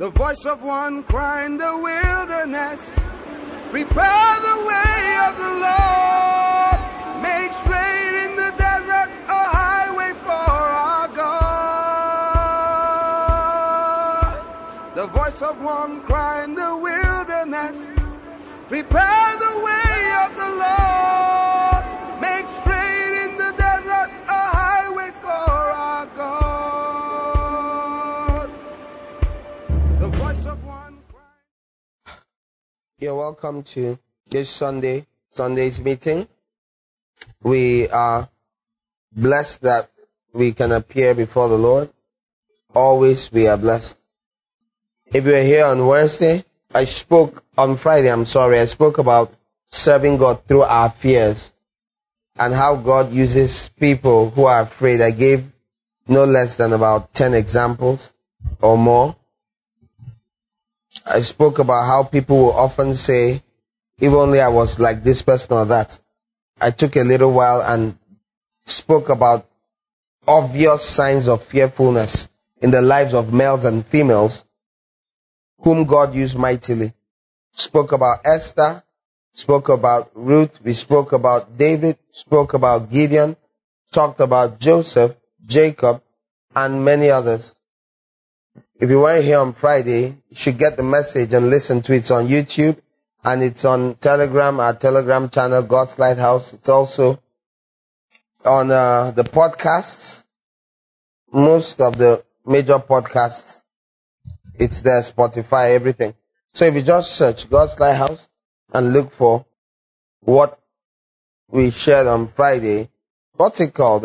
The voice of one crying in the wilderness, prepare the way of the Lord, make straight in the desert a highway for our God. The voice of one crying in the wilderness, prepare the way of the Lord, make straight in the desert a highway for our God. The voice of one crying. You're welcome to this Sunday's meeting. We are blessed that we can appear before the Lord. Always we are blessed. If you were here on Wednesday, I spoke about serving God through our fears and how God uses people who are afraid. I gave no less than about 10 examples or more. I spoke about how people will often say, if only I was like this person or that. I took a little while and spoke about obvious signs of fearfulness in the lives of males and females whom God used mightily. Spoke about Esther, spoke about Ruth, we spoke about David, spoke about Gideon, talked about Joseph, Jacob, and many others. If you weren't here on Friday, you should get the message and listen to it. It's on YouTube and it's on Telegram, our Telegram channel, God's Lighthouse. It's also on the podcasts, most of the major podcasts. It's there, Spotify, everything. So if you just search God's Lighthouse and look for what we shared on Friday, what's it called?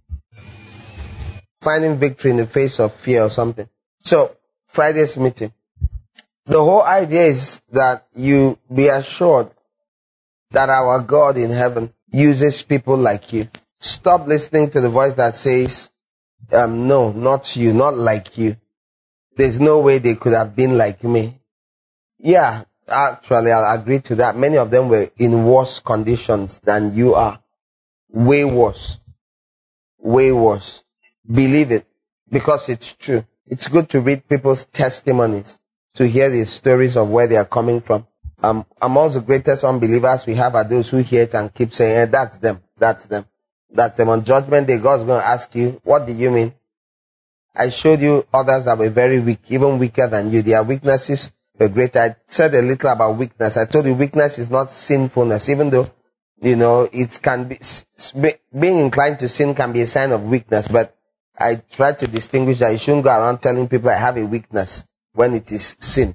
Finding victory in the face of fear or something. So, Friday's meeting. The whole idea is that you be assured that our God in heaven uses people like you. Stop listening to the voice that says, no, not you, not like you. There's no way they could have been like me. Yeah, actually, I'll agree to that. Many of them were in worse conditions than you are. Way worse. Way worse. Believe it, because it's true. It's good to read people's testimonies, to hear the stories of where they are coming from. Amongst the greatest unbelievers we have are those who hear it and keep saying, that's them, that's them, that's them. On Judgment Day, God's going to ask you, what do you mean? I showed you others that were very weak, even weaker than you. Their weaknesses were greater. I said a little about weakness. I told you weakness is not sinfulness, even though, it can be, being inclined to sin can be a sign of weakness, but I try to distinguish that you shouldn't go around telling people I have a weakness when it is sin.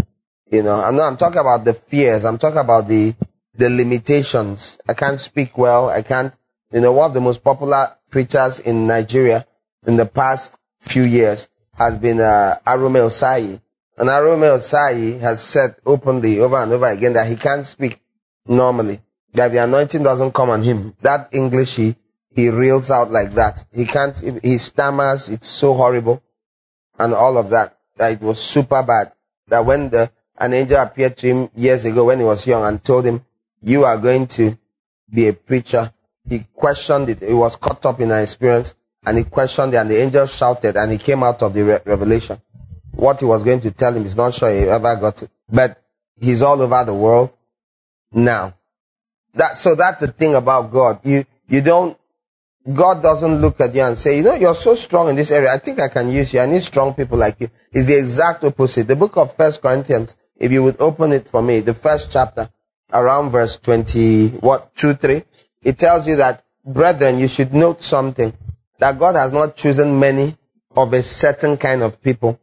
I'm talking about the fears. I'm talking about the limitations. I can't speak well. I can't, one of the most popular preachers in Nigeria in the past few years has been Arome Osayi. And Arome Osayi has said openly over and over again that he can't speak normally, that the anointing doesn't come on him. That English he reels out like that. He stammers, it's so horrible, and all of that. That it was super bad. That when an angel appeared to him years ago when he was young and told him, you are going to be a preacher, he questioned it. He was caught up in an experience, and he questioned it, and the angel shouted, and he came out of the revelation. What he was going to tell him, he's not sure he ever got it. But he's all over the world now. So that's the thing about God. God doesn't look at you and say, you're so strong in this area. I think I can use you. I need strong people like you. It's the exact opposite. The book of 1 Corinthians, if you would open it for me, the first chapter, around verse 2-3, it tells you that, brethren, you should note something, that God has not chosen many of a certain kind of people.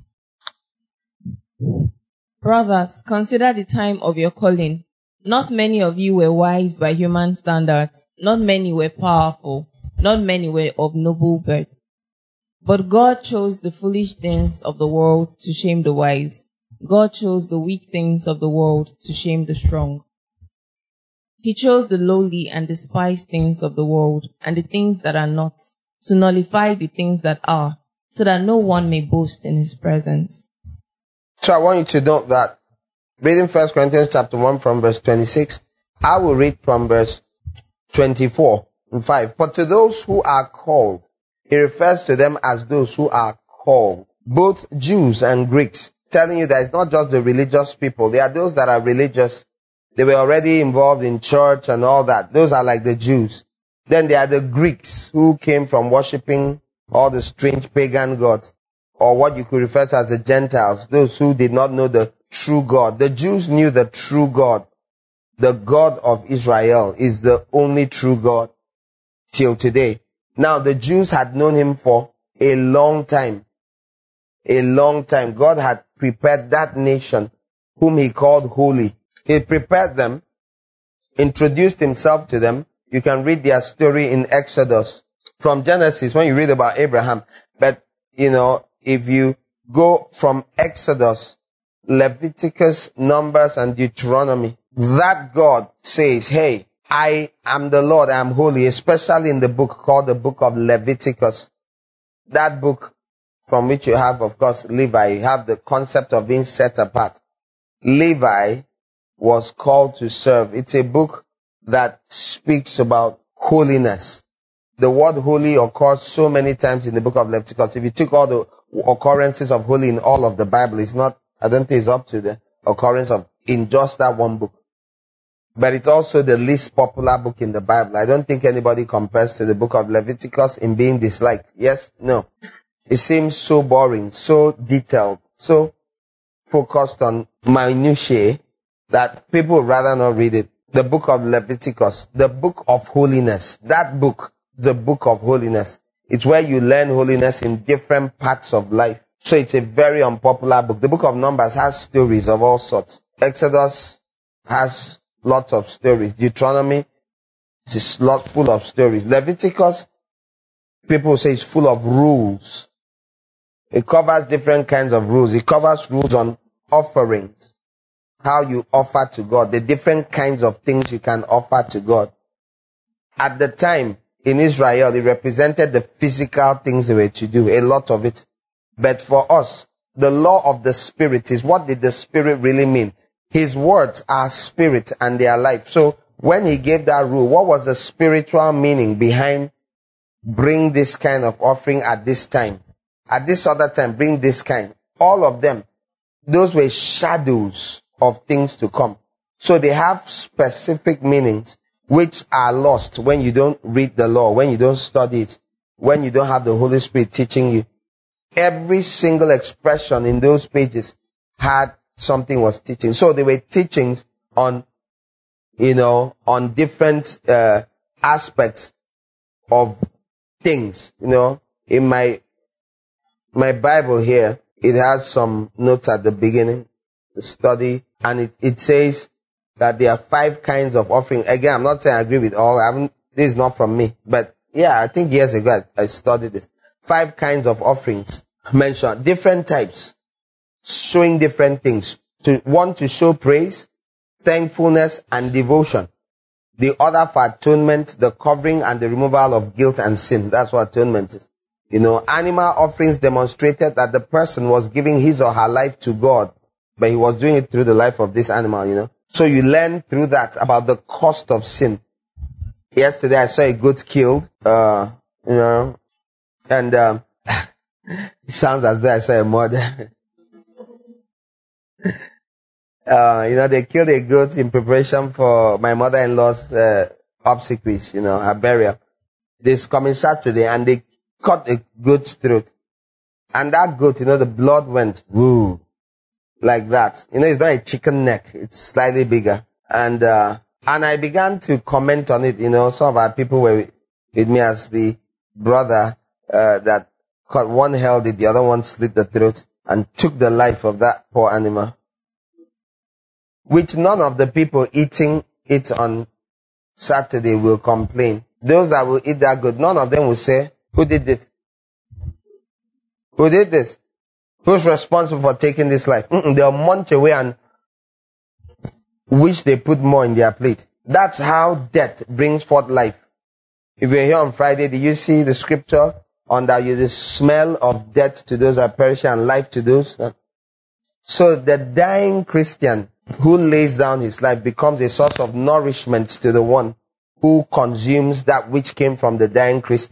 Brothers, consider the time of your calling. Not many of you were wise by human standards. Not many were powerful. Not many were of noble birth. But God chose the foolish things of the world to shame the wise. God chose the weak things of the world to shame the strong. He chose the lowly and despised things of the world and the things that are not, to nullify the things that are, so that no one may boast in his presence. So I want you to note that, reading 1 Corinthians chapter 1 from verse 26, I will read from verse 24 and 5. But to those who are called, he refers to them as those who are called, both Jews and Greeks. telling you that it's not just the religious people. There are those that are religious. They were already involved in church and all that. Those are like the Jews. Then there are the Greeks who came from worshipping all the strange pagan gods, or what you could refer to as the Gentiles, those who did not know the true God. The Jews knew the true God. The God of Israel is the only true God till today. Now, the Jews had known him for a long time. A long time. God had prepared that nation whom he called holy. He prepared them, introduced himself to them. You can read their story in Exodus. From Genesis, when you read about Abraham. But, if you go from Exodus, Leviticus, Numbers, and Deuteronomy, that God says, hey, I am the Lord, I am holy, especially in the book called the book of Leviticus. That book from which you have, of course, Levi, you have the concept of being set apart. Levi was called to serve. It's a book that speaks about holiness. The word holy occurs so many times in the book of Leviticus. If you took all the occurrences of holy in all of the Bible, I don't think it's up to the occurrence of in just that one book. But it's also the least popular book in the Bible. I don't think anybody compares to the book of Leviticus in being disliked. Yes? No. It seems so boring, so detailed, so focused on minutiae that people would rather not read it. The book of Leviticus, the book of holiness, that book, the book of holiness. It's where you learn holiness in different parts of life. So it's a very unpopular book. The book of Numbers has stories of all sorts. Exodus has lots of stories. Deuteronomy is full of stories. Leviticus, people say it's full of rules. It covers different kinds of rules. It covers rules on offerings, how you offer to God, the different kinds of things you can offer to God. At the time, in Israel, it represented the physical things they were to do, a lot of it. But for us, the law of the Spirit is, what did the Spirit really mean? His words are spirit and they are life. So when he gave that rule, what was the spiritual meaning behind bring this kind of offering at this time? At this other time, bring this kind. All of them, those were shadows of things to come. So they have specific meanings which are lost when you don't read the law, when you don't study it, when you don't have the Holy Spirit teaching you. Every single expression in those pages had something was teaching. So they were teachings on, on different aspects of things. In my Bible here, it has some notes at the beginning, the study, and it says that there are 5 kinds of offering. Again, I'm not saying I agree with all. This is not from me. But yeah, I think years ago I studied this. 5 kinds of offerings mentioned. Different types. Showing different things. One to show praise, thankfulness, and devotion. The other for atonement, the covering and the removal of guilt and sin. That's what atonement is. Animal offerings demonstrated that the person was giving his or her life to God, but he was doing it through the life of this animal, So you learn through that about the cost of sin. Yesterday I saw a goat killed, and it sounds as though I saw a murder. They killed a goat in preparation for my mother-in-law's obsequies, her burial. This coming Saturday, and they cut a goat's throat. And that goat, the blood went woo, like that. It's not a chicken neck, it's slightly bigger. And I began to comment on it. Some of our people were with me as the brother that cut one held it, the other one slit the throat and took the life of that poor animal. Which none of the people eating it on Saturday will complain. Those that will eat that goat, none of them will say, who did this? Who did this? Who's responsible for taking this life? They'll munch away and wish they put more in their plate. That's how death brings forth life. If you're here on Friday, did you see the scripture on that? The smell of death to those that perish and life to those? So the dying Christian who lays down his life becomes a source of nourishment to the one who consumes that which came from the dying Christian.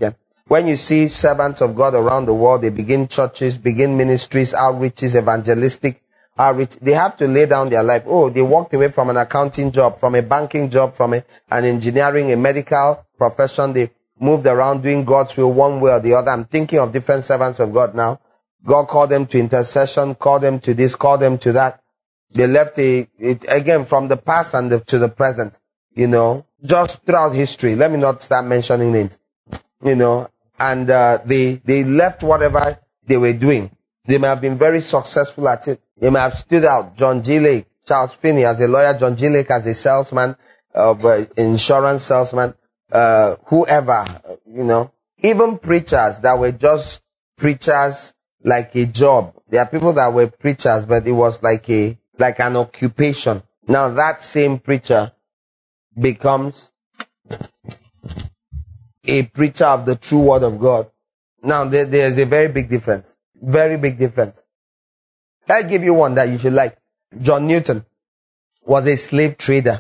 When you see servants of God around the world, they begin churches, begin ministries, outreaches, evangelistic outreach. They have to lay down their life. Oh, they walked away from an accounting job, from a banking job, from an engineering, a medical profession. They moved around doing God's will one way or the other. I'm thinking of different servants of God now. God called them to intercession, called them to this, called them to that. They left it again from the past and to the present, just throughout history. Let me not start mentioning names, and they left whatever they were doing. They may have been very successful at it. They may have stood out. John G. Lake, Charles Finney as a lawyer, John G. Lake as a salesman, insurance salesman, whoever, even preachers that were just preachers like a job. There are people that were preachers, but it was like an occupation. Now that same preacher becomes a preacher of the true word of God. Now there's a very big difference. Very big difference. I'll give you one that you should like. John Newton was a slave trader.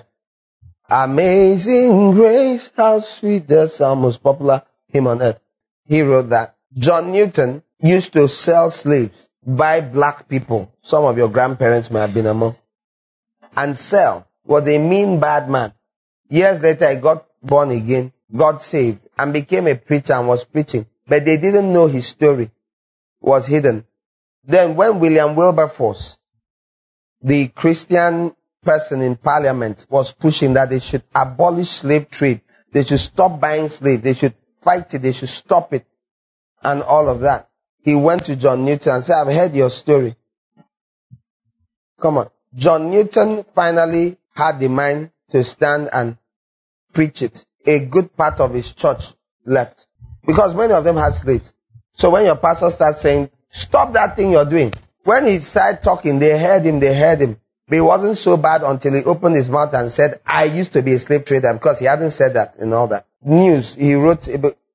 Amazing grace, how sweet the sound, most popular hymn on earth. He wrote that. John Newton used to sell slaves by black people. Some of your grandparents may have been among. And sell. Was a mean, bad man. Years later, he got born again, got saved, and became a preacher and was preaching. But they didn't know his story was hidden. Then when William Wilberforce, the Christian person in Parliament, was pushing that they should abolish slave trade, they should stop buying slaves, they should fight it, they should stop it, and all of that, he went to John Newton and said, I've heard your story. Come on. John Newton finally had the mind to stand and preach it. A good part of his church left. Because many of them had slaves. So when your pastor starts saying, stop that thing you're doing. When he started talking, they heard him. But it wasn't so bad until he opened his mouth and said, I used to be a slave trader, because he hadn't said that and all that. News, he wrote,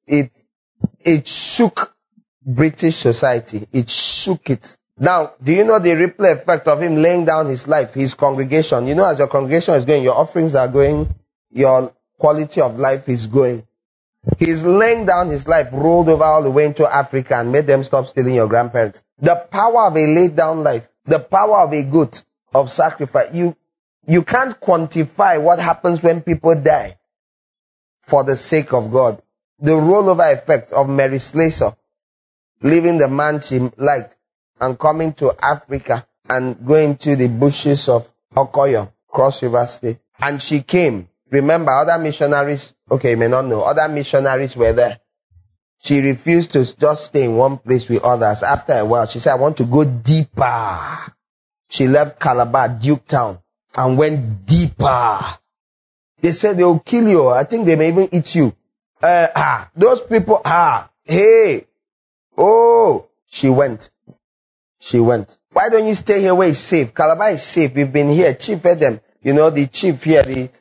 it shook British society. It shook it. Now, do you know the ripple effect of him laying down his life, his congregation? As your congregation is going, your offerings are going, your quality of life is going. He's laying down his life, rolled over all the way into Africa and made them stop stealing your grandparents. The power of a laid down life, the power of a goat, of sacrifice. You can't quantify what happens when people die for the sake of God. The rollover effect of Mary Slessor leaving the man she liked and coming to Africa and going to the bushes of Okoyo, Cross River State. And she came. Remember, other missionaries, okay, you may not know, other missionaries were there. She refused to just stay in one place with others. After a while, she said, I want to go deeper. She left Calabar, Duketown, and went deeper. They said they will kill you. I think they may even eat you. Those people, hey, oh, she went. Why don't you stay here where it's safe? Calabar is safe. We've been here. Chief Edem, the chief here, the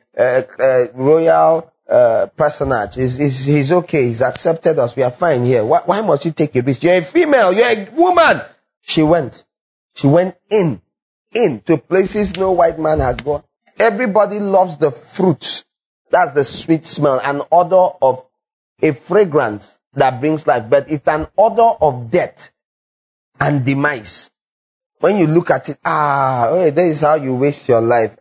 royal personage, he's okay. He's accepted us. We are fine here. Why must you take a risk? You're a female. You're a woman. She went in to places no white man had gone. Everybody loves the fruit. That's the sweet smell, an odor of a fragrance that brings life, but it's an odor of death and demise. When you look at it, that is how you waste your life.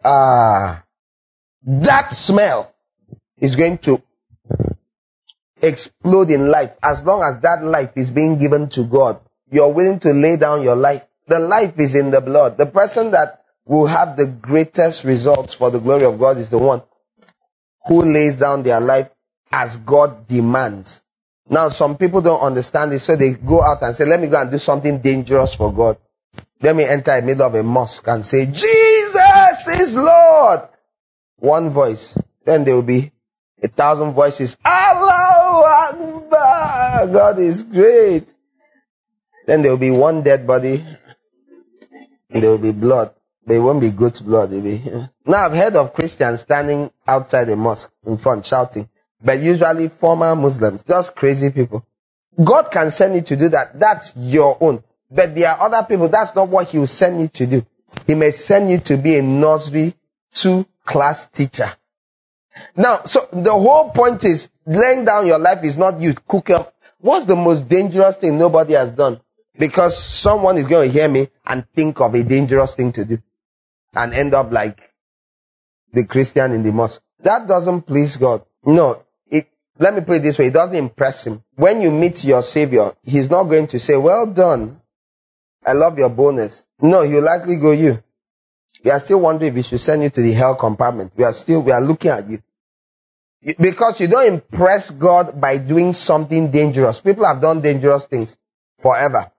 That smell is going to explode in life. As long as that life is being given to God, you're willing to lay down your life. The life is in the blood. The person that will have the greatest results for the glory of God is the one who lays down their life as God demands. Now, some people don't understand this, so they go out and say, let me go and do something dangerous for God. Let me enter the middle of a mosque and say, Jesus is Lord. One voice. Then there will be 1,000 voices. Allahu Akbar. God is great. Then there will be one dead body. And there will be blood. But it won't be goat's blood. Now, I've heard of Christians standing outside the mosque in front shouting. But usually former Muslims, just crazy people. God can send you to do that. That's your own. But there are other people, that's not what he will send you to do. He may send you to be a nursery 2-class teacher. Now, so the whole point is laying down your life is not you cook up What's the most dangerous thing nobody has done? Because someone is going to hear me and think of a dangerous thing to do and end up like the Christian in the mosque. That doesn't please God. No, let me put it this way. It doesn't impress him. When you meet your Savior, he's not going to say, well done. I love your bonus. No, he'll likely go, you. We are still wondering if we should send you to the hell compartment. We are looking at you. Because you don't impress God by doing something dangerous. People have done dangerous things forever.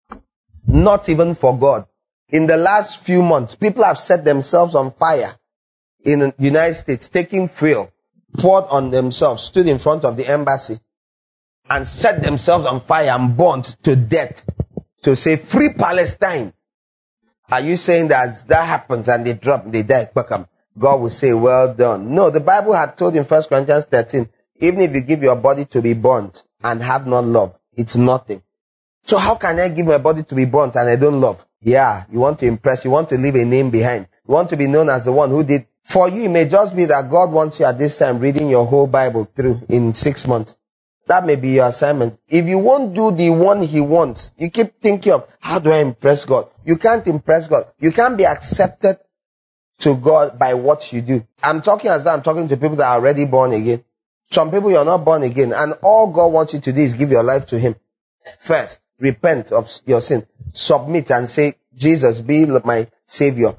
Not even for God. In the last few months, people have set themselves on fire in the United States, taking fuel, poured on themselves, stood in front of the embassy, and set themselves on fire and burned to death to say, free Palestine. Are you saying that happens and they die? God will say, well done. No, the Bible had told in 1 Corinthians 13, even if you give your body to be burnt and have not love, it's nothing. So how can I give my body to be burnt and I don't love? Yeah, you want to impress, you want to leave a name behind. You want to be known as the one who did. For you, it may just be that God wants you at this time reading your whole Bible through in 6 months. That may be your assignment. If you won't do the one he wants, you keep thinking of, how do I impress God? You can't impress God. You can't be accepted to God by what you do. I'm talking as though I'm talking to people that are already born again. Some people you're not born again, and all God wants you to do is give your life to him. First, repent of your sin. Submit and say, Jesus, be my Savior.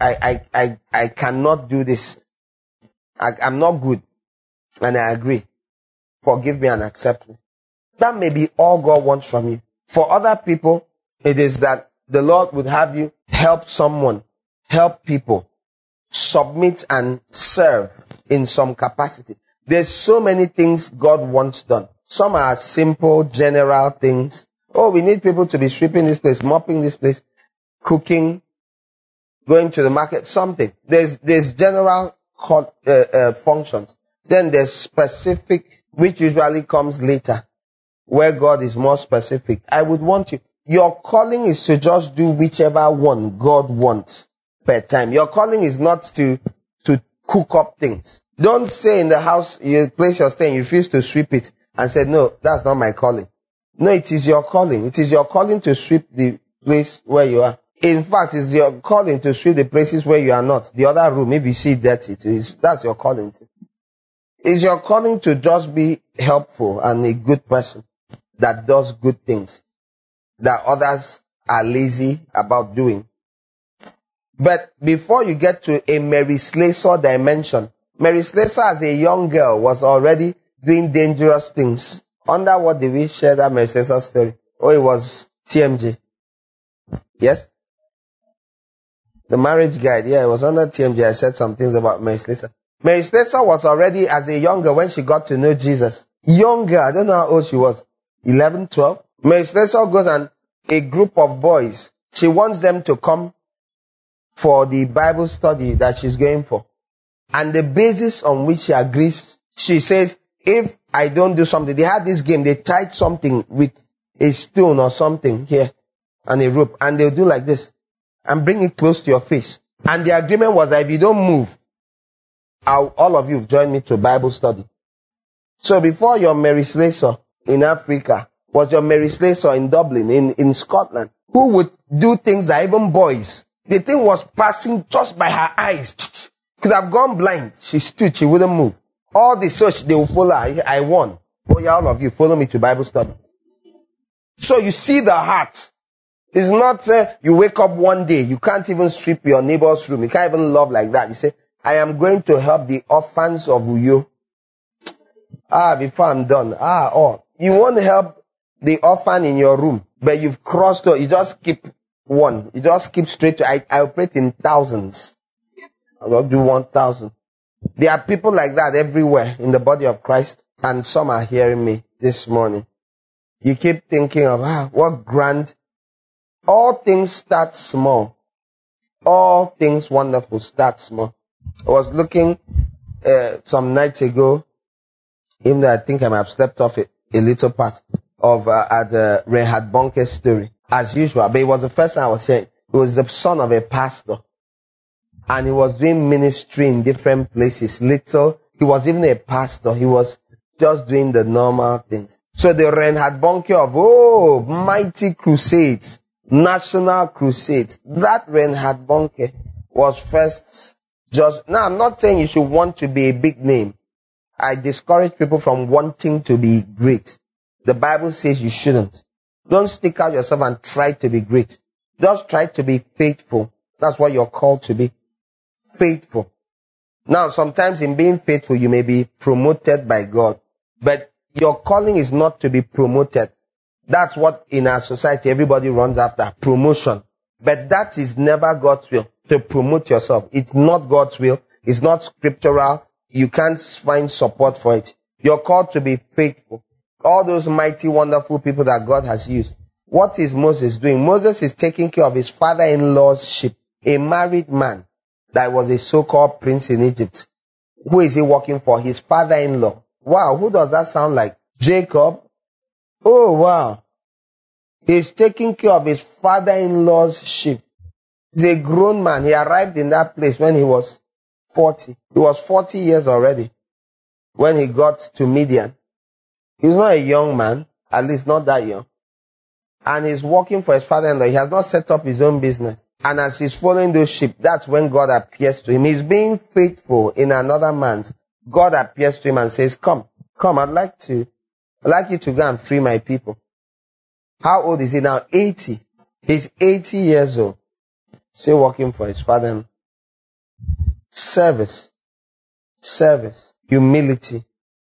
I cannot do this. I'm not good. And I agree. Forgive me and accept me. That may be all God wants from you. For other people, it is that the Lord would have you help someone, help people, submit and serve in some capacity. There's so many things God wants done. Some are simple, general things. Oh, we need people to be sweeping this place, mopping this place, cooking, going to the market, something. There's general functions. Then there's specific, which usually comes later, where God is more specific. I would want you. Your calling is to just do whichever one God wants per time. Your calling is not to cook up things. Don't say in the house, you place your stay, you refuse to sweep it and say, no, that's not my calling. No, it is your calling. It is your calling to sweep the place where you are. In fact, it's your calling to sweep the places where you are not. The other room, if you see dirty, that's your calling. It's your calling to just be helpful and a good person that does good things that others are lazy about doing. But before you get to a Mary Slessor dimension, Mary Slessor as a young girl was already doing dangerous things. Under what did we share that Mary Slessor story? Oh, it was TMJ. Yes? The marriage guide. Yeah, it was under TMJ. I said some things about Mary Slessor. Mary Slessor was already as a young girl when she got to know Jesus. Young girl. I don't know how old she was. 11, 12. Mary Slessor goes and a group of boys. She wants them to come for the Bible study that she's going for. And the basis on which she agrees, she says, if I don't do something, they had this game, they tied something with a stone or something here and a rope, and they'll do like this and bring it close to your face. And the agreement was that if you don't move, all of you have joined me to Bible study. So before your Mary Slessor in Africa was your Mary Slessor in Dublin, in Scotland, who would do things that even boys, the thing was passing just by her eyes. Could have gone blind. She stood, she wouldn't move. All the search, they will follow her. I won. Oh yeah, all of you, follow me to Bible study. So you see the heart. It's not you wake up one day, you can't even sweep your neighbor's room. You can't even love like that. You say, I am going to help the orphans of Uyo. Before I'm done. You won't help the orphan in your room, but you've crossed, you just keep one. You just keep straight to, I operate in thousands. I will do 1,000. There are people like that everywhere in the body of Christ, and some are hearing me this morning. You keep thinking of, what grand. All things start small. All things wonderful start small. I was looking some nights ago, even though I think I might have slept off a little part of at Reinhard Bonnke's story, as usual. But it was the first time I was hearing. He was the son of a pastor. And he was doing ministry in different places. He was even a pastor. He was just doing the normal things. So the Reinhard Bonnke of, mighty crusades, national crusades. That Reinhard Bonnke was first now I'm not saying you should want to be a big name. I discourage people from wanting to be great. The Bible says you shouldn't. Don't stick out yourself and try to be great. Just try to be faithful. That's what you're called to be. Faithful. Now, sometimes in being faithful, you may be promoted by God, but your calling is not to be promoted. That's what in our society everybody runs after, promotion. But that is never God's will, to promote yourself. It's not God's will. It's not scriptural. You can't find support for it. You're called to be faithful. All those mighty, wonderful people that God has used. What is Moses doing? Moses is taking care of his father-in-law's sheep, a married man that was a so-called prince in Egypt. Who is he working for? His father-in-law. Wow, who does that sound like? Jacob? Oh, wow. He's taking care of his father-in-law's sheep. He's a grown man. He arrived in that place when he was 40. He was 40 years already when he got to Midian. He's not a young man, at least not that young. And he's working for his father-in-law. He has not set up his own business. And as he's following those sheep, that's when God appears to him. He's being faithful in another man's. God appears to him and says, come, I'd like you to go and free my people. How old is he now? 80. He's 80 years old. Still working for his father. Service. Humility.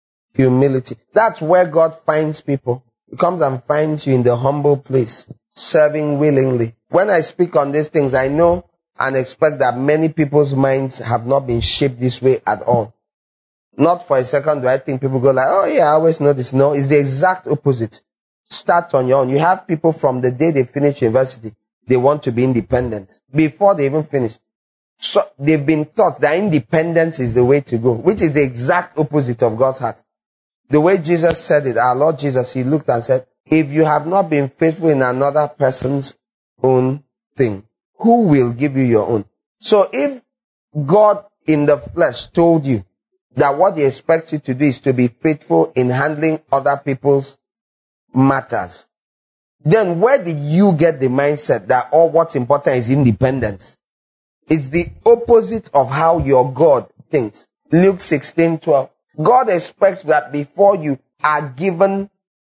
That's where God finds people. He comes and finds you in the humble place, serving willingly. When I speak on these things, I know and expect that many people's minds have not been shaped this way at all. Not for a second do I think people go like, oh yeah, I always know this. No, it's the exact opposite. Start on your own. You have people from the day they finish university, they want to be independent. Before they even finish. So they've been taught that independence is the way to go, which is the exact opposite of God's heart. The way Jesus said it, our Lord Jesus, he looked and said, if you have not been faithful in another person's own thing, who will give you your own? So if God in the flesh told you that what he expects you to do is to be faithful in handling other people's matters, then where did you get the mindset that all what's important is independence? It's the opposite of how your God thinks. Luke 16:12. God expects that before you are given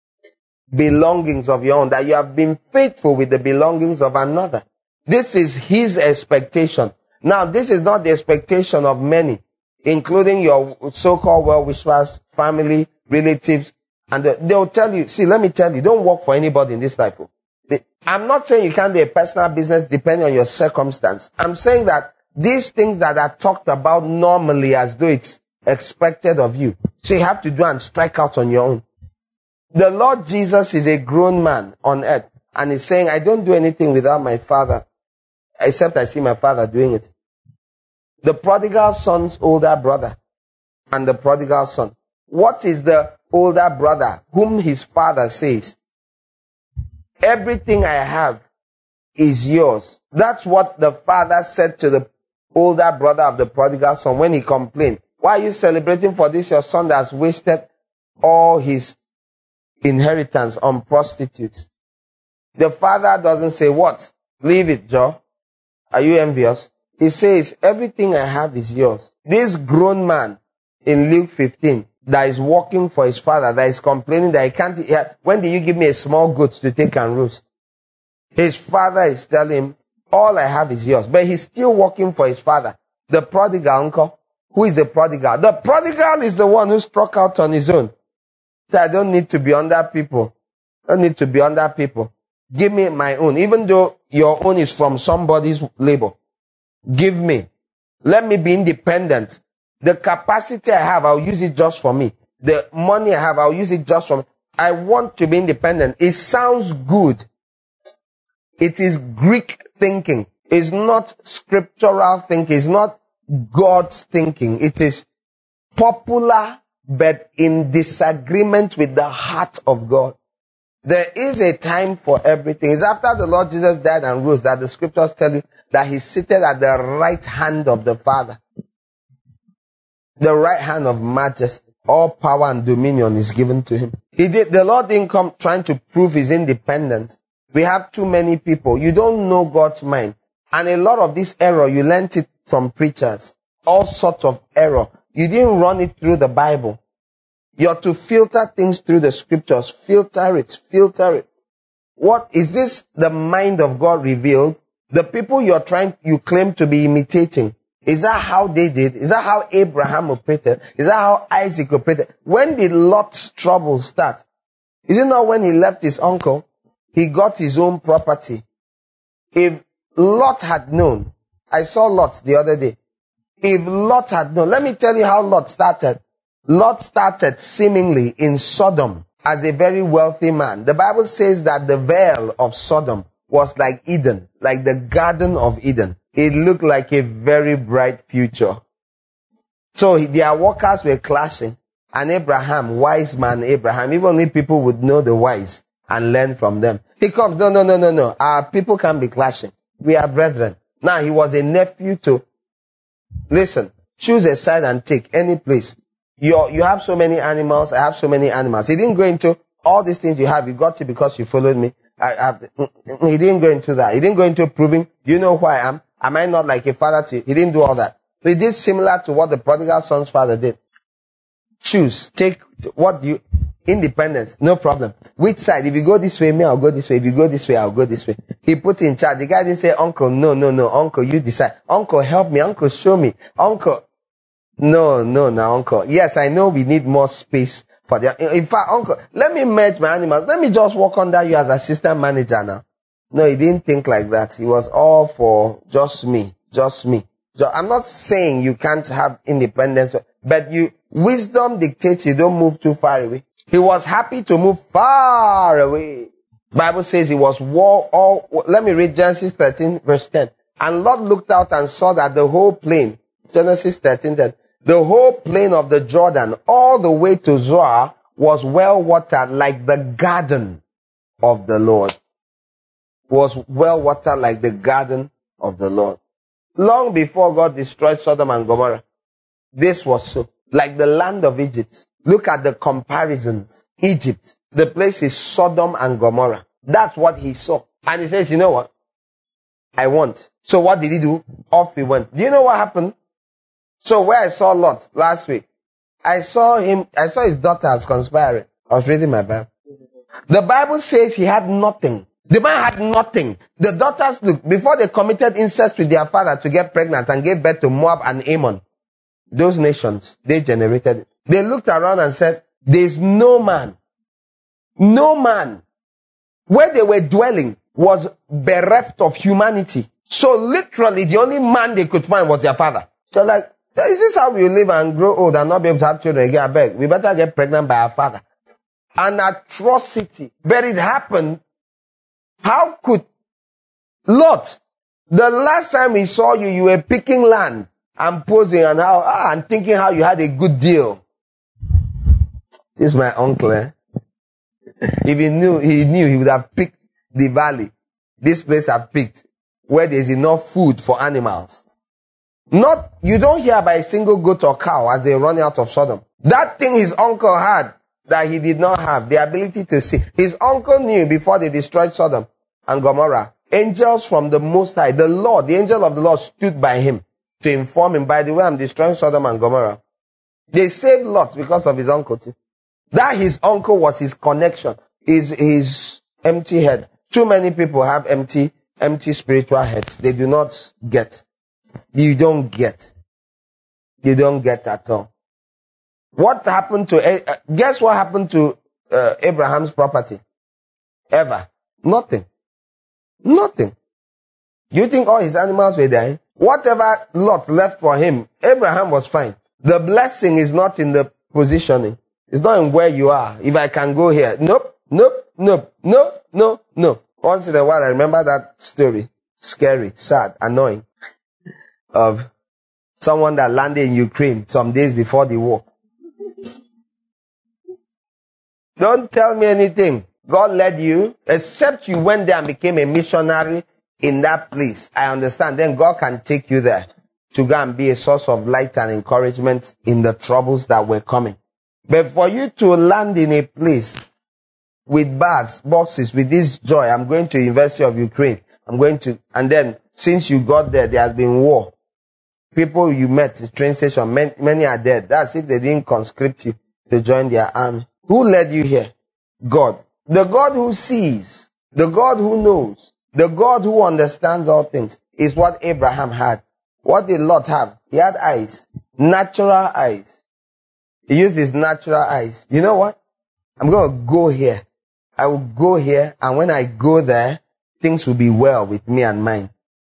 belongings of your own, that you have been faithful with the belongings of another. This is his expectation. Now, this is not the expectation of many, including your so-called well-wishers, family, relatives, and they'll tell you, see, let me tell you, don't work for anybody in this life. I'm not saying you can't do a personal business depending on your circumstance. I'm saying that these things that are talked about normally as though it's expected of you, so you have to do and strike out on your own. The Lord Jesus is a grown man on earth, and he's saying, I don't do anything without my Father, except I see my Father doing it. The prodigal son's older brother and the prodigal son. What is the older brother whom his father says, everything I have is yours? That's what the father said to the older brother of the prodigal son when he complained. Why are you celebrating for this, your son that has wasted all his inheritance on prostitutes? The father doesn't say, what? Leave it, Joe. Are you envious? He says, everything I have is yours. This grown man in Luke 15 that is working for his father, that is complaining that he can't, when did you give me a small goat to take and roast? His father is telling him, all I have is yours. But he's still working for his father. The prodigal uncle. Who is the prodigal? The prodigal is the one who struck out on his own. So I don't need to be under people. I don't need to be under people. Give me my own. Even though your own is from somebody's labor. Give me. Let me be independent. The capacity I have, I'll use it just for me. The money I have, I'll use it just for me. I want to be independent. It sounds good. It is Greek thinking. It's not scriptural thinking. It's not God's thinking. It is popular, but in disagreement with the heart of God. There is a time for everything. It's after the Lord Jesus died and rose that the scriptures tell you that he's seated at the right hand of the Father. The right hand of majesty. All power and dominion is given to him. The Lord didn't come trying to prove his independence. We have too many people. You don't know God's mind. And a lot of this error, you learnt it from preachers. All sorts of error. You didn't run it through the Bible. You're to filter things through the scriptures. Filter it. What is this? The mind of God revealed? The people you claim to be imitating. Is that how they did? Is that how Abraham operated? Is that how Isaac operated? When did Lot's trouble start? Is it not when he left his uncle? He got his own property. If Lot had known, I saw Lot the other day. If Lot had known, let me tell you how Lot started. Lot started seemingly in Sodom as a very wealthy man. The Bible says that the vale of Sodom was like Eden, like the Garden of Eden. It looked like a very bright future. So their workers were clashing. And Abraham, wise man Abraham, if only people would know the wise and learn from them. He comes, no. Our people can't be clashing. We are brethren. Now he was a nephew to, listen, choose a side and take any place. You have so many animals, I have so many animals. He didn't go into all these things you have. You got it because you followed me. He didn't go into that. He didn't go into proving, you know who I am. Am I not like a father to you? He didn't do all that. So he did similar to what the prodigal son's father did. Choose. Take independence. No problem. Which side? If you go this way, me, I'll go this way. If you go this way, I'll go this way. He put in charge. The guy didn't say, uncle, no. Uncle, you decide. Uncle, help me. Uncle, show me. Uncle. No, uncle. Yes, I know we need more space for the, in fact, uncle, let me merge my animals. Let me just work under you as assistant manager now. No, he didn't think like that. He was all for just me. I'm not saying you can't have independence, but wisdom dictates you don't move too far away. He was happy to move far away. Bible says he was let me read Genesis 13 verse 10. And Lot looked out and saw that the whole plain, Genesis 13:10, the whole plain of the Jordan, all the way to Zoar, was well watered like the garden of the Lord. Was well watered like the garden of the Lord. Long before God destroyed Sodom and Gomorrah, this was so. Like the land of Egypt. Look at the comparisons. Egypt, the place is Sodom and Gomorrah. That's what he saw. And he says, you know what? I want. So what did he do? Off he went. Do you know what happened? So where I saw Lot last week, I saw his daughters conspiring. I was reading my Bible. The Bible says he had nothing. The man had nothing. The daughters, look, before they committed incest with their father to get pregnant and gave birth to Moab and Ammon, those nations, they generated it. They looked around and said, there's no man. Where they were dwelling was bereft of humanity. So literally the only man they could find was their father. So like, is this how we live and grow old and not be able to have children again? I beg. We better get pregnant by our father. An atrocity. But it happened. How could Lot, the last time we saw you, you were picking land and posing and and thinking how you had a good deal. This is my uncle. If he knew he would have picked the valley. This place I've picked, where there's enough food for animals. You don't hear about a single goat or cow as they run out of Sodom. That thing his uncle had that he did not have, the ability to see. His uncle knew before they destroyed Sodom and Gomorrah, angels from the Most High, the Lord, the angel of the Lord stood by him to inform him, by the way, I'm destroying Sodom and Gomorrah. They saved Lot because of his uncle too. That his uncle was his connection, his empty head. Too many people have empty spiritual heads. They do not get. You don't get. You don't get at all. What happened to, guess what happened to Abraham's property? Ever. Nothing. You think all his animals were dying? Whatever Lot left for him, Abraham was fine. The blessing is not in the positioning. It's not in where you are. If I can go here. Nope. Once in a while, I remember that story. Scary, sad, annoying. Of someone that landed in Ukraine some days before the war. Don't tell me anything. God led you, except you went there and became a missionary in that place. I understand. Then God can take you there to go and be a source of light and encouragement in the troubles that were coming. But for you to land in a place with boxes, with this joy, I'm going to University of Ukraine. And then since you got there has been war. People you met in train station, many are dead. That's if they didn't conscript you to join their army. Who led you here? God. The God who sees, the God who knows, the God who understands all things is what Abraham had. What did Lot have? He had eyes. Natural eyes. He used his natural eyes. You know what? I'm going to go here. I will go here, and when I go there, things will be well with me and mine.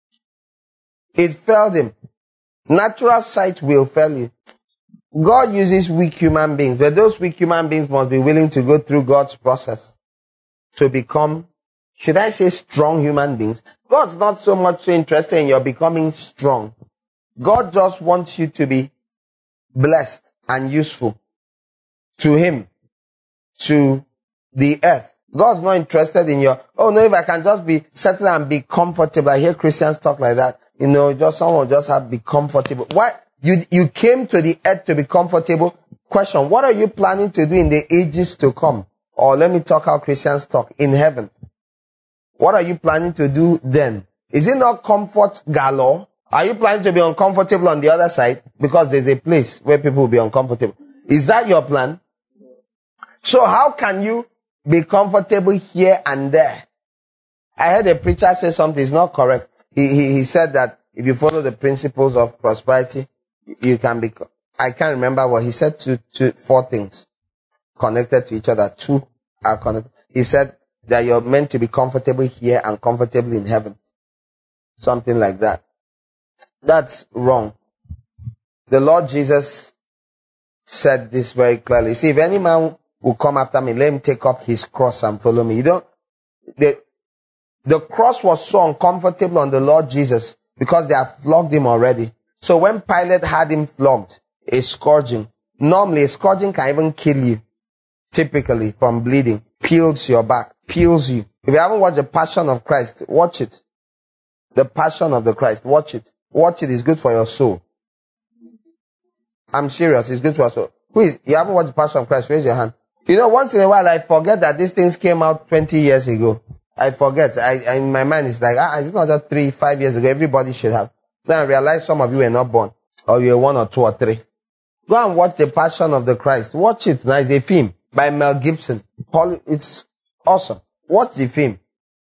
It failed him. Natural sight will fail you. God uses weak human beings, but those weak human beings must be willing to go through God's process to become, should I say, strong human beings. God's not so much so interested in your becoming strong. God just wants you to be blessed and useful to Him, to the earth. God's not interested in your, oh no, if I can just be settled and be comfortable. I hear Christians talk like that. You know, just someone just have to be comfortable. Why? You came to the earth to be comfortable. Question, what are you planning to do in the ages to come? Or let me talk how Christians talk, in heaven. What are you planning to do then? Is it not comfort galore? Are you planning to be uncomfortable on the other side? Because there's a place where people will be uncomfortable. Is that your plan? So how can you be comfortable here and there? I heard a preacher say something, it's not correct. He said that if you follow the principles of prosperity, you can be, I can't remember what he said, four things connected to each other. Two are connected. He said that you're meant to be comfortable here and comfortable in heaven. Something like that. That's wrong. The Lord Jesus said this very clearly. See, if any man will come after me, let him take up his cross and follow me. The cross was so uncomfortable on the Lord Jesus because they have flogged him already. So when Pilate had him flogged, a scourging, normally a scourging can even kill you, typically from bleeding, peels your back, peels you. If you haven't watched The Passion of Christ, watch it. The Passion of the Christ, watch it. Watch it, it's good for your soul. I'm serious, it's good for your soul. You haven't watched The Passion of Christ? Raise your hand. You know, once in a while I forget that these things came out 20 years ago. I forget. In my mind, it's like, it's not just 3-5 years ago. Everybody should have. Then I realize some of you were not born. Or you were 1 or 2 or 3. Go and watch The Passion of the Christ. Watch it. Now it's a film by Mel Gibson. It's awesome. Watch the film.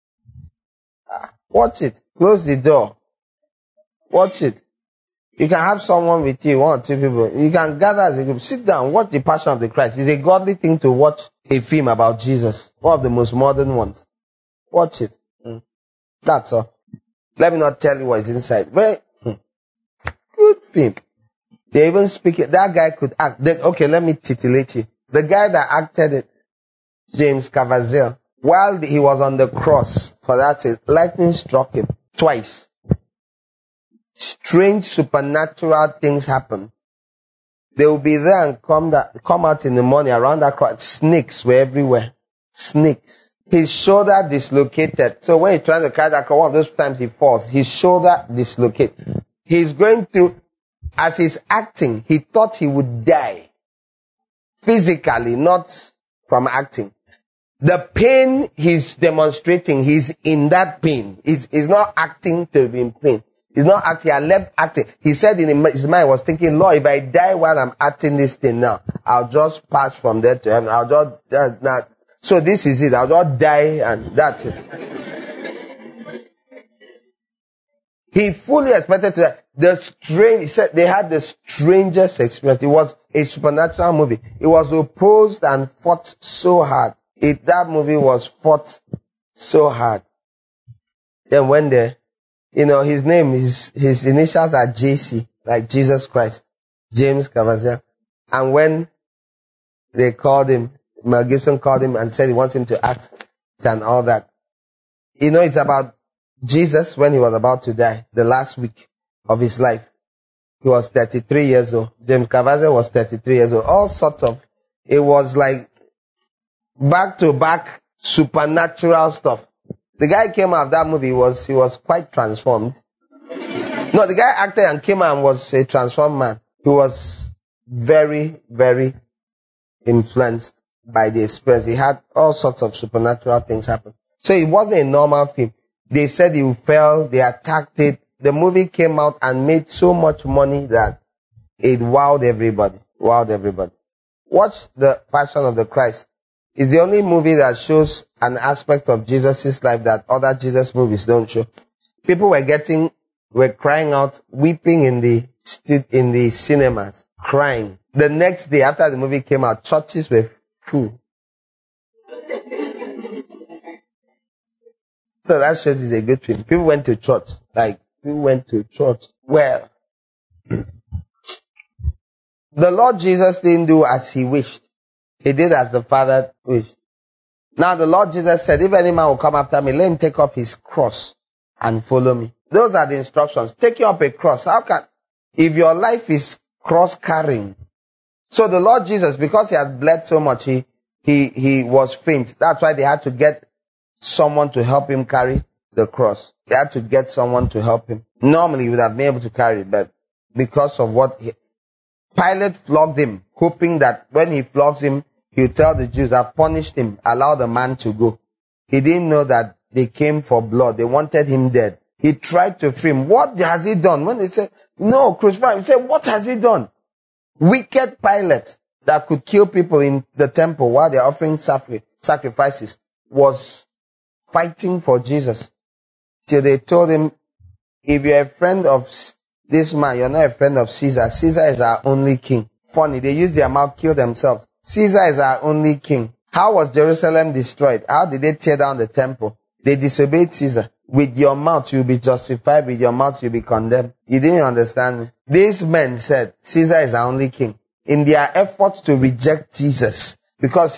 Watch it. Close the door. Watch it. You can have someone with you, 1 or 2 people. You can gather as a group. Sit down. Watch The Passion of the Christ. It's a godly thing to watch a film about Jesus. One of the most modern ones. Watch it. That's all. Let me not tell you what is inside. Very good film. They even speak it. That guy could act. Okay, let me titillate you. The guy that acted it, James Caviezel, while he was on the cross, for that, lightning struck him twice. Strange supernatural things happen. They will be there and come out in the morning around that crowd. Snakes were everywhere. Snakes. His shoulder dislocated. So when he's trying to carry that crowd, one of those times he falls. His shoulder dislocated. He's going through, as he's acting, he thought he would die. Physically, not from acting. The pain he's demonstrating, he's in that pain. He's not acting to be in pain. He's not acting, I left acting. He said in his mind, was thinking, Lord, if I die while I'm acting this thing now, I'll just pass from there to heaven. I'll just, so this is it. I'll just die and that's it. He fully expected to die. He said they had the strangest experience. It was a supernatural movie. It was opposed and fought so hard. That movie was fought so hard. Then when his name, his initials are JC, like Jesus Christ, James Caviezel. And when they called him, Mel Gibson called him and said he wants him to act and all that. It's about Jesus when he was about to die, the last week of his life. He was 33 years old. James Caviezel was 33 years old. All sorts of, it was like back-to-back supernatural stuff. The guy came out of that movie, he was quite transformed. No, the guy acted and came out and was a transformed man. He was very, very, influenced by the experience. He had all sorts of supernatural things happen. So it wasn't a normal film. They said he fell, they attacked it. The movie came out and made so much money that it wowed everybody. Watch The Passion of the Christ. It's the only movie that shows an aspect of Jesus' life that other Jesus movies don't show. People were crying out, weeping in the cinemas, crying. The next day after the movie came out, churches were full. So that shows it's a good film. People went to church. Well, the Lord Jesus didn't do as he wished. He did as the Father wished. Now the Lord Jesus said, if any man will come after me, let him take up his cross and follow me. Those are the instructions. Taking up a cross. If your life is cross carrying. So the Lord Jesus, because he had bled so much, he was faint. That's why they had to get someone to help him carry the cross. They had to get someone to help him. Normally he would have been able to carry it, but because of Pilate flogged him, hoping that when he flogs him, he'll tell the Jews, I've punished him, allow the man to go. He didn't know that they came for blood. They wanted him dead. He tried to free him. What has he done? When they said, no, crucify him, he said, what has he done? Wicked Pilate that could kill people in the temple while they're offering sacrifices was fighting for Jesus. Till they told him, if you're a friend of this man, you're not a friend of Caesar. Caesar is our only king. Funny, they use their mouth, kill themselves. Caesar is our only king. How was Jerusalem destroyed? How did they tear down the temple? They disobeyed Caesar. With your mouth, you'll be justified. With your mouth, you'll be condemned. You didn't understand me. These men said, Caesar is our only king. In their efforts to reject Jesus, because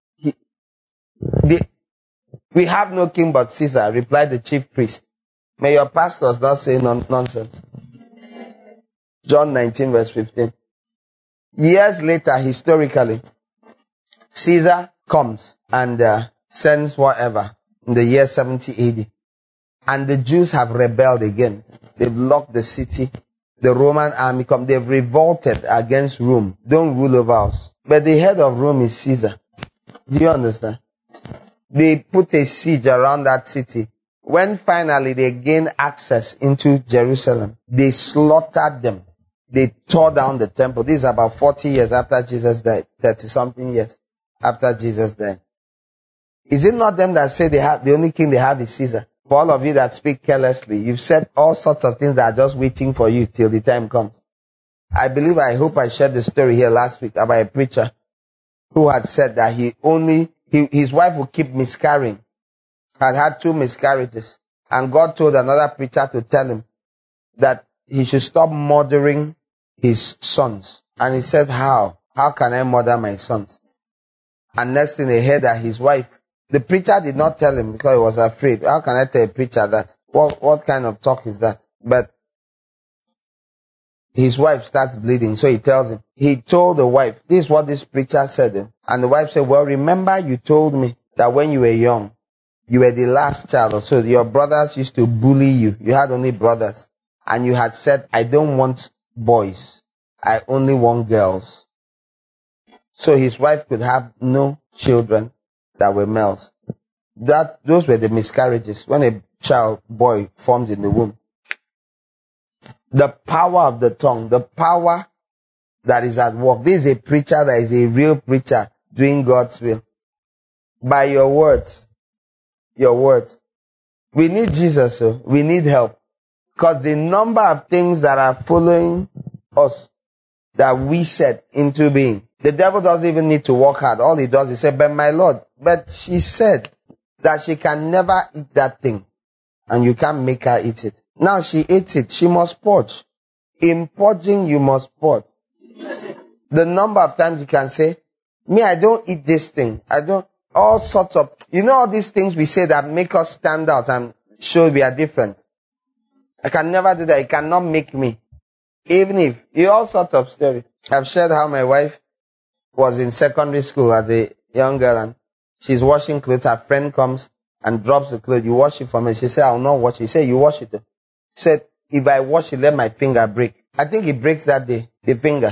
we have no king but Caesar, replied the chief priest. May your pastors not say nonsense. John 19 verse 15. Years later, historically, Caesar comes and sends whatever in the year 70 AD. And the Jews have rebelled again. They've locked the city. The Roman army come. They've revolted against Rome. Don't rule over us. But the head of Rome is Caesar. Do you understand? They put a siege around that city. When finally they gained access into Jerusalem, they slaughtered them. They tore down the temple. This is about 40 years after Jesus died. 30-something years after Jesus died. Is it not them that say the only king they have is Caesar? For all of you that speak carelessly, you've said all sorts of things that are just waiting for you till the time comes. I hope I shared the story here last week about a preacher who had said that his wife would keep miscarrying. Had 2 miscarriages. And God told another preacher to tell him that he should stop murdering his sons. And he said, how? How can I murder my sons? And next thing they heard that his wife, the preacher did not tell him because he was afraid. How can I tell a preacher that? What kind of talk is that? But his wife starts bleeding, so he tells him. He told the wife, this is what this preacher said. And the wife said, well, remember you told me that when you were young, you were the last child. So your brothers used to bully you. You had only brothers. And you had said, I don't want boys. I only want girls. So his wife could have no children that were males. Those were the miscarriages when a boy formed in the womb. The power of the tongue, the power that is at work. This is a preacher that is a real preacher doing God's will. By your words. Your words. We need Jesus, so we need help. Because the number of things that are following us that we set into being. The devil doesn't even need to work hard. All he does is say, but my Lord, but she said that she can never eat that thing. And you can't make her eat it. Now she ate it. She must purge. In purging, you must purge. The number of times you can say, me, I don't eat this thing. All sorts of, all these things we say that make us stand out and show we are different. I can never do that. It cannot make me. Even if, all sorts of stories. I've shared how my wife was in secondary school as a young girl and she's washing clothes. Her friend comes and drops the clothes. You wash it for me. She said, I'll not wash it. She said, you wash it. She said, if I wash it, let my finger break. I think it breaks that day, the finger.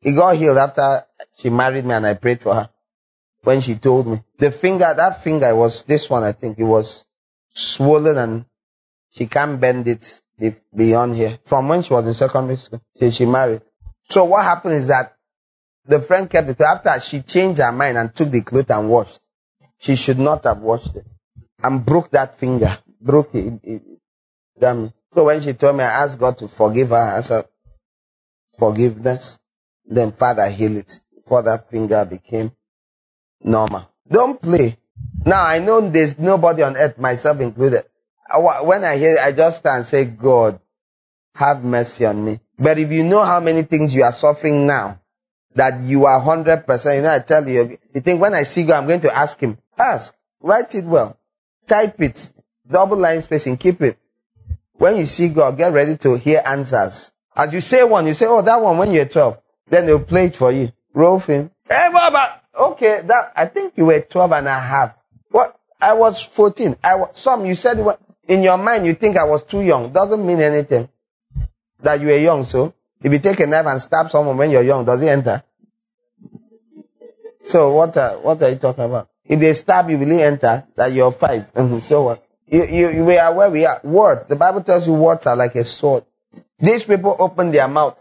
It got healed after she married me and I prayed for her. When she told me. That finger was this one, I think. It was swollen and she can't bend it beyond here. From when she was in secondary school till she married. So what happened is that the friend kept it. After she changed her mind and took the cloth and washed. She should not have washed it. And broke that finger. Broke it. Damn. So when she told me, I asked God to forgive her. I said, forgiveness. Then Father heal it. Before that finger became normal. Don't play. Now I know there's nobody on earth, myself included. When I hear it, I just stand and say, God, have mercy on me. But if you know how many things you are suffering now, that you are 100%, I tell you, you think when I see God, I'm going to ask him. Ask. Write it well. Type it. Double line spacing. Keep it. When you see God, get ready to hear answers. As you say one, you say, oh, that one when you're 12. Then they'll play it for you. Roll film. Hey, Baba! Okay, I think you were 12 and a half. What? I was 14. You said, in your mind, you think I was too young. Doesn't mean anything. That you were young, so. If you take a knife and stab someone when you're young, does it enter? So what are you talking about? If they stab you, will it enter? That you're 5. So what? We are where we are. Words. The Bible tells you words are like a sword. These people opened their mouth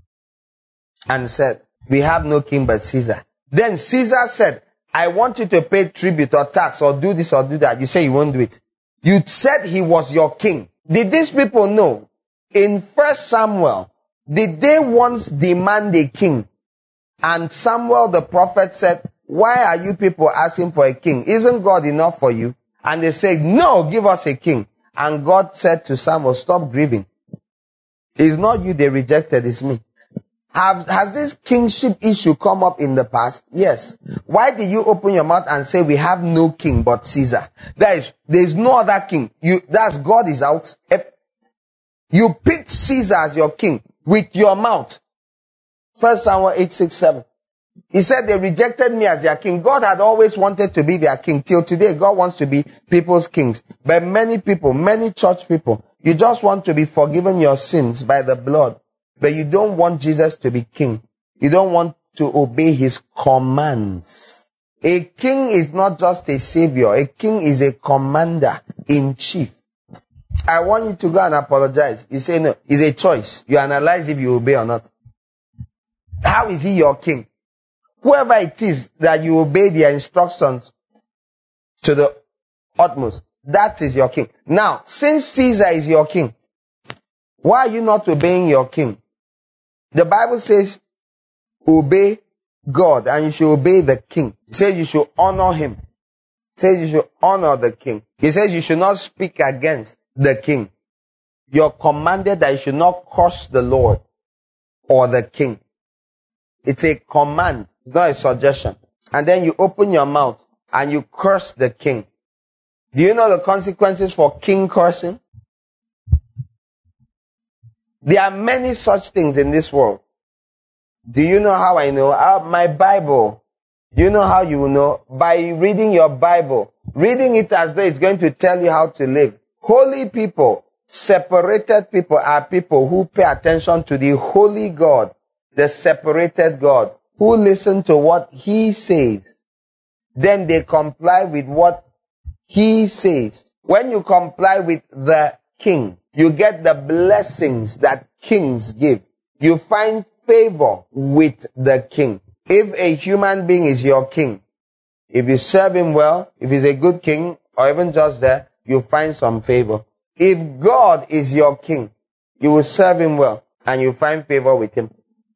and said, we have no king but Caesar. Then Caesar said, I want you to pay tribute or tax or do this or do that. You say you won't do it. You said he was your king. Did these people know? In 1 Samuel, did they once demand a king? And Samuel the prophet said, why are you people asking for a king? Isn't God enough for you? And they said, no, give us a king. And God said to Samuel, stop grieving. It's not you they rejected, it's me. Has this kingship issue come up in the past? Yes. Why did you open your mouth and say we have no king but Caesar? There's no other king. God is out. You picked Caesar as your king with your mouth. 1 Samuel 8:6-7. He said they rejected me as their king. God had always wanted to be their king. Till today, God wants to be people's kings. But many people, many church people, you just want to be forgiven your sins by the blood. But you don't want Jesus to be king. You don't want to obey his commands. A king is not just a savior. A king is a commander in chief. I want you to go and apologize. You say no. It's a choice. You analyze if you obey or not. How is he your king? Whoever it is that you obey their instructions to the utmost, that is your king. Now, since Caesar is your king, why are you not obeying your king? The Bible says, obey God and you should obey the king. It says you should honor him. It says you should honor the king. It says you should not speak against the king. You're commanded that you should not curse the Lord or the king. It's a command. It's not a suggestion. And then you open your mouth and you curse the king. Do you know the consequences for king cursing? There are many such things in this world. Do you know how I know? My Bible. Do you know how you will know? By reading your Bible. Reading it as though it's going to tell you how to live. Holy people, separated people are people who pay attention to the holy God, the separated God, who listen to what he says. Then they comply with what he says. When you comply with the king, you get the blessings that kings give. You find favor with the king. If a human being is your king, if you serve him well, if he's a good king, or even just there, you find some favor. If God is your king, you will serve him well, and you find favor with him.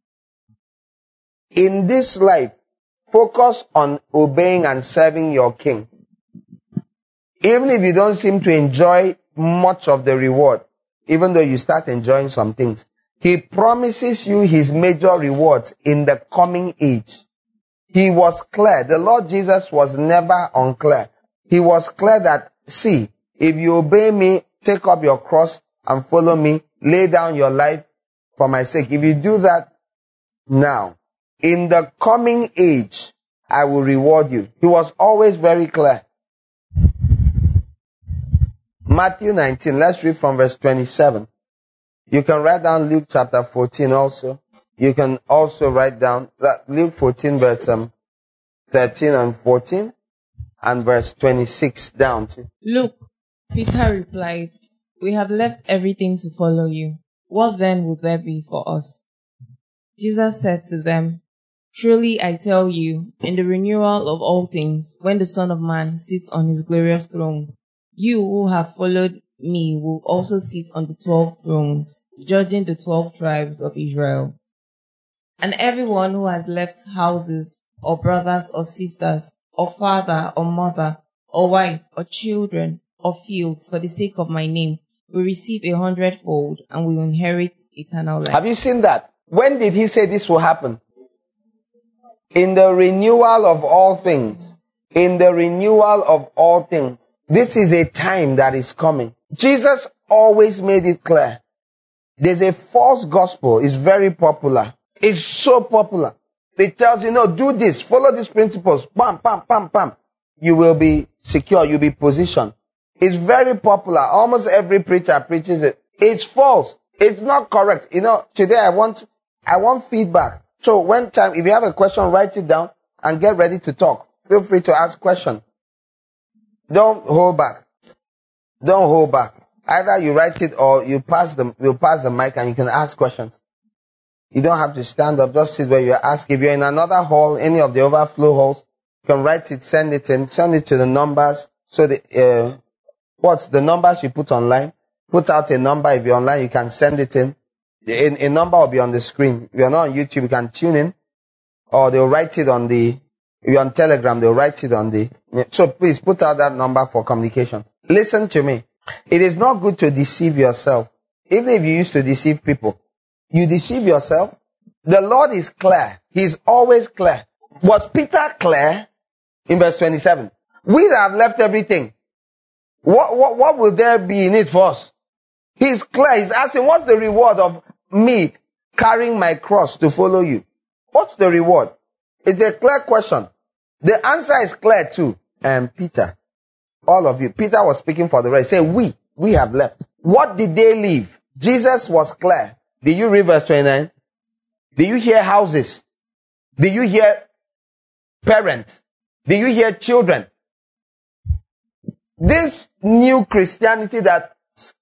In this life, focus on obeying and serving your king. Even if you don't seem to enjoy much of the reward, even though you start enjoying some things, he promises you his major rewards in the coming age. He was clear. The Lord Jesus was never unclear. He was clear that, see, if you obey me, take up your cross and follow me, lay down your life for my sake. If you do that now, in the coming age, I will reward you. He was always very clear. Matthew 19, let's read from verse 27. You can write down Luke chapter 14 also. You can also write down that Luke 14 verse 13 and 14 and verse 26 down to. Look, Peter replied, we have left everything to follow you. What then will there be for us? Jesus said to them, truly I tell you, in the renewal of all things, when the Son of Man sits on his glorious throne, you who have followed me will also sit on the 12 thrones, judging the 12 tribes of Israel. And everyone who has left houses, or brothers or sisters, or father or mother, or wife or children, or fields for the sake of my name, will receive 100-fold and will inherit eternal life. Have you seen that? When did he say this will happen? In the renewal of all things. In the renewal of all things. This is a time that is coming. Jesus always made it clear. There's a false gospel. It's very popular. It's so popular. It tells you, no, do this, follow these principles. Bam, bam, bam, bam. You will be secure. You'll be positioned. It's very popular. Almost every preacher preaches it. It's false. It's not correct. Today I want feedback. So if you have a question, write it down and get ready to talk. Feel free to ask questions. Don't hold back. Don't hold back. Either you write it or we'll pass the mic and you can ask questions. You don't have to stand up. Just sit where you ask. If you're in another hall, any of the overflow halls, you can write it, send it to the numbers. So what's the numbers you put online? Put out a number. If you're online, you can send it in. A number will be on the screen. If you're not on YouTube, you can tune in. Or they'll write it if you're on Telegram, they'll write it on so please put out that number for communication. Listen to me. It is not good to deceive yourself. Even if you used to deceive people, you deceive yourself. The Lord is clear. He's always clear. Was Peter clear? In verse 27. We that have left everything. What will there be in it for us? He's clear. He's asking, what's the reward of me carrying my cross to follow you? What's the reward? It's a clear question. The answer is clear too. Peter, all of you. Peter was speaking for the rest. Say, we have left. What did they leave? Jesus was clear. Did you read verse 29? Did you hear houses? Did you hear parents? Did you hear children? This new Christianity that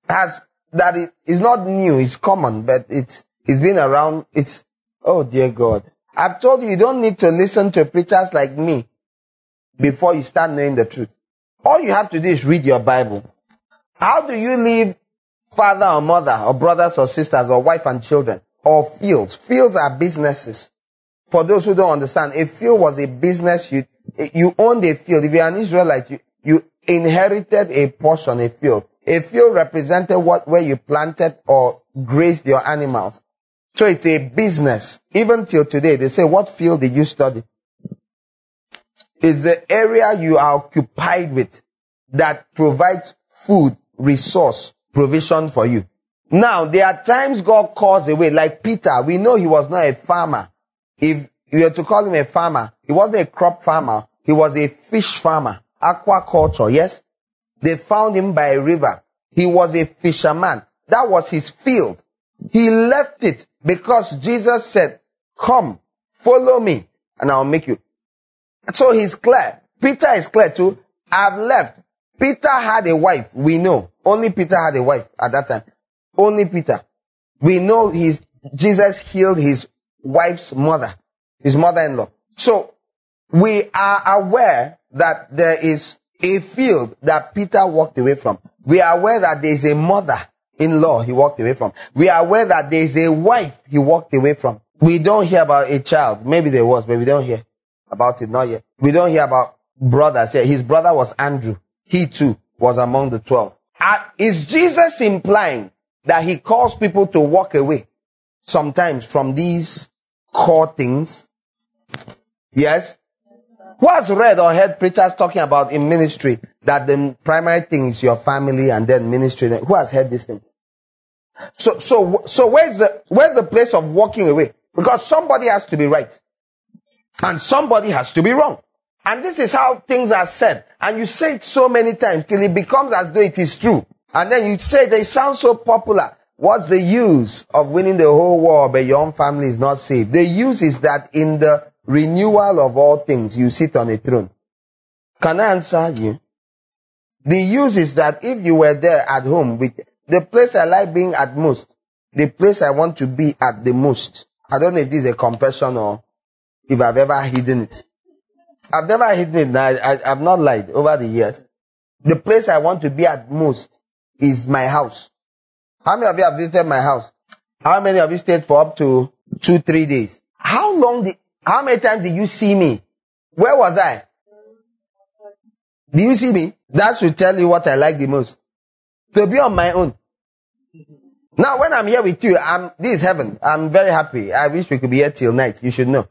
is not new, it's common, but it's been around. Oh dear God. I've told you don't need to listen to preachers like me before you start knowing the truth. All you have to do is read your Bible. How do you leave father or mother or brothers or sisters or wife and children or fields? Fields are businesses. For those who don't understand, a field was a business. You owned a field. If you're an Israelite, you inherited a portion, a field. A field represented where you planted or grazed your animals. So it's a business. Even till today, they say, what field did you study? It's the area you are occupied with that provides food, resource, provision for you. Now, there are times God calls away, like Peter. We know he was not a farmer. If you were to call him a farmer, he wasn't a crop farmer. He was a fish farmer. Aquaculture, yes? They found him by a river. He was a fisherman. That was his field. He left it because Jesus said, come, follow me, and I'll make you. So he's clear. Peter is clear too. I've left. Peter had a wife. We know. Only Peter had a wife at that time. Only Peter. We know Jesus healed his wife's mother, his mother-in-law. So we are aware that there is a field that Peter walked away from. We are aware that there is a mother-in-law he walked away from. We are aware that there is a wife he walked away from. We don't hear about a child. Maybe there was, but we don't hear about it, not yet. We don't hear about brothers here. His brother was Andrew. He too was among the 12. Is Jesus implying that he calls people to walk away sometimes from these core things? Yes? Who has read or heard preachers talking about in ministry that the primary thing is your family and then ministry? Who has heard these things? So where's the place of walking away? Because somebody has to be right. And somebody has to be wrong. And this is how things are said. And you say it so many times till it becomes as though it is true. And then you say they sound so popular. What's the use of winning the whole world but your own family is not saved? The use is that in the renewal of all things, you sit on a throne. Can I answer you? The use is that if you were there at home, with the place I like being at most, the place I want to be at the most. I don't know if this is a confession or if I've ever hidden it. I've never hidden it. I've not lied over the years. The place I want to be at most is my house. How many of you have visited my house? How many of you stayed for up to 2-3 days? How many times did you see me? Where was I? Do you see me? That should tell you what I like the most. To be on my own. Now, when I'm here with you, this is heaven. I'm very happy. I wish we could be here till night. You should know.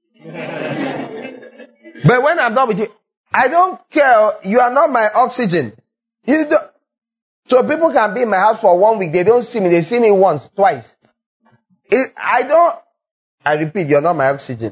But when I'm not with you, I don't care. You are not my oxygen. So people can be in my house for 1 week. They don't see me. They see me once, twice. I repeat, you're not my oxygen.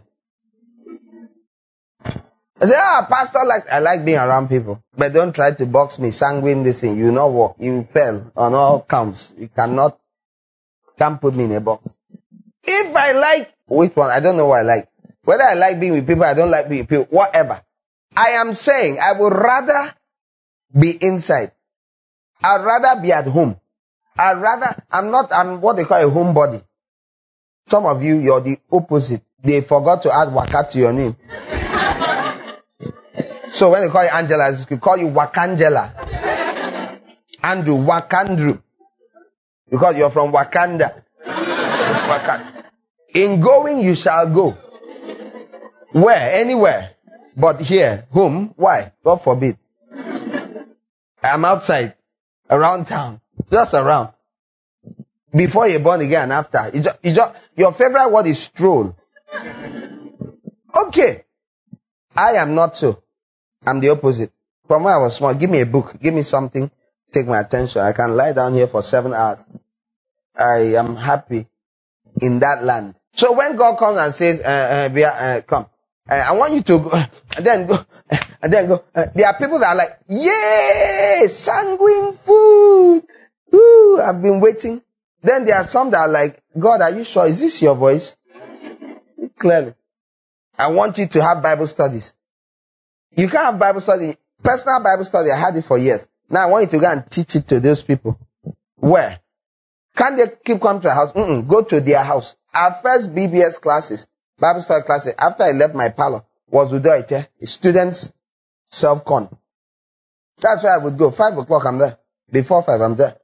I say, pastor I like being around people. But don't try to box me, sanguine this thing. You know what? You fail on all counts. You can't put me in a box. If I like, which one? I don't know what I like. Whether I like being with people, I don't like being with people, whatever. I am saying I would rather be inside. I'd rather be at home. I'm what they call a homebody. Some of you, you're the opposite. They forgot to add Waka to your name. So when they call you Angela, they could call you Wakangela. Andrew, Wakandrew. Because you're from Wakanda. In going, you shall go. Where? Anywhere. But here, home, why? God forbid. I'm outside, around town, just around. Before you're born again and after. Your favorite word is stroll. Okay. I am not so. I'm the opposite. From when I was small, give me a book, give me something, take my attention. I can lie down here for 7 hours. I am happy in that land. So when God comes and says, come, I want you to go, and then go. There are people that are like, yay, sanguine food. Ooh, I've been waiting. Then there are some that are like, God, are you sure? Is this your voice? Clearly. I want you to have Bible studies. You can't have Bible study. Personal Bible study, I had it for years. Now I want you to go and teach it to those people. Where? Can't they keep coming to our house? Go to their house. Our first BBS classes, Bible study classes, after I left my parlor, was Udoite, students self-con. That's where I would go. 5 o'clock, I'm there. Before 5, I'm there.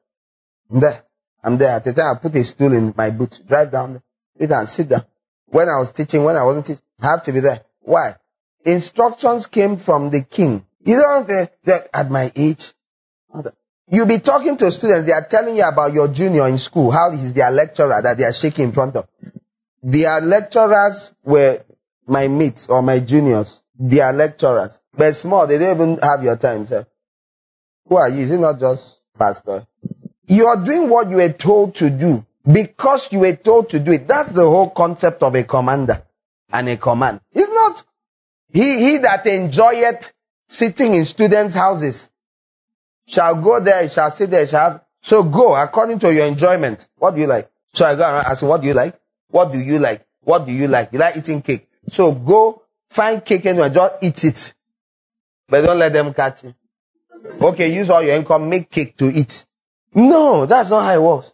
I'm there. At the time, I put a stool in my boot, drive down there, and sit down. When I was teaching, when I wasn't teaching, I have to be there. Why? Instructions came from the king. You don't at my age. You'll be talking to students, they are telling you about your junior in school, how he's their lecturer that they are shaking in front of. Their lecturers were my mates or my juniors. They are lecturers. But small, they don't even have your time, sir. Who are you? Is it not just pastor? You are doing what you were told to do because you were told to do it. That's the whole concept of a commander and a command. It's not he that enjoyeth sitting in students' houses shall go there, shall sit there, shall have. So go according to your enjoyment. What do you like? So I go around asking, what do you like? What do you like? What do you like? You like eating cake. So go find cake and just eat it. But don't let them catch you. Okay, use all your income, make cake to eat. No, that's not how it works.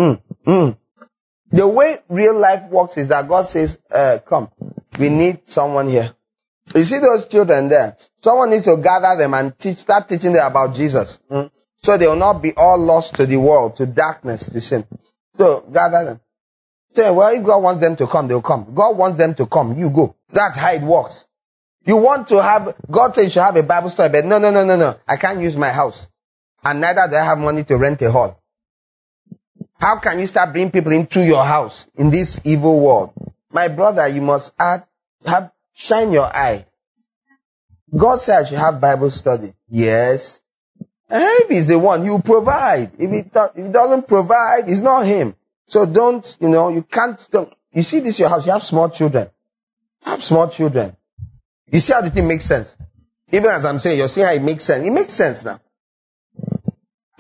The way real life works is that God says, come, we need someone here. You see those children there? Someone needs to gather them and start teaching them about Jesus. So they will not be all lost to the world, to darkness, to sin. So gather them. Say, well, if God wants them to come, they'll come. God wants them to come, you go. That's how it works. You want to have, God says you should have a Bible study, but no. I can't use my house. And neither do I have money to rent a hall. How can you start bringing people into your house in this evil world? My brother, you must shine your eye. God said I should have Bible study. Yes. And if he's the one, he will provide. If he doesn't provide, it's not him. So don't, you can't, you see this your house, you have small children. Have small children. You see how the thing makes sense? Even as I'm saying, you're seeing how it makes sense. It makes sense now.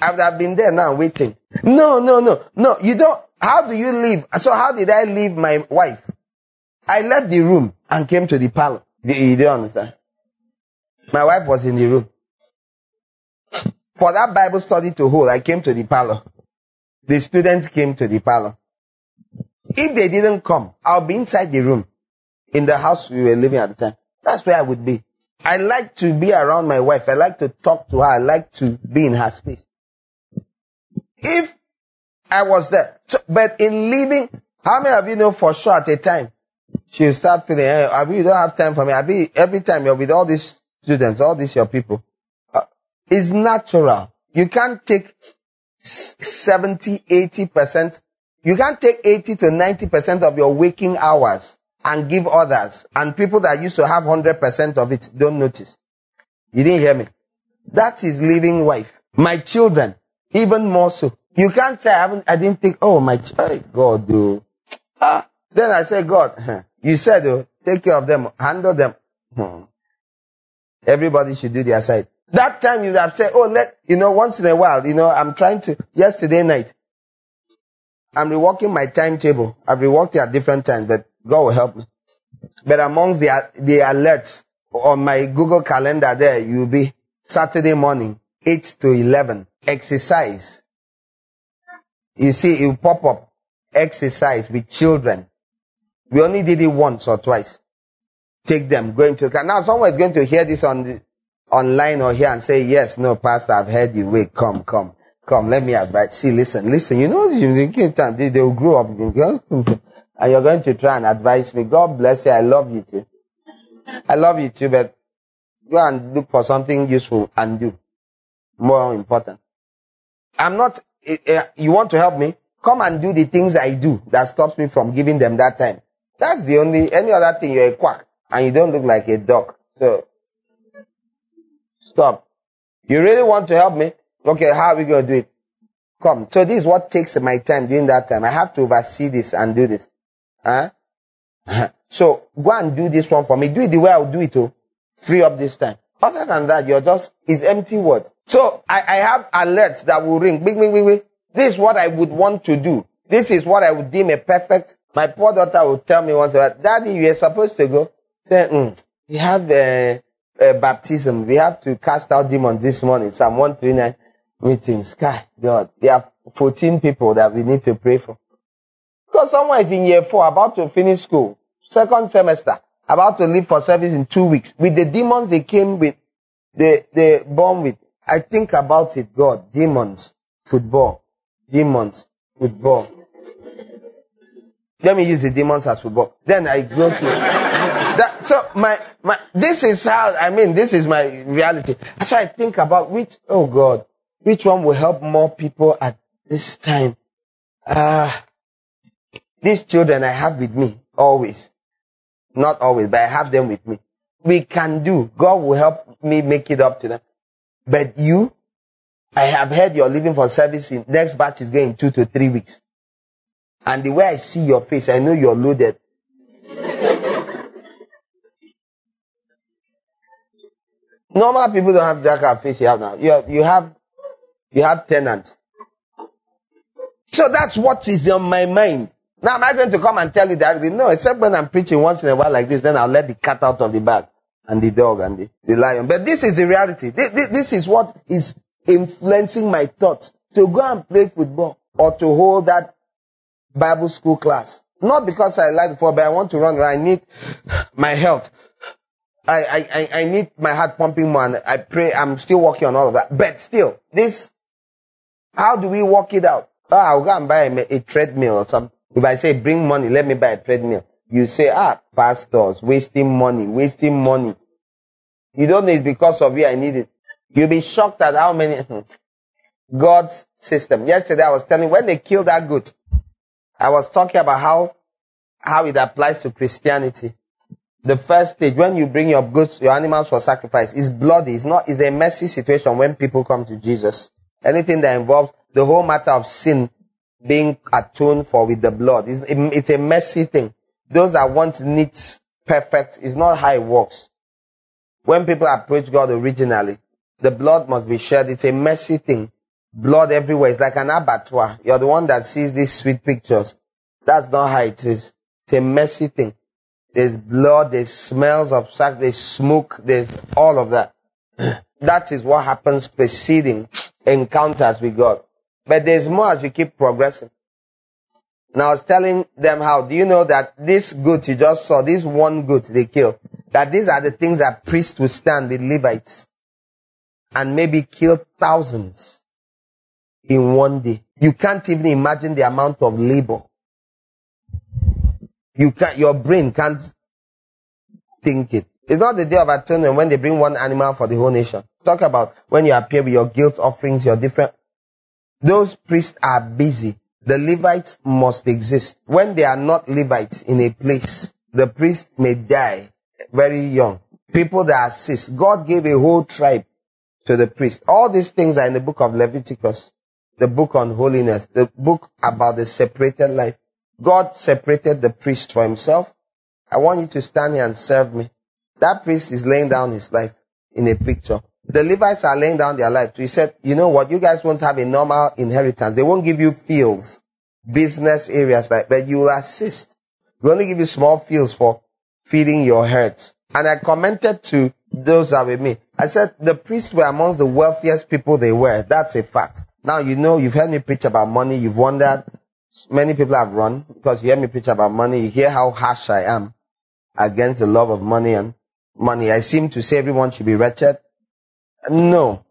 I would have been there now waiting. No. You don't. How do you leave? So how did I leave my wife? I left the room and came to the parlor. You don't understand? My wife was in the room. For that Bible study to hold, I came to the parlor. The students came to the parlor. If they didn't come, I'll be inside the room. In the house we were living at the time. That's where I would be. I like to be around my wife. I like to talk to her. I like to be in her space. If I was there. So, but in leaving, how many of you know for sure at a time, she'll start feeling, hey, you don't have time for me. Every time you're with all these students, all these your people. It's natural. You can't take 70, 80%. You can't take 80 to 90% of your waking hours and give others. And people that used to have 100% of it don't notice. You didn't hear me. That is living wife. My children, even more so. You can't say I didn't think, oh my God, dude. Then I say, God, you said, take care of them, handle them. Everybody should do their side. That time you have said, once in a while, I'm trying to, yesterday night, I'm reworking my timetable. I've reworked it at different times, but God will help me. But amongst the alerts on my Google calendar there, you'll be Saturday morning, 8 to 11, exercise. You see, it will pop up, exercise with children. We only did it once or twice. Take them, go into the car. Now someone is going to hear this online or here and say, yes, no, Pastor, I've heard you. Wait, come, let me advise. See, listen, they will grow up and you're going to try and advise me. God bless you. I love you too, but go and look for something useful and do. More important. You want to help me? Come and do the things I do that stops me from giving them that time. That's any other thing, you're a quack and you don't look like a dog. So, stop. You really want to help me? Okay, how are we going to do it? Come. So this is what takes my time during that time. I have to oversee this and do this. So go and do this one for me. Do it the way I'll do it to free up this time. Other than that, it's empty words. So I have alerts that will ring. Bing, bing, bing, bing. This is what I would want to do. This is what I would deem a perfect. My poor daughter will tell me once, Daddy, you are supposed to go. Say, we have baptism. We have to cast out demons this morning. Psalm 139 meetings. God, there are 14 people that we need to pray for. Because someone is in year 4, about to finish school, second semester, about to leave for service in 2 weeks. With the demons they came with, they born with. I think about it, God. Demons, football. Demons, football. Let me use the demons as football. Then I go to that. So this is my reality. So I think about which one will help more people at this time. These children I have with me always. Not always, but I have them with me. We can do. God will help me make it up to them. But I have heard you're leaving for service in next batch is going 2 to 3 weeks. And the way I see your face, I know you're loaded. Normal people don't have that kind of face you have now. You have tenants. So that's what is on my mind. Now, am I going to come and tell you directly? No, except when I'm preaching once in a while like this, then I'll let the cat out of the bag and the dog and the lion. But this is the reality. This is what is influencing my thoughts. To go and play football or to hold that Bible school class. Not because I like football, but I want to run around. I need my health. I need my heart pumping more, and I pray. I'm still working on all of that. But still, how do we work it out? I'll go and buy a treadmill or something. If I say, bring money, let me buy a treadmill. You say, pastors, wasting money. You don't know it's because of you I need it. You'll be shocked at how many, God's system. Yesterday I was telling, when they killed that goat, I was talking about how it applies to Christianity. The first stage, when you bring your goats, your animals for sacrifice, is bloody. It's a messy situation when people come to Jesus. Anything that involves the whole matter of sin being atoned for with the blood, it's a messy thing. Those that want neat, perfect, is not how it works. When people approach God originally, the blood must be shed. It's a messy thing. blood everywhere. It's like an abattoir. You're the one that sees these sweet pictures. That's not how it is. It's a messy thing. There's blood, there's smells of sack, there's smoke, there's all of that. That is what happens preceding encounters with God. But there's more as you keep progressing. Now I was telling them how, do you know that this goat you just saw, this one goat they kill, that these are the things that priests will stand with Levites and maybe kill thousands in one day. You can't even imagine the amount of labor. Your brain can't think it. It's not the Day of Atonement when they bring one animal for the whole nation. Talk about when you appear with your guilt offerings, your different. Those priests are busy. The Levites must exist. When they are not Levites in a place, the priest may die very young. People that assist. God gave a whole tribe to the priest. All these things are in the book of Leviticus, the book on holiness, the book about the separated life. God separated the priest for himself. I want you to stand here and serve me. That priest is laying down his life in a picture. The Levites are laying down their life. So he said, you know what? You guys won't have a normal inheritance. They won't give you fields, business areas, but you will assist. We only give you small fields for feeding your herds. And I commented to those that were with me. I said, the priests were amongst the wealthiest people they were. That's a fact. Now, you know, you've heard me preach about money. You've wondered. Many people have run because you hear me preach about money. You hear how harsh I am against the love of money and money. I seem to say everyone should be wretched. No,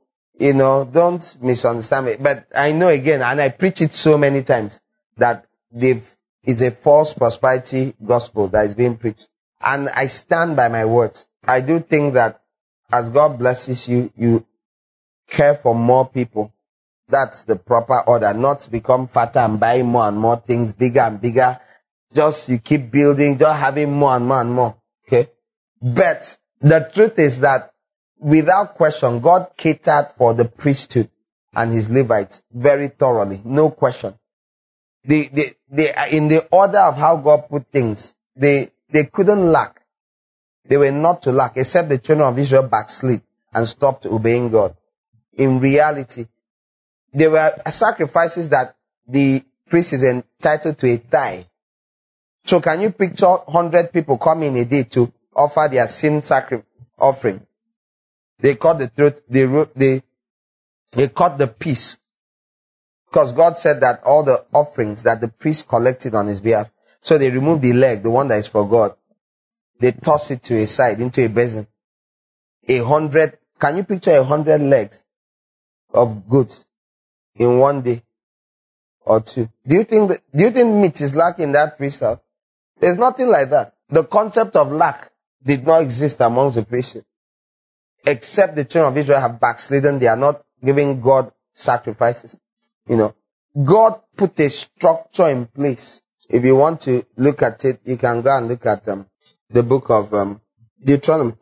don't misunderstand me. But I know again, and I preach it so many times, that it's a false prosperity gospel that is being preached. And I stand by my words. I do think that as God blesses you, you care for more people. That's the proper order, not become fatter and buy more and more things, bigger and bigger. Just you keep building, just having more and more and more. Okay? But the truth is that without question, God catered for the priesthood and his Levites very thoroughly. No question. They in the order of how God put things, they couldn't lack. They were not to lack, except the children of Israel backslid and stopped obeying God. In reality, there were sacrifices that the priest is entitled to a tithe. So can you picture 100 people come in a day to offer their sin sacrifice offering? They cut the throat, they cut the piece. Because God said that all the offerings that the priest collected on his behalf, so they removed the leg, the one that is for God. They toss it to a side, into a basin. 100, can you picture 100 legs of goats in one day or two? Do you think meat is lacking in that priest's house? There's nothing like that. The concept of lack did not exist amongst the priests. Except the children of Israel have backslidden, they are not giving God sacrifices. God put a structure in place. If you want to look at it, you can go and look at the book of Deuteronomy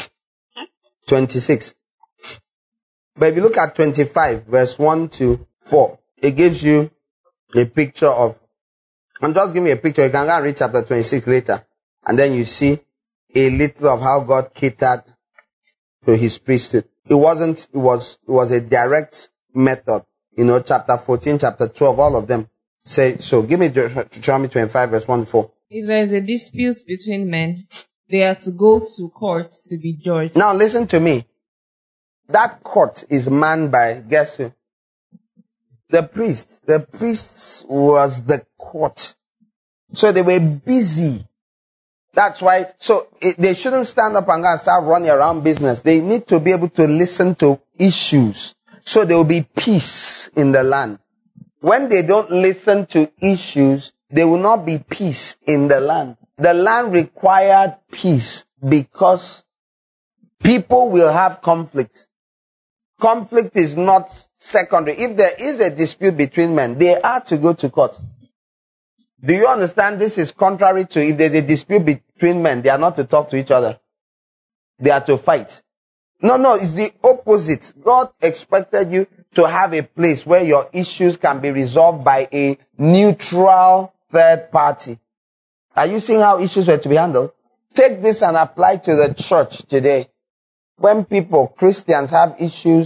26. But if you look at 25, verse 1 to 4, it gives you a picture of, and just give me a picture. You can go and read chapter 26 later, and then you see a little of how God catered to his priesthood. It was a direct method. Chapter 14, chapter 12, all of them say so. Give me Deuteronomy 25, verse 1 to 4. If there is a dispute between men, they are to go to court to be judged. Now listen to me. That court is manned by, guess who? The priests. The priests was the court. So they were busy. That's why, they shouldn't stand up and go and start running around business. They need to be able to listen to issues. So there will be peace in the land. When they don't listen to issues, there will not be peace in the land. The land required peace because people will have conflict. Conflict is not secondary. If there is a dispute between men, they are to go to court. Do you understand? This is contrary to if there's a dispute between men, they are not to talk to each other. They are to fight. No, it's the opposite. God expected you to have a place where your issues can be resolved by a neutral third party. Are you seeing how issues were to be handled? Take this and apply to the church today. When Christians have issues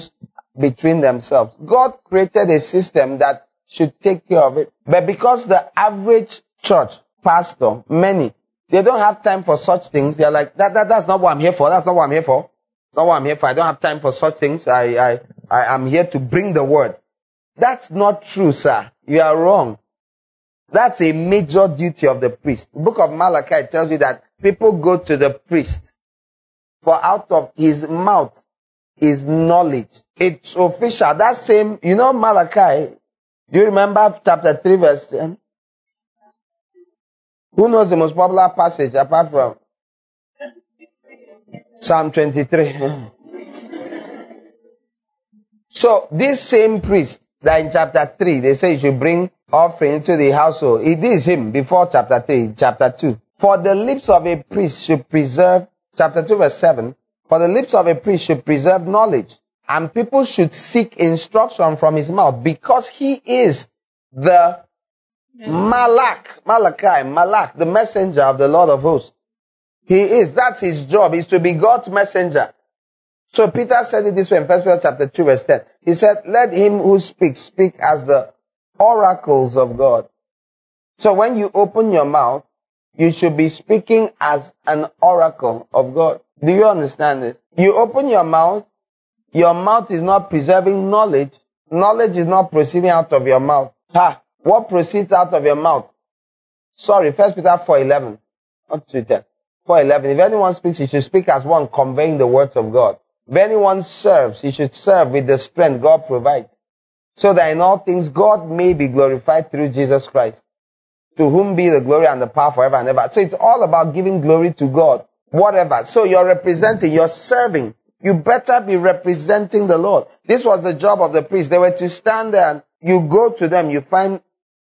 between themselves. God created a system that should take care of it. But because the average church pastor, many, they don't have time for such things. They're like, that's not what I'm here for. That's not what I'm here for. Not what I'm here for. I don't have time for such things. I'm here to bring the word. That's not true, sir. You are wrong. That's a major duty of the priest. The book of Malachi tells you that people go to the priest, for out of his mouth is knowledge. It's official. That same, Malachi, do you remember chapter 3 verse 10? Who knows the most popular passage apart from Psalm 23? So this same priest that in chapter 3, they say you should bring offering into the household. It is him before chapter 3, chapter 2. For the lips of a priest should preserve, chapter 2 verse 7, for the lips of a priest should preserve knowledge, and people should seek instruction from his mouth, because he is the Malak, the messenger of the Lord of hosts. That's his job, is to be God's messenger. So Peter said it this way in 1 Peter chapter 2 verse 10. He said, let him who speaks speak as the oracles of God. So when you open your mouth, you should be speaking as an oracle of God. Do you understand this? You open your mouth is not preserving knowledge. Knowledge is not proceeding out of your mouth. What proceeds out of your mouth? 1 Peter 4:11. Not 2:10. 4:11. If anyone speaks, he should speak as one conveying the words of God. If anyone serves, he should serve with the strength God provides, so that in all things God may be glorified through Jesus Christ, to whom be the glory and the power forever and ever. So it's all about giving glory to God, whatever. So you're representing, you're serving. You better be representing the Lord. This was the job of the priest. They were to stand there and you go to them, you find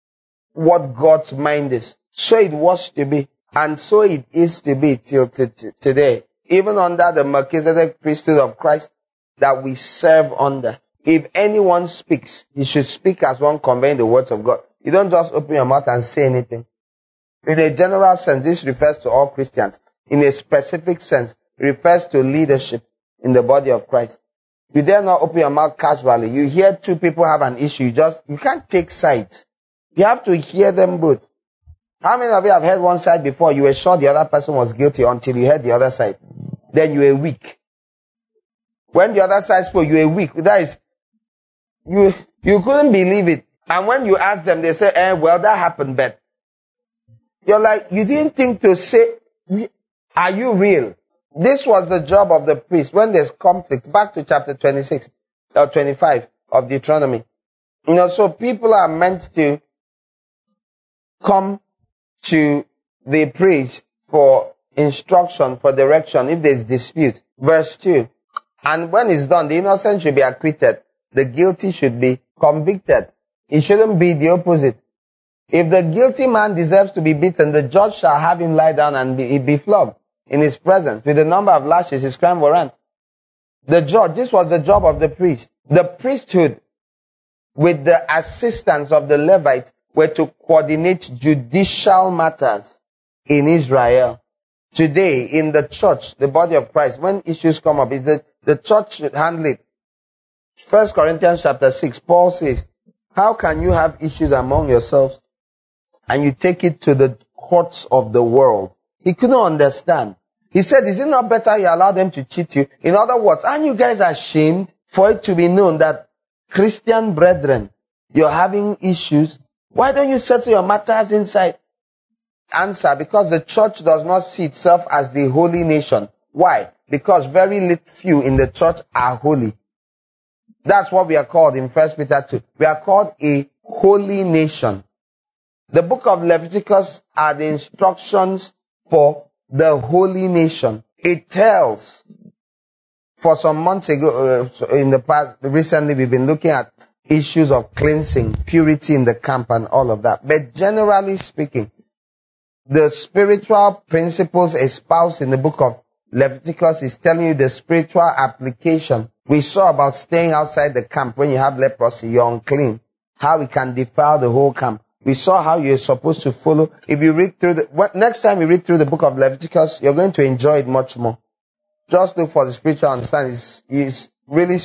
what God's mind is. So it was to be, and so it is to be till today. Even under the Melchizedek priesthood of Christ that we serve under. If anyone speaks, he should speak as one conveying the words of God. You don't just open your mouth and say anything. In a general sense, this refers to all Christians. In a specific sense, it refers to leadership in the body of Christ. You dare not open your mouth casually. You hear two people have an issue, you can't take sides. You have to hear them both. How many of you have heard one side before? You were sure the other person was guilty until you heard the other side. Then you were weak. When the other side spoke, you were weak. That is, you couldn't believe it. And when you ask them, they say, well, that happened, but you're like, you didn't think to say, are you real? This was the job of the priest. When there's conflict, back to chapter 26 or 25 of Deuteronomy. So people are meant to come to the priest for instruction, for direction, if there's dispute. Verse 2. And when it's done, the innocent should be acquitted. The guilty should be convicted. It shouldn't be the opposite. If the guilty man deserves to be beaten, the judge shall have him lie down and be flogged in his presence with the number of lashes his crime warrant. The judge, this was the job of the priest. The priesthood, with the assistance of the Levite, were to coordinate judicial matters in Israel. Today, in the church, the body of Christ, when issues come up, is that the church should handle it. 1 Corinthians chapter 6, Paul says, how can you have issues among yourselves and you take it to the courts of the world? He couldn't understand. He said, is it not better you allow them to cheat you? In other words, aren't you guys ashamed for it to be known that Christian brethren, you're having issues? Why don't you settle your matters inside? Answer, because the church does not see itself as the holy nation. Why? Because very few in the church are holy. That's what we are called in 1 Peter 2. We are called a holy nation. The book of Leviticus are the instructions for the holy nation. It tells, for some months ago, in the past, recently we've been looking at issues of cleansing, purity in the camp and all of that. But generally speaking, the spiritual principles espoused in the book of Leviticus is telling you the spiritual application. We saw about staying outside the camp when you have leprosy, you're unclean. How it can defile the whole camp. We saw how you're supposed to follow. If you read through next time you read through the book of Leviticus, you're going to enjoy it much more. Just look for the spiritual understanding. It's really sweet.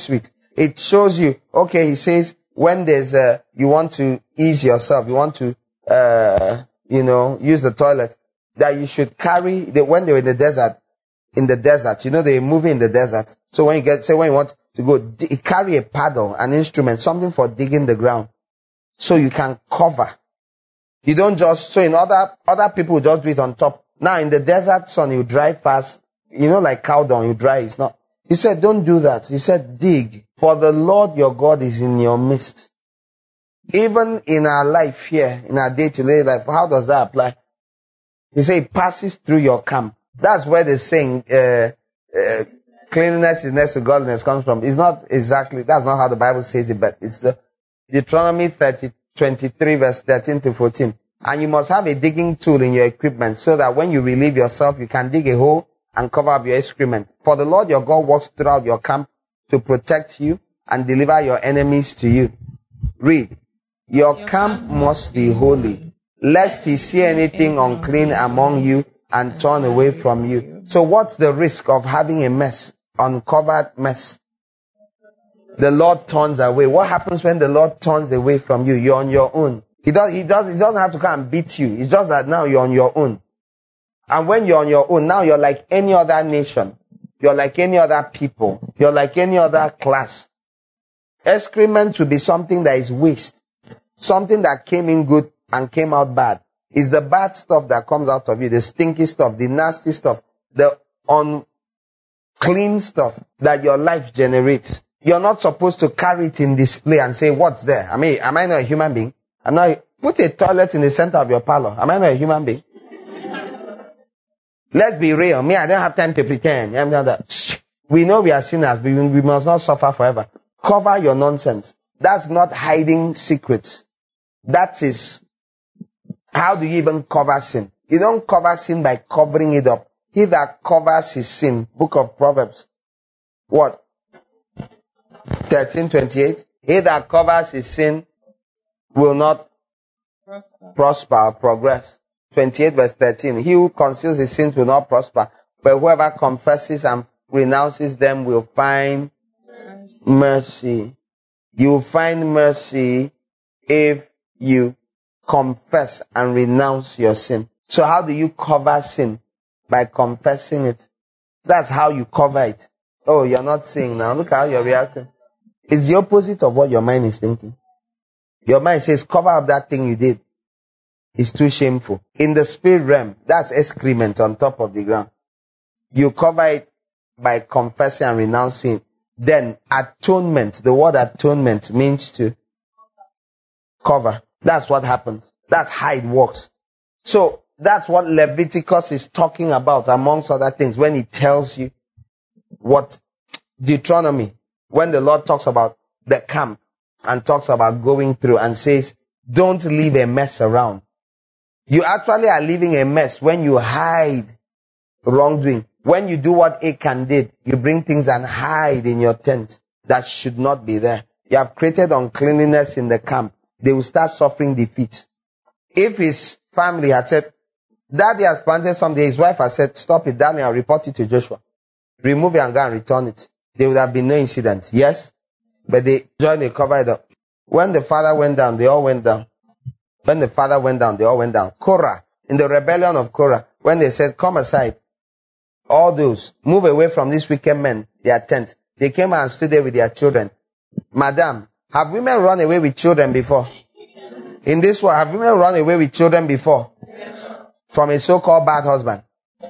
It shows you, okay, he says, when there's you want to ease yourself, you want to, use the toilet, that you should carry, when they were in the desert, they're moving in the desert. So when you want to go, carry a paddle, an instrument, something for digging the ground, so you can cover. You don't just, so in other people just do it on top. Now in the desert sun, you dry fast, like cow dung, you dry, it's not. He said, don't do that. He said, dig, for the Lord your God is in your midst. Even in our life here, in our day-to-day life, how does that apply? He said, it passes through your camp. That's where the saying, cleanliness is next to godliness comes from. It's not exactly, that's not how the Bible says it, but it's the Deuteronomy 23 verse 13 to 14. And you must have a digging tool in your equipment so that when you relieve yourself, you can dig a hole and cover up your excrement. For the Lord your God walks throughout your camp to protect you and deliver your enemies to you. Read. Your camp must be holy, lest he see anything unclean among you and turn away from you. So what's the risk of having a mess, uncovered mess? The Lord turns away. What happens when the Lord turns away from you? You're on your own. He doesn't have to come and beat you. It's just that now you're on your own. And when you're on your own, now you're like any other nation. You're like any other people. You're like any other class. Excrement should be something that is waste. Something that came in good and came out bad. It's the bad stuff that comes out of you, the stinky stuff, the nasty stuff, the unclean stuff that your life generates. You're not supposed to carry it in display and say, what's there? I mean, am I not a human being? Put a toilet in the center of your parlor. Am I not a human being? Let's be real. I don't have time to pretend. We know we are sinners, but we must not suffer forever. Cover your nonsense. That's not hiding secrets. That is, how do you even cover sin? You don't cover sin by covering it up. He that covers his sin, Book of Proverbs. What? 13:28. He that covers his sin will not prosper or progress. 28 verse 13. He who conceals his sins will not prosper, but whoever confesses and renounces them will find mercy. You will find mercy if you confess and renounce your sin. So how do you cover sin? By confessing it. That's how you cover it. Oh, you're not saying now. Look at how you're reacting. It's the opposite of what your mind is thinking. Your mind says, cover up that thing you did. It's too shameful. In the spirit realm, that's excrement on top of the ground. You cover it by confessing and renouncing. Then atonement, the word atonement means to cover. That's what happens. That's how it works. So that's what Leviticus is talking about, amongst other things, when it tells you what Deuteronomy, when the Lord talks about the camp and talks about going through and says, don't leave a mess around. You actually are leaving a mess when you hide wrongdoing. When you do what Achan did, you bring things and hide in your tent that should not be there. You have created uncleanliness in the camp. They will start suffering defeat. If his family had said, Daddy has planted something, his wife has said, stop it, Daddy, I'll report it to Joshua. Remove it and go and return it. There would have been no incident. Yes? But they joined, they covered it up. When the father went down, they all went down. When the father went down, they all went down. Korah, in the rebellion of Korah, when they said, come aside, all those, move away from these wicked men, their tent. They came and stood there with their children. Madam, have women run away with children before? In this world, have women run away with children before? From a so-called bad husband?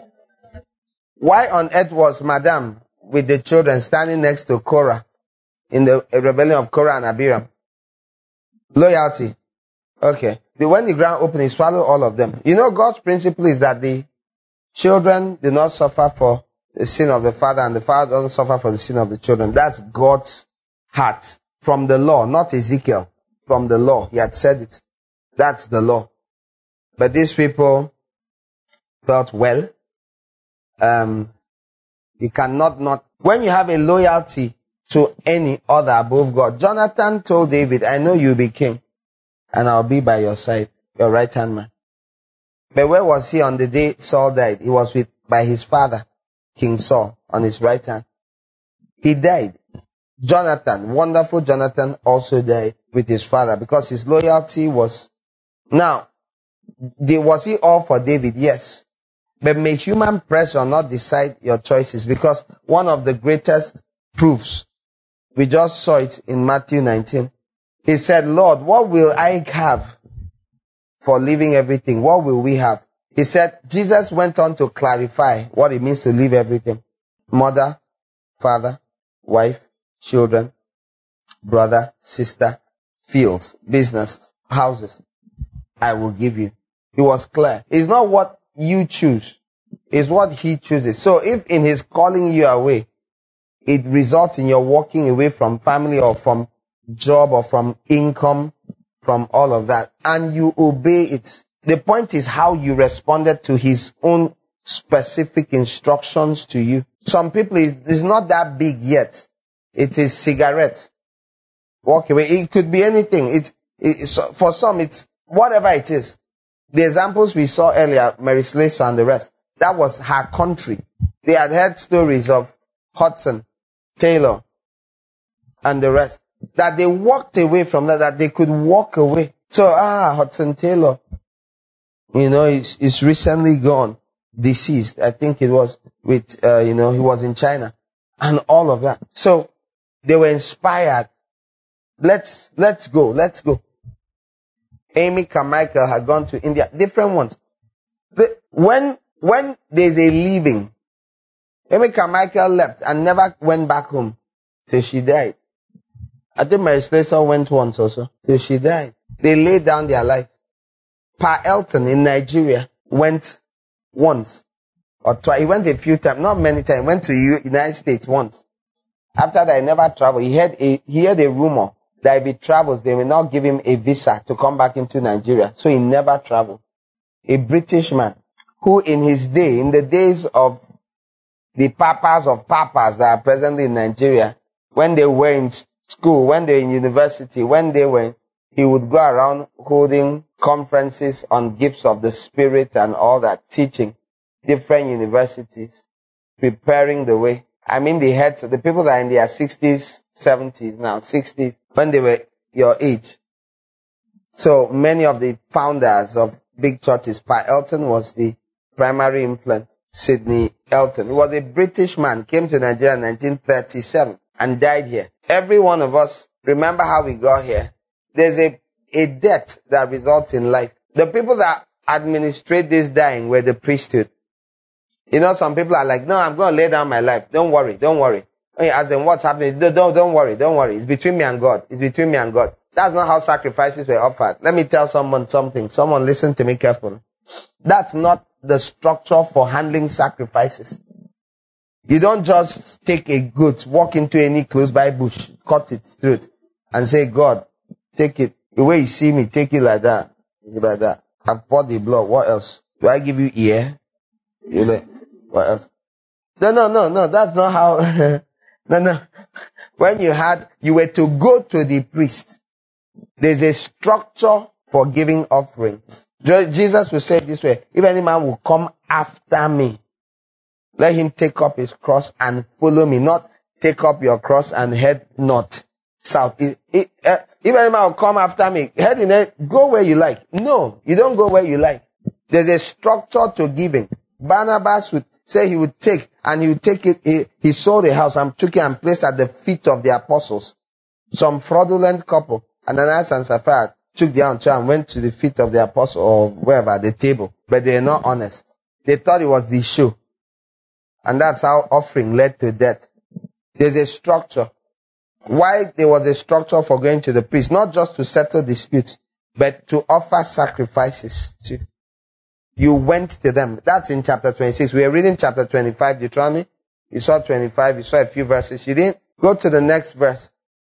Why on earth was Madam with the children standing next to Korah in the rebellion of Korah and Abiram? Loyalty. Okay. When the ground opened, he swallowed all of them. You know, God's principle is that the children do not suffer for the sin of the father, and the father doesn't suffer for the sin of the children. That's God's heart. From the law, not Ezekiel. From the law. He had said it. That's the law. But these people felt, well, you cannot not. When you have a loyalty to any other above God. Jonathan told David, I know you'll be king, and I'll be by your side, your right hand man. But where was he on the day Saul died? He was by his father, King Saul, on his right hand. He died. Jonathan, wonderful Jonathan, also died with his father because his loyalty was... Now, was he all for David? Yes. But may human pressure not decide your choices, because one of the greatest proofs, we just saw it in Matthew 19. He said, Lord, what will I have for leaving everything? What will we have? He said, Jesus went on to clarify what it means to leave everything. Mother, father, wife, children, brother, sister, fields, business, houses. I will give you. He was clear. It's not what you choose. It's what he chooses. So if in his calling you away, it results in your walking away from family or from job or from income, from all of that, and you obey it. The point is how you responded to his own specific instructions to you. Some people, it's not that big yet. It is cigarettes. Walk away. It could be anything. For some, it's whatever it is. The examples we saw earlier, Mary Slessor and the rest, that was her country. They had heard stories of Hudson Taylor and the rest, that they walked away from that they could walk away. So, Hudson Taylor, is recently gone, deceased. I think it was with, he was in China and all of that. So they were inspired. Let's go. Amy Carmichael had gone to India, different ones. When there's a leaving, Amy Carmichael left and never went back home till she died. I think Mary Slessor went once also till she died. They laid down their life. Pa Elton in Nigeria went once or twice. He went a few times, not many times. He went to United States once. After that, he never traveled. He heard a rumor that if he travels, they will not give him a visa to come back into Nigeria. So he never traveled. A British man who in his day, in the days of the papas of papas that are presently in Nigeria, when they were in school, when they were in university, he would go around holding conferences on gifts of the Spirit and all that, teaching different universities, preparing the way. I mean, the people that are in their 60s, 70s now, 60s, when they were your age. So many of the founders of big churches, Pa Elton was the primary influence. Sidney Elton. He was a British man, came to Nigeria in 1937 and died here. Every one of us, remember how we got here. There's a death that results in life. The people that administrate this dying were the priesthood. Some people are like, no, I'm going to lay down my life. Don't worry. As in what's happening, don't worry. It's between me and God. That's not how sacrifices were offered. Let me tell someone something. Someone listen to me carefully. That's not the structure for handling sacrifices. You don't just take a goat, walk into any close by bush, cut its throat, and say, God, take it. The way you see me, take it like that. I've poured the blood. What else? Do I give you ear? What else? No. That's not how. No. When you were to go to the priest, there's a structure for giving offerings. Jesus will say it this way: if any man will come after me, let him take up his cross and follow me. Not take up your cross and head north, south. If any man will come after me, go where you like. No, you don't go where you like. There's a structure to giving. Barnabas would say he would take it. He sold a house and took it and placed at the feet of the apostles. Some fraudulent couple, Ananias and Sapphira, took their own chair and went to the feet of the apostle or wherever, the table. But they are not honest. They thought it was the show. And that's how offering led to death. There's a structure. Why there was a structure for going to the priest? Not just to settle disputes, but to offer sacrifices too. You went to them. That's in chapter 26. We are reading chapter 25, Deuteronomy. You saw 25. You saw a few verses. You didn't go to the next verse.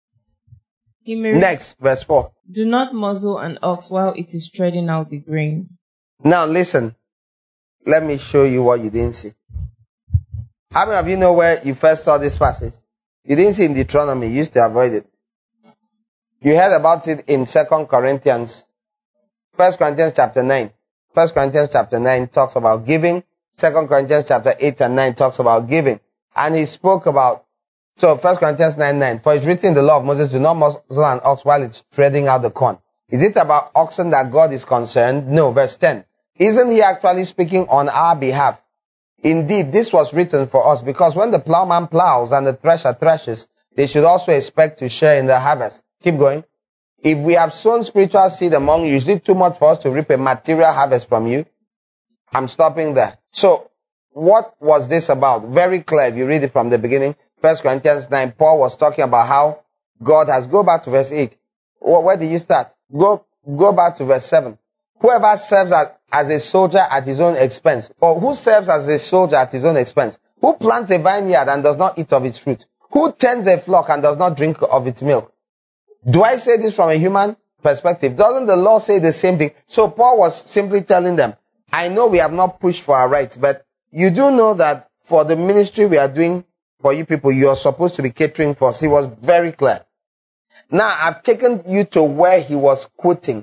Next, verse 4. Do not muzzle an ox while it is treading out the grain. Now listen. Let me show you what you didn't see. How many of you know where you first saw this passage? You didn't see in Deuteronomy. You used to avoid it. You heard about it in 2 Corinthians. 1 Corinthians chapter 9. 1 Corinthians chapter 9 talks about giving. 2 Corinthians chapter 8 and 9 talks about giving. And he spoke about So 1 Corinthians 9:9. For it's written in the law of Moses, do not muzzle an ox while it's treading out the corn. Is it about oxen that God is concerned? No. Verse 10. Isn't he actually speaking on our behalf? Indeed, this was written for us because when the plowman plows and the thresher threshes, they should also expect to share in the harvest. Keep going. If we have sown spiritual seed among you, is it too much for us to reap a material harvest from you? I'm stopping there. So, what was this about? Very clear. If you read it from the beginning, 1 Corinthians 9, Paul was talking about how God has, go back to verse 8. Where did you start? Go back to verse 7. Whoever serves as a soldier at his own expense, or who serves as a soldier at his own expense, who plants a vineyard and does not eat of its fruit, who tends a flock and does not drink of its milk. Do I say this from a human perspective? Doesn't the law say the same thing? So Paul was simply telling them, I know we have not pushed for our rights, but you do know that for the ministry we are doing for you people, you are supposed to be catering for us. He was very clear. Now, I've taken you to where he was quoting.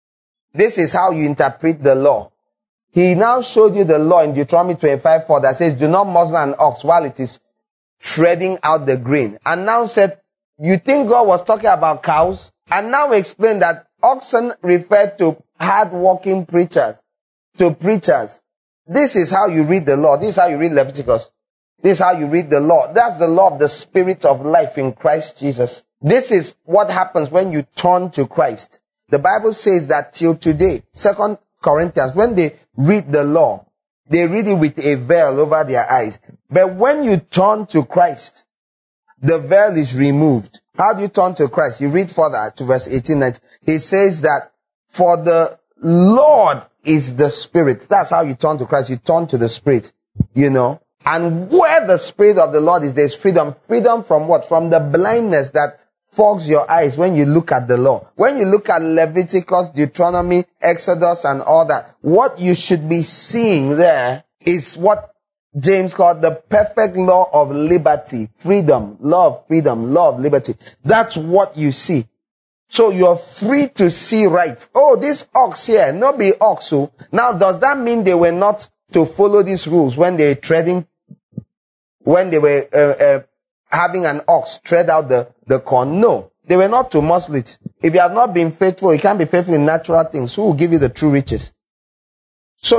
This is how you interpret the law. He now showed you the law in Deuteronomy 25:4 that says, do not muzzle an ox while it is treading out the grain. And now said, you think God was talking about cows? And now explain that oxen referred to hard-working preachers, to preachers. This is how you read the law. This is how you read Leviticus. This is how you read the law. That's the law of the Spirit of life in Christ Jesus. This is what happens when you turn to Christ. The Bible says that till today, 2 Corinthians, when they read the law, they read it with a veil over their eyes. But when you turn to Christ, the veil is removed. How do you turn to Christ? You read further to verse 18. He says that for the Lord is the Spirit. That's how you turn to Christ. You turn to the Spirit, you know. And where the Spirit of the Lord is, there's freedom. Freedom from what? From the blindness that fogs your eyes when you look at the law. When you look at Leviticus, Deuteronomy, Exodus, and all that, what you should be seeing there is what James called the perfect law of liberty, freedom, law of liberty. That's what you see. So you're free to see right. Oh, this ox here, no be ox. So now, does that mean they were not to follow these rules when they were treading, when they were having an ox tread out the corn? No, they were not to muzzle it. If you have not been faithful, you can't be faithful in natural things. Who will give you the true riches? So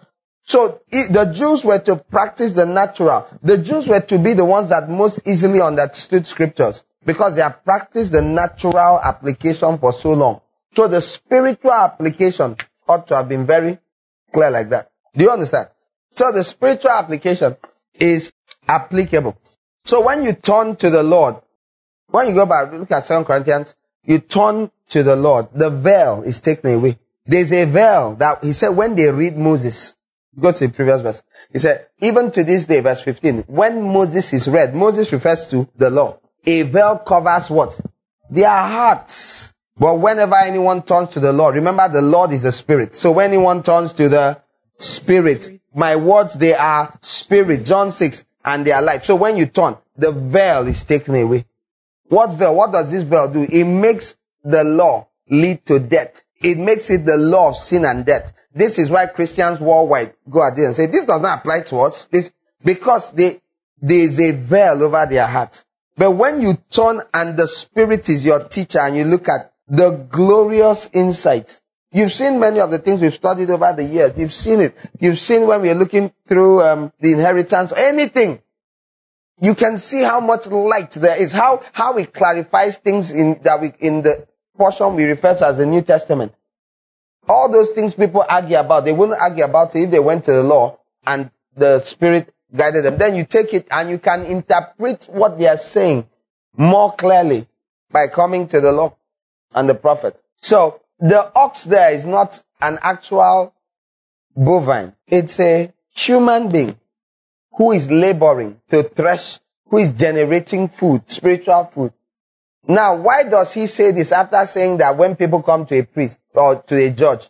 the Jews were to practice the natural. The Jews were to be the ones that most easily understood scriptures because they have practiced the natural application for so long. So the spiritual application ought to have been very clear like that. Do you understand? So the spiritual application is applicable. So when you turn to the Lord, when you go back, look at 2 Corinthians, you turn to the Lord, the veil is taken away. There's a veil that, he said, when they read Moses, go to the previous verse. He said, even to this day, verse 15, when Moses is read, Moses refers to the law. A veil covers what? Their hearts. But whenever anyone turns to the Lord, remember the Lord is a spirit. So when anyone turns to the Spirit, my words, they are spirit, John 6, and they are life. So when you turn, the veil is taken away. What veil? What does this veil do? It makes the law lead to death. It makes it the law of sin and death. This is why Christians worldwide go out there and say, this does not apply to us. Because there is a veil over their hearts. But when you turn and the Spirit is your teacher and you look at the glorious insight, you've seen many of the things we've studied over the years. You've seen it. You've seen when we're looking through the inheritance, anything. You can see how much light there is, how it clarifies things in the portion we refer to as the New Testament. All those things people argue about, they wouldn't argue about it if they went to the law and the Spirit guided them. Then you take it and you can interpret what they are saying more clearly by coming to the law and the prophet. So the ox there is not an actual bovine. It's a human being who is laboring to thresh, who is generating food, spiritual food. Now, why does he say this after saying that when people come to a priest or to a judge?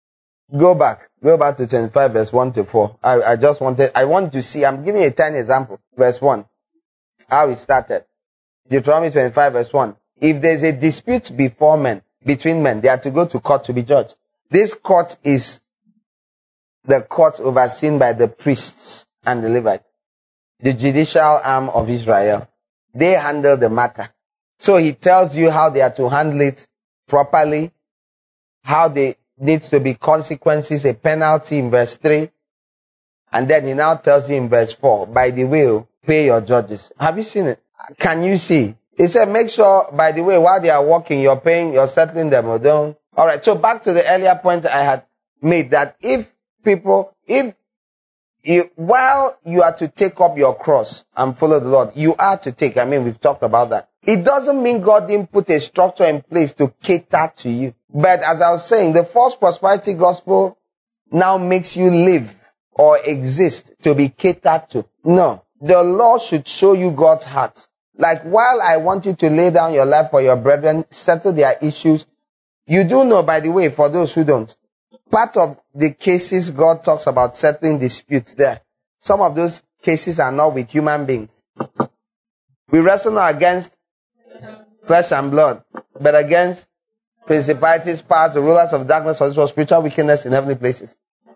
Go back to 25 verse 1 to 4. I want to see, I'm giving you a tiny example. Verse 1. How it started. Deuteronomy 25 verse 1. If there's a dispute between men, they are to go to court to be judged. This court is the court overseen by the priests and the Levites, the judicial arm of Israel. They handle the matter. So he tells you how they are to handle it properly, how there needs to be consequences, a penalty in verse 3. And then he now tells you in verse 4, by the way, pay your judges. Have you seen it? Can you see? He said, make sure, by the way, while they are working, you're settling them or don't. Alright, so back to the earlier point I had made, that while you are to take up your cross and follow the Lord, you are to take. We've talked about that. It doesn't mean God didn't put a structure in place to cater to you. But as I was saying, the false prosperity gospel now makes you live or exist to be catered to. No. The law should show you God's heart. Like, while I want you to lay down your life for your brethren, settle their issues, you do know, by the way, for those who don't, part of the cases God talks about settling disputes there, some of those cases are not with human beings. We wrestle not against flesh and blood, but against principalities, powers, the rulers of darkness, or spiritual wickedness in heavenly places.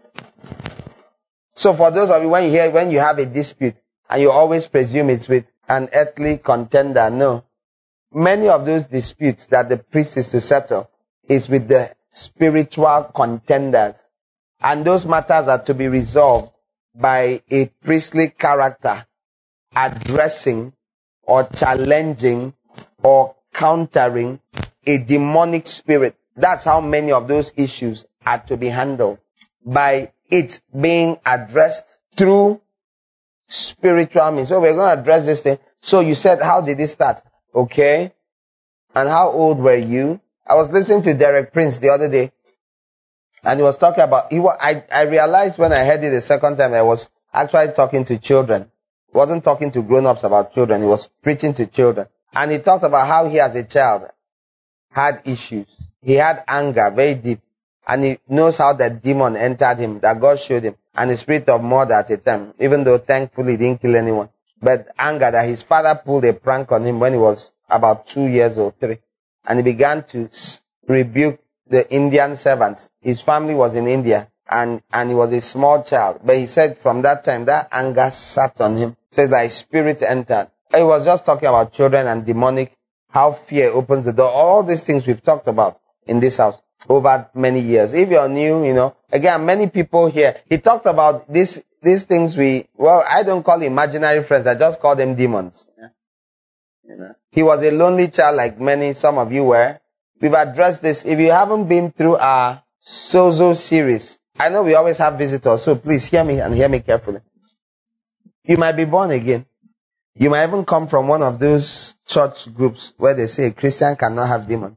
So for those of you, when you have a dispute, and you always presume it's with an earthly contender, no. Many of those disputes that the priest is to settle is with the spiritual contenders. And those matters are to be resolved by a priestly character addressing or challenging or countering a demonic spirit. That's how many of those issues are to be handled, by it being addressed through spiritual means. So we're going to address this thing. So you said, how did it start? Okay. And how old were you? I was listening to Derek Prince the other day, and he was talking about, I realized when I heard it the second time, I was actually talking to children. He wasn't talking to grown-ups about children. He was preaching to children. And he talked about how he as a child had issues. He had anger very deep. And he knows how that demon entered him, that God showed him. And the spirit of murder at a time, even though thankfully he didn't kill anyone. But anger, that his father pulled a prank on him when he was about 2 years or 3. And he began to rebuke the Indian servants. His family was in India, and he was a small child. But he said from that time, that anger sat on him. So it's like spirit entered. He was just talking about children and demonic, how fear opens the door. All these things we've talked about in this house over many years. If you're new, again, many people here, he talked about these things I don't call imaginary friends, I just call them demons. He was a lonely child like some of you were. We've addressed this. If you haven't been through our Sozo series, I know we always have visitors, so please hear me and hear me carefully. You might be born again. You might even come from one of those church groups where they say a Christian cannot have demons.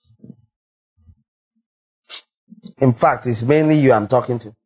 In fact, it's mainly you I'm talking to.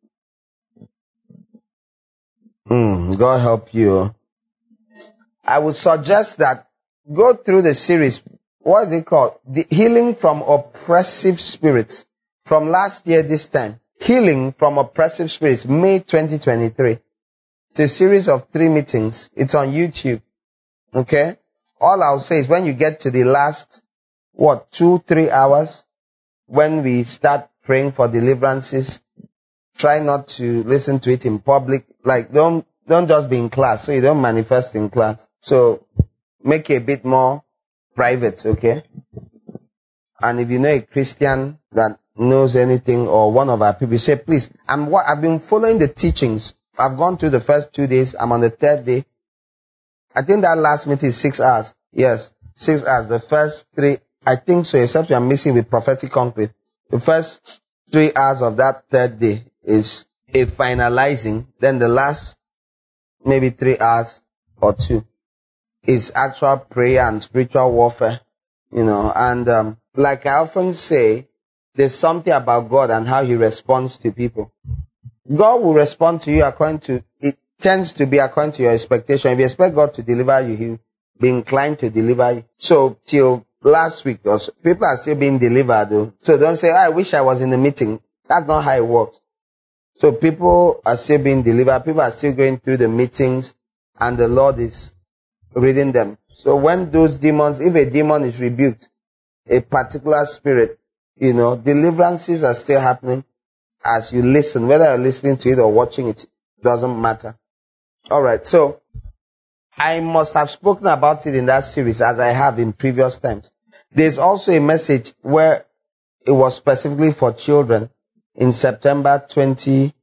God help you. I would suggest that go through the series. What is it called? The Healing from Oppressive Spirits. From last year this time. Healing from Oppressive Spirits, May 2023. It's a series of 3 meetings. It's on YouTube. Okay? All I'll say is when you get to the last, 2-3 hours, when we start praying for deliverances, try not to listen to it in public. Like, don't just be in class, so you don't manifest in class. So, make it a bit more private, okay? And if you know a Christian that knows anything, or one of our people, say, please, I've been following the teachings. I've gone through the first 2 days. I'm on the 3rd day. I think that last meeting is 6 hours. Yes, 6 hours. The first 3, I think so, except I'm missing with prophetic conclave. The first 3 hours of that 3rd day is a finalizing. Then the last maybe 3 hours or 2 is actual prayer and spiritual warfare, and like I often say, there's something about God and how he responds to people. God will respond to you it tends to be according to your expectation. If you expect God to deliver you, he'll be inclined to deliver you. So till last week or so, people are still being delivered though. So don't say, I wish I was in the meeting. That's not how it works. So people are still being delivered. People are still going through the meetings, and the Lord is reading them. So when those demons, if a demon is rebuked, a particular spirit, deliverances are still happening as you listen. Whether you're listening to it or watching it, doesn't matter. Alright, so I must have spoken about it in that series as I have in previous times. There's also a message where it was specifically for children in September 2020,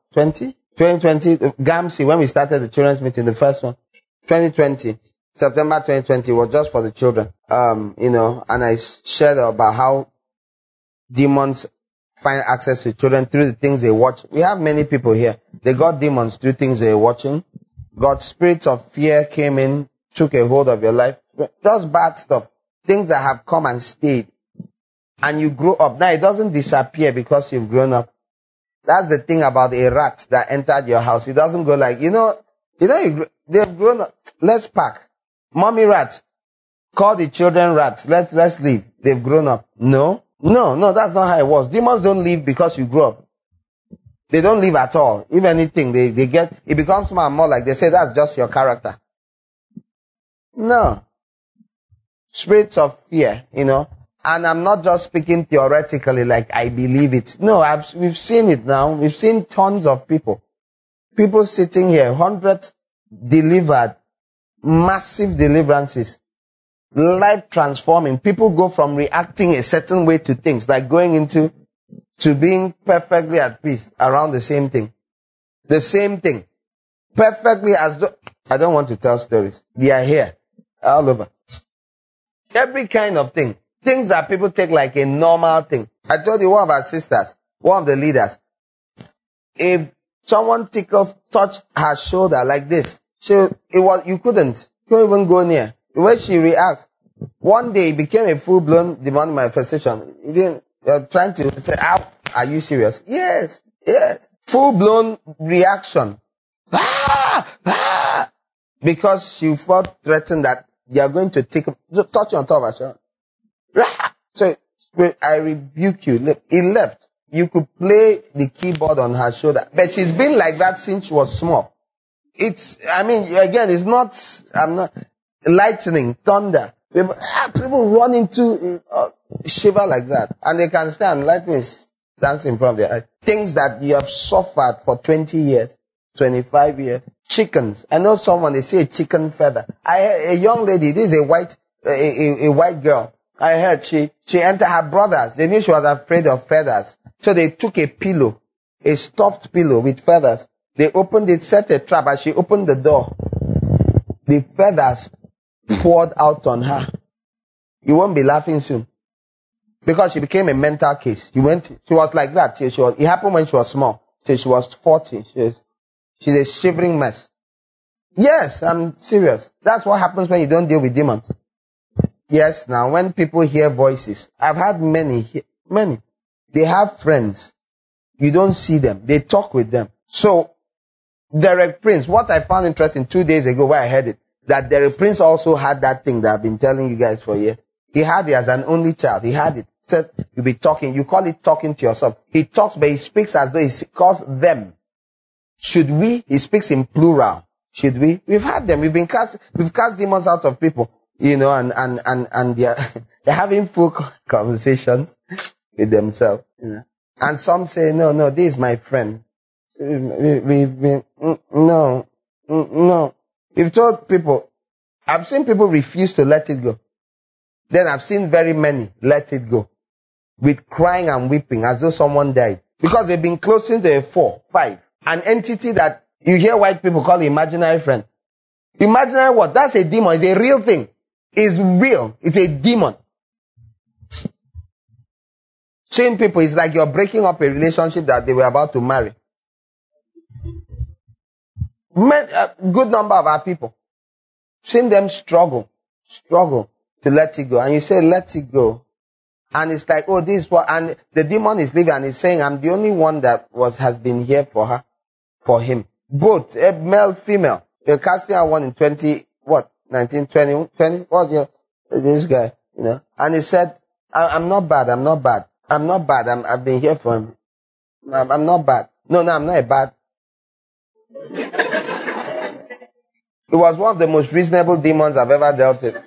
GAMSI, when we started the children's meeting, the first one, 2020, September 2020 was just for the children. And I shared about how demons find access to children through the things they watch. We have many people here. They got demons through things they're watching. God's spirits of fear came in, took a hold of your life. Just bad stuff. Things that have come and stayed. And you grow up. Now it doesn't disappear because you've grown up. That's the thing about a rat that entered your house. It doesn't go like, they've grown up. Let's pack. Mommy rat. Call the children rats. Let's leave. They've grown up. No, that's not how it was. Demons don't leave because you grow up. They don't leave at all. If anything, it becomes more and more like they say that's just your character. No. Spirits of fear, and I'm not just speaking theoretically like I believe it. No, we've seen it now. We've seen tons of people sitting here, hundreds delivered, massive deliverances, life transforming. People go from reacting a certain way to things, like going into to being perfectly at peace around the same thing. The same thing. Perfectly as though, I don't want to tell stories. They are here, all over. Every kind of thing. Things that people take like a normal thing. I told you one of our sisters, one of the leaders, if someone touched her shoulder like this, you couldn't even go near. The way she reacts. One day it became a full-blown demonic manifestation. Trying to say, are you serious? Yes. Full-blown reaction. Because she felt threatened that they are going to touch you on top of her shoulder. So, I rebuke you. He left. You could play the keyboard on her shoulder. But she's been like that since she was small. It's not lightning, thunder. People run into shiver like that. And they can stand. Lightning is dancing in front of their eyes. Things that you have suffered for 20 years, 25 years. Chickens. I know someone, they say a chicken feather. A young lady, this is a white girl. I heard she entered her brothers. They knew she was afraid of feathers. So they took a pillow, a stuffed pillow with feathers. They opened it, set a trap. As she opened the door, the feathers poured out on her. You won't be laughing soon. Because she became a mental case. She was like that. It happened when she was small. Till she was 40. She's a shivering mess. Yes, I'm serious. That's what happens when you don't deal with demons. Yes, now when people hear voices, I've had many. They have friends. You don't see them. They talk with them. So, Derek Prince, what I found interesting 2 days ago where I heard it, that Derek Prince also had that thing that I've been telling you guys for years. He had it as an only child. He had it. Said, you'll be talking. You call it talking to yourself. He talks, but he speaks as though he calls them. Should we? He speaks in plural. Should we? We've had them. We've cast demons out of people, and they're having full conversations with themselves, And some say, no, this is my friend. No. We've told people, I've seen people refuse to let it go. Then I've seen very many let it go. With crying and weeping as though someone died. Because they've been close since they were 4, 5. An entity that you hear white people call imaginary friend. Imaginary what? That's a demon. It's a real thing. It's real. It's a demon. Seeing people is like you're breaking up a relationship that they were about to marry. A good number of our people. Seeing them struggle to let it go. And you say, let it go. And it's like, oh, this is what, and the demon is leaving and he's saying, I'm the only one that has been here for him. Both, male, female. You're casting out one in 20, 20, this guy, And he said, I'm not bad. I've been here for him. I'm not bad. No, I'm not a bad. It was one of the most reasonable demons I've ever dealt with.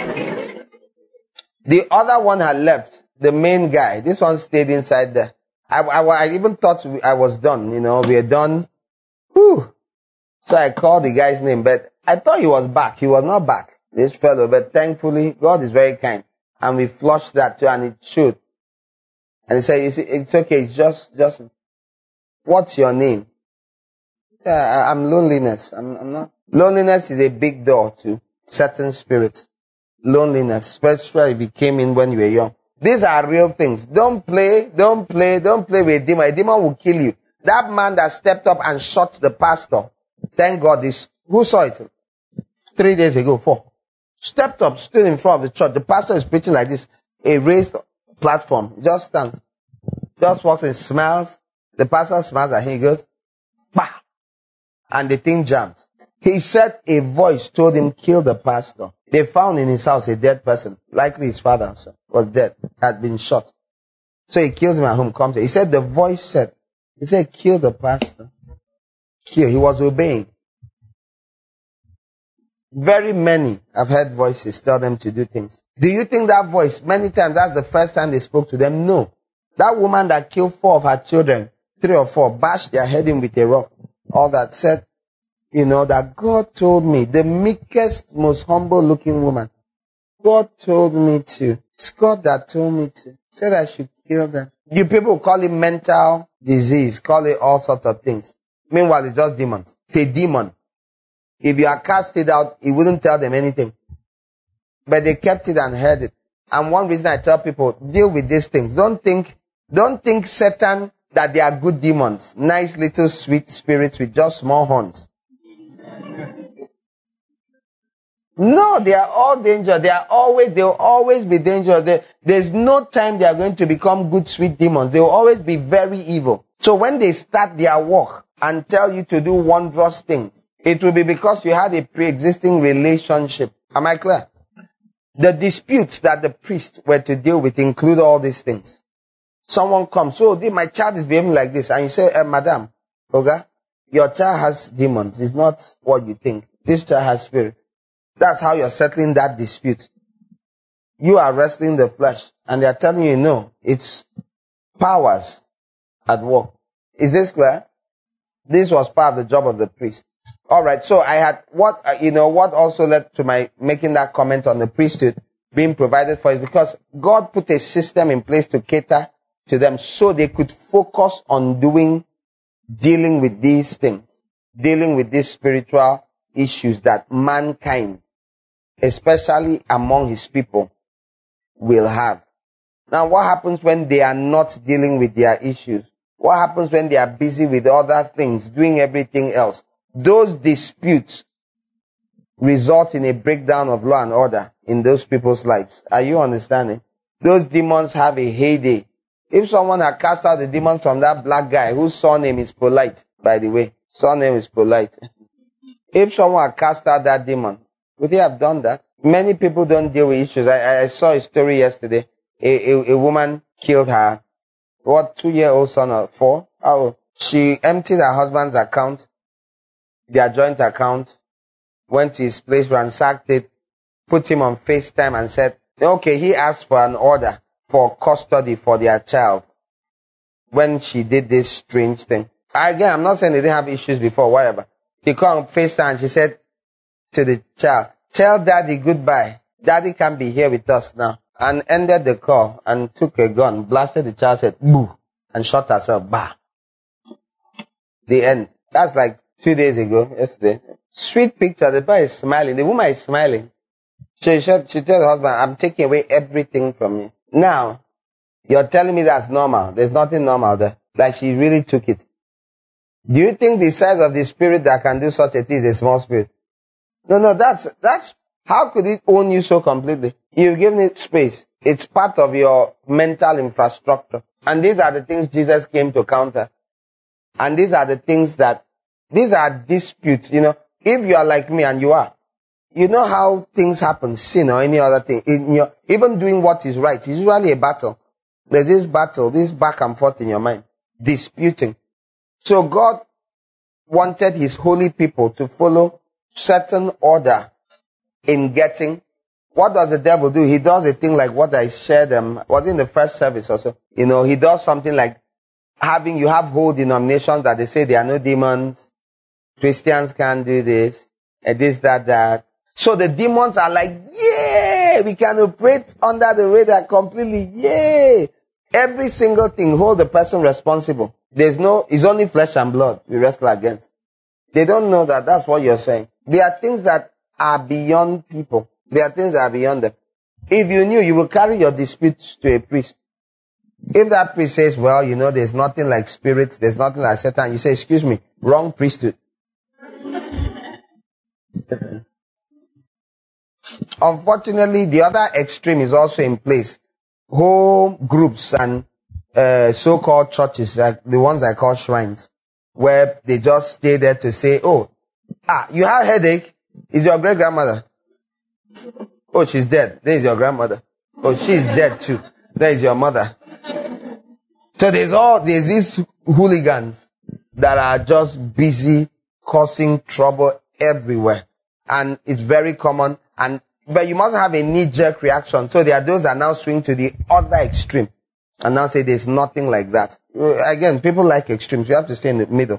The other one had left. The main guy. This one stayed inside there. I even thought I was done. We are done. Whew. So I called the guy's name, but I thought he was back. He was not back, this fellow, but thankfully, God is very kind. And we flushed that too, and it showed. And he said, it's okay, it's just, what's your name? Yeah, I'm loneliness. I'm not. Loneliness is a big door to certain spirits. Loneliness, especially if it came in when you were young. These are real things. Don't play with a demon. A demon will kill you. That man that stepped up and shot the pastor, thank God who saw it? 3 days ago, 4. Stepped up, stood in front of the church. The pastor is preaching like this, a raised platform. Just stands. Just walks and smiles. The pastor smiles at him. He goes, bah! And the thing jammed. He said a voice told him, kill the pastor. They found in his house a dead person. Likely his father was dead, had been shot. So he kills him at home, comes. He said the voice said, kill the pastor. Kill. He was obeying. Very many have heard voices tell them to do things. Do you think that voice, many times, that's the first time they spoke to them? No. That woman that killed 4 of her children, 3 or 4, bashed their head in with a rock. All that said, that God told me, the meekest, most humble looking woman, God told me to. It's God that told me to. Said I should kill them. You people call it mental disease, call it all sorts of things. Meanwhile, it's just demons. It's a demon. If you are cast it out, it wouldn't tell them anything. But they kept it and heard it. And one reason I tell people, deal with these things. Don't think Satan that they are good demons. Nice little sweet spirits with just small horns. No, they are all dangerous. They will always be dangerous. There's no time they are going to become good, sweet demons. They will always be very evil. So when they start their work and tell you to do wondrous things, it will be because you had a pre-existing relationship. Am I clear? The disputes that the priests were to deal with include all these things. Someone comes, my child is behaving like this. And you say, Madam, Oga, your child has demons. It's not what you think. This child has spirit. That's how you're settling that dispute. You are wrestling the flesh. And they are telling you, no, it's powers at work. Is this clear? This was part of the job of the priest. Alright, so I had, what also led to my making that comment on the priesthood being provided for is because God put a system in place to cater to them so they could focus on dealing with these things, dealing with these spiritual issues that mankind, especially among his people, will have. Now, what happens when they are not dealing with their issues? What happens when they are busy with other things, doing everything else? Those disputes result in a breakdown of law and order in those people's lives. Are you understanding? Those demons have a heyday. If someone had cast out the demons from that black guy whose surname is Polite, by the way, surname is Polite. If someone had cast out that demon, would he have done that? Many people don't deal with issues. I saw a story yesterday. A woman killed her, 2-year-old son or 4? Oh, she emptied her husband's account, their joint account, went to his place, ransacked it, put him on FaceTime and said, okay, he asked for an order for custody for their child when she did this strange thing. Again, I'm not saying they didn't have issues before, whatever. She called on FaceTime and she said to the child, tell daddy goodbye. Daddy can't be here with us now. And ended the call and took a gun, blasted the child, said, boo, and shot herself. Bah. The end. That's like 2 days ago, yesterday. Sweet picture. The boy is smiling. The woman is smiling. She told the husband, I'm taking away everything from you. Now, you're telling me that's normal. There's nothing normal there. Like she really took it. Do you think the size of the spirit that can do such a thing is a small spirit? No, that's, how could it own you so completely? You've given it space. It's part of your mental infrastructure. And these are the things Jesus came to counter. And these are the things these are disputes, If you are like me, and you are, you know how things happen, sin or any other thing. Even doing what is right is usually a battle. There's this battle, this back and forth in your mind, disputing. So God wanted his holy people to follow certain order in getting. What does the devil do? He does a thing like what I shared, was in the first service also. He does something like you have whole denominations that they say there are no demons. Christians can't do this, and this, that. So the demons are like, yay, we can operate under the radar completely, yay. Every single thing, hold the person responsible. It's only flesh and blood we wrestle against. They don't know that that's what you're saying. There are things that are beyond people. There are things that are beyond them. If you knew, you will carry your disputes to a priest. If that priest says, well, there's nothing like spirits, there's nothing like Satan, you say, excuse me, wrong priesthood. Unfortunately, the other extreme is also in place. Whole groups and so-called churches, like the ones I call shrines, where they just stay there to say, you have a headache? Is your great-grandmother? Oh, she's dead. There is your grandmother. Oh, she's dead too. There is your mother. So there's these hooligans that are just busy causing trouble everywhere. And it's very common. But you must have a knee-jerk reaction. So there are those that now swing to the other extreme and now say there's nothing like that. Again, people like extremes. You have to stay in the middle,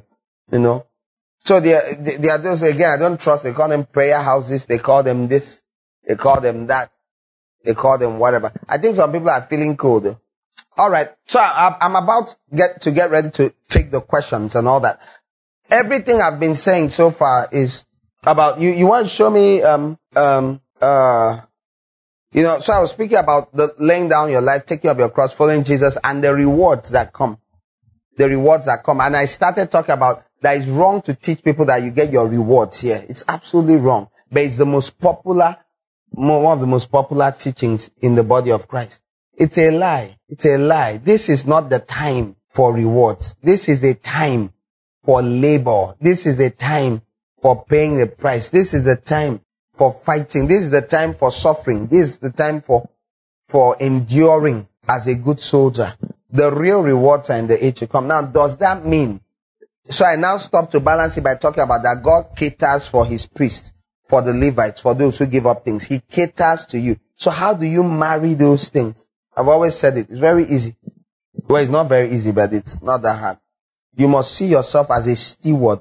So there are those, again, I don't trust. They call them prayer houses. They call them this. They call them that. They call them whatever. I think some people are feeling cool though. All right. So I'm about to get ready to take the questions and all that. Everything I've been saying so far is about you. You want to show me, so I was speaking about the laying down your life, taking up your cross, following Jesus, and the rewards that come. The rewards that come. And I started talking about that it's wrong to teach people that you get your rewards here. It's absolutely wrong. But it's the most popular, one of the most popular teachings in the body of Christ. It's a lie. It's a lie. This is not the time for rewards. This is a time for labor. This is a time for paying the price. This is the time for fighting. This is the time for suffering. This is the time for enduring as a good soldier. The real rewards are in the age to come. Now, does that mean? So I now stop to balance it by talking about that God caters for his priests, for the Levites, for those who give up things. He caters to you. So how do you marry those things? I've always said it. It's very easy. Well, it's not very easy, but it's not that hard. You must see yourself as a steward.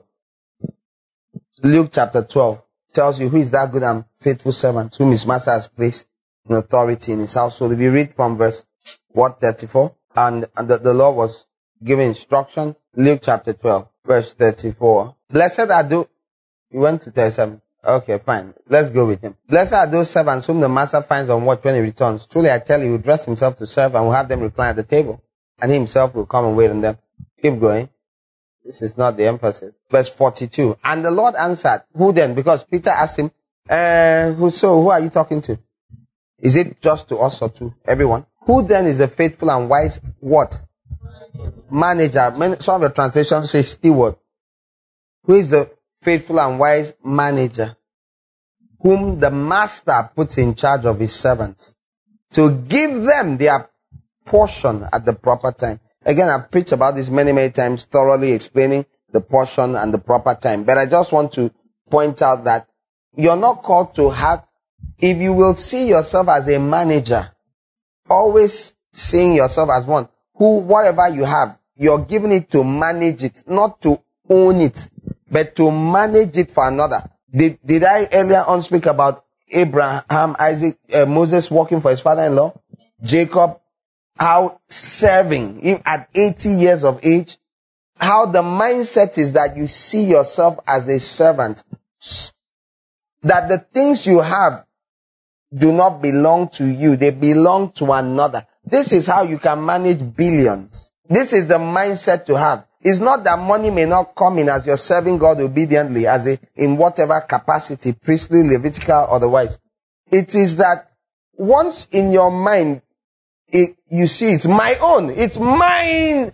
Luke chapter 12 tells you who is that good and faithful servant whom his master has placed in authority in his household. If you read from verse 34, and the Lord was giving instructions, Luke chapter 12, verse 34. Blessed are those, you went to 37. Okay, fine. Let's go with him. Blessed are those servants whom the master finds on watch when he returns. Truly I tell you, he will dress himself to serve and will have them recline at the table. And he himself will come and wait on them. Keep going. This is not the emphasis. Verse 42. And the Lord answered, who then? Because Peter asked him, who are you talking to? Is it just to us or to everyone? Who then is the faithful and wise what? Manager. Some of the translations say steward. Who is the faithful and wise manager whom the master puts in charge of his servants to give them their portion at the proper time? Again, I've preached about this many, many times, thoroughly explaining the portion and the proper time. But I just want to point out that you're not called to have, if you will see yourself as a manager, always seeing yourself as one who, whatever you have, you're giving it to manage it, not to own it, but to manage it for another. Did I earlier on speak about Abraham, Isaac, Moses working for his father-in-law? Jacob, how serving at 80 years of age, how the mindset is that you see yourself as a servant, that the things you have do not belong to you, they belong to another. This is how you can manage billions. This is the mindset to have. It's not that money may not come in as you're serving God obediently, in whatever capacity, priestly, Levitical, otherwise. It is that once in your mind, you see it's my own, it's mine.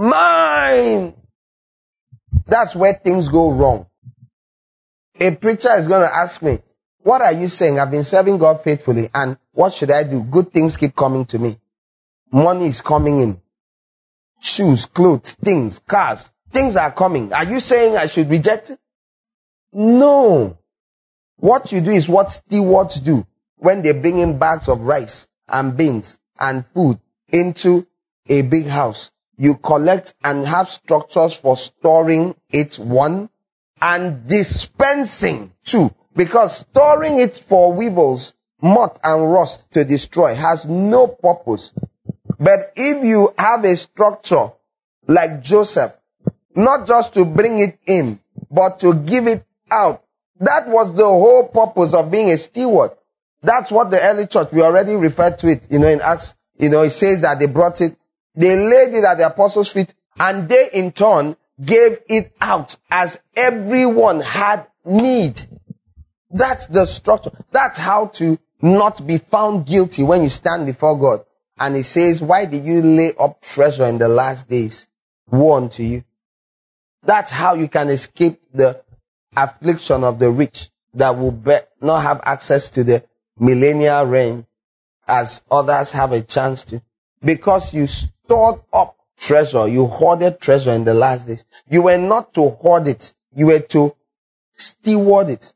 That's where things go wrong. A preacher is going to ask me, what are you saying? I've been serving God faithfully, and what should I do? Good things keep coming to me. Money is coming in. Shoes, clothes, things, cars. Things are coming. Are you saying I should reject it? No. What you do is what stewards do when they bring in bags of rice and beans and food into a big house. You collect and have structures for storing it, one, and dispensing too, because storing it for weevils, moth and rust to destroy has no purpose. But if you have a structure like Joseph, not just to bring it in, but to give it out, that was the whole purpose of being a steward. That's what the early church, we already referred to it, in Acts, it says that they brought it, they laid it at the apostles' feet, and they in turn gave it out as everyone had need. That's the structure. That's how to not be found guilty when you stand before God. And he says, why did you lay up treasure in the last days? Woe unto you. That's how you can escape the affliction of the rich that will not have access to the millennial reign as others have a chance to. Because you stored up treasure, you hoarded treasure in the last days. You were not to hoard it, you were to steward it.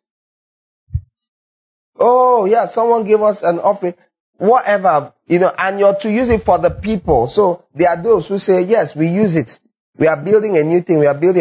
Oh yeah, someone gave us an offering, whatever, and you're to use it for the people. So there are those who say, yes, we use it. We are building a new thing.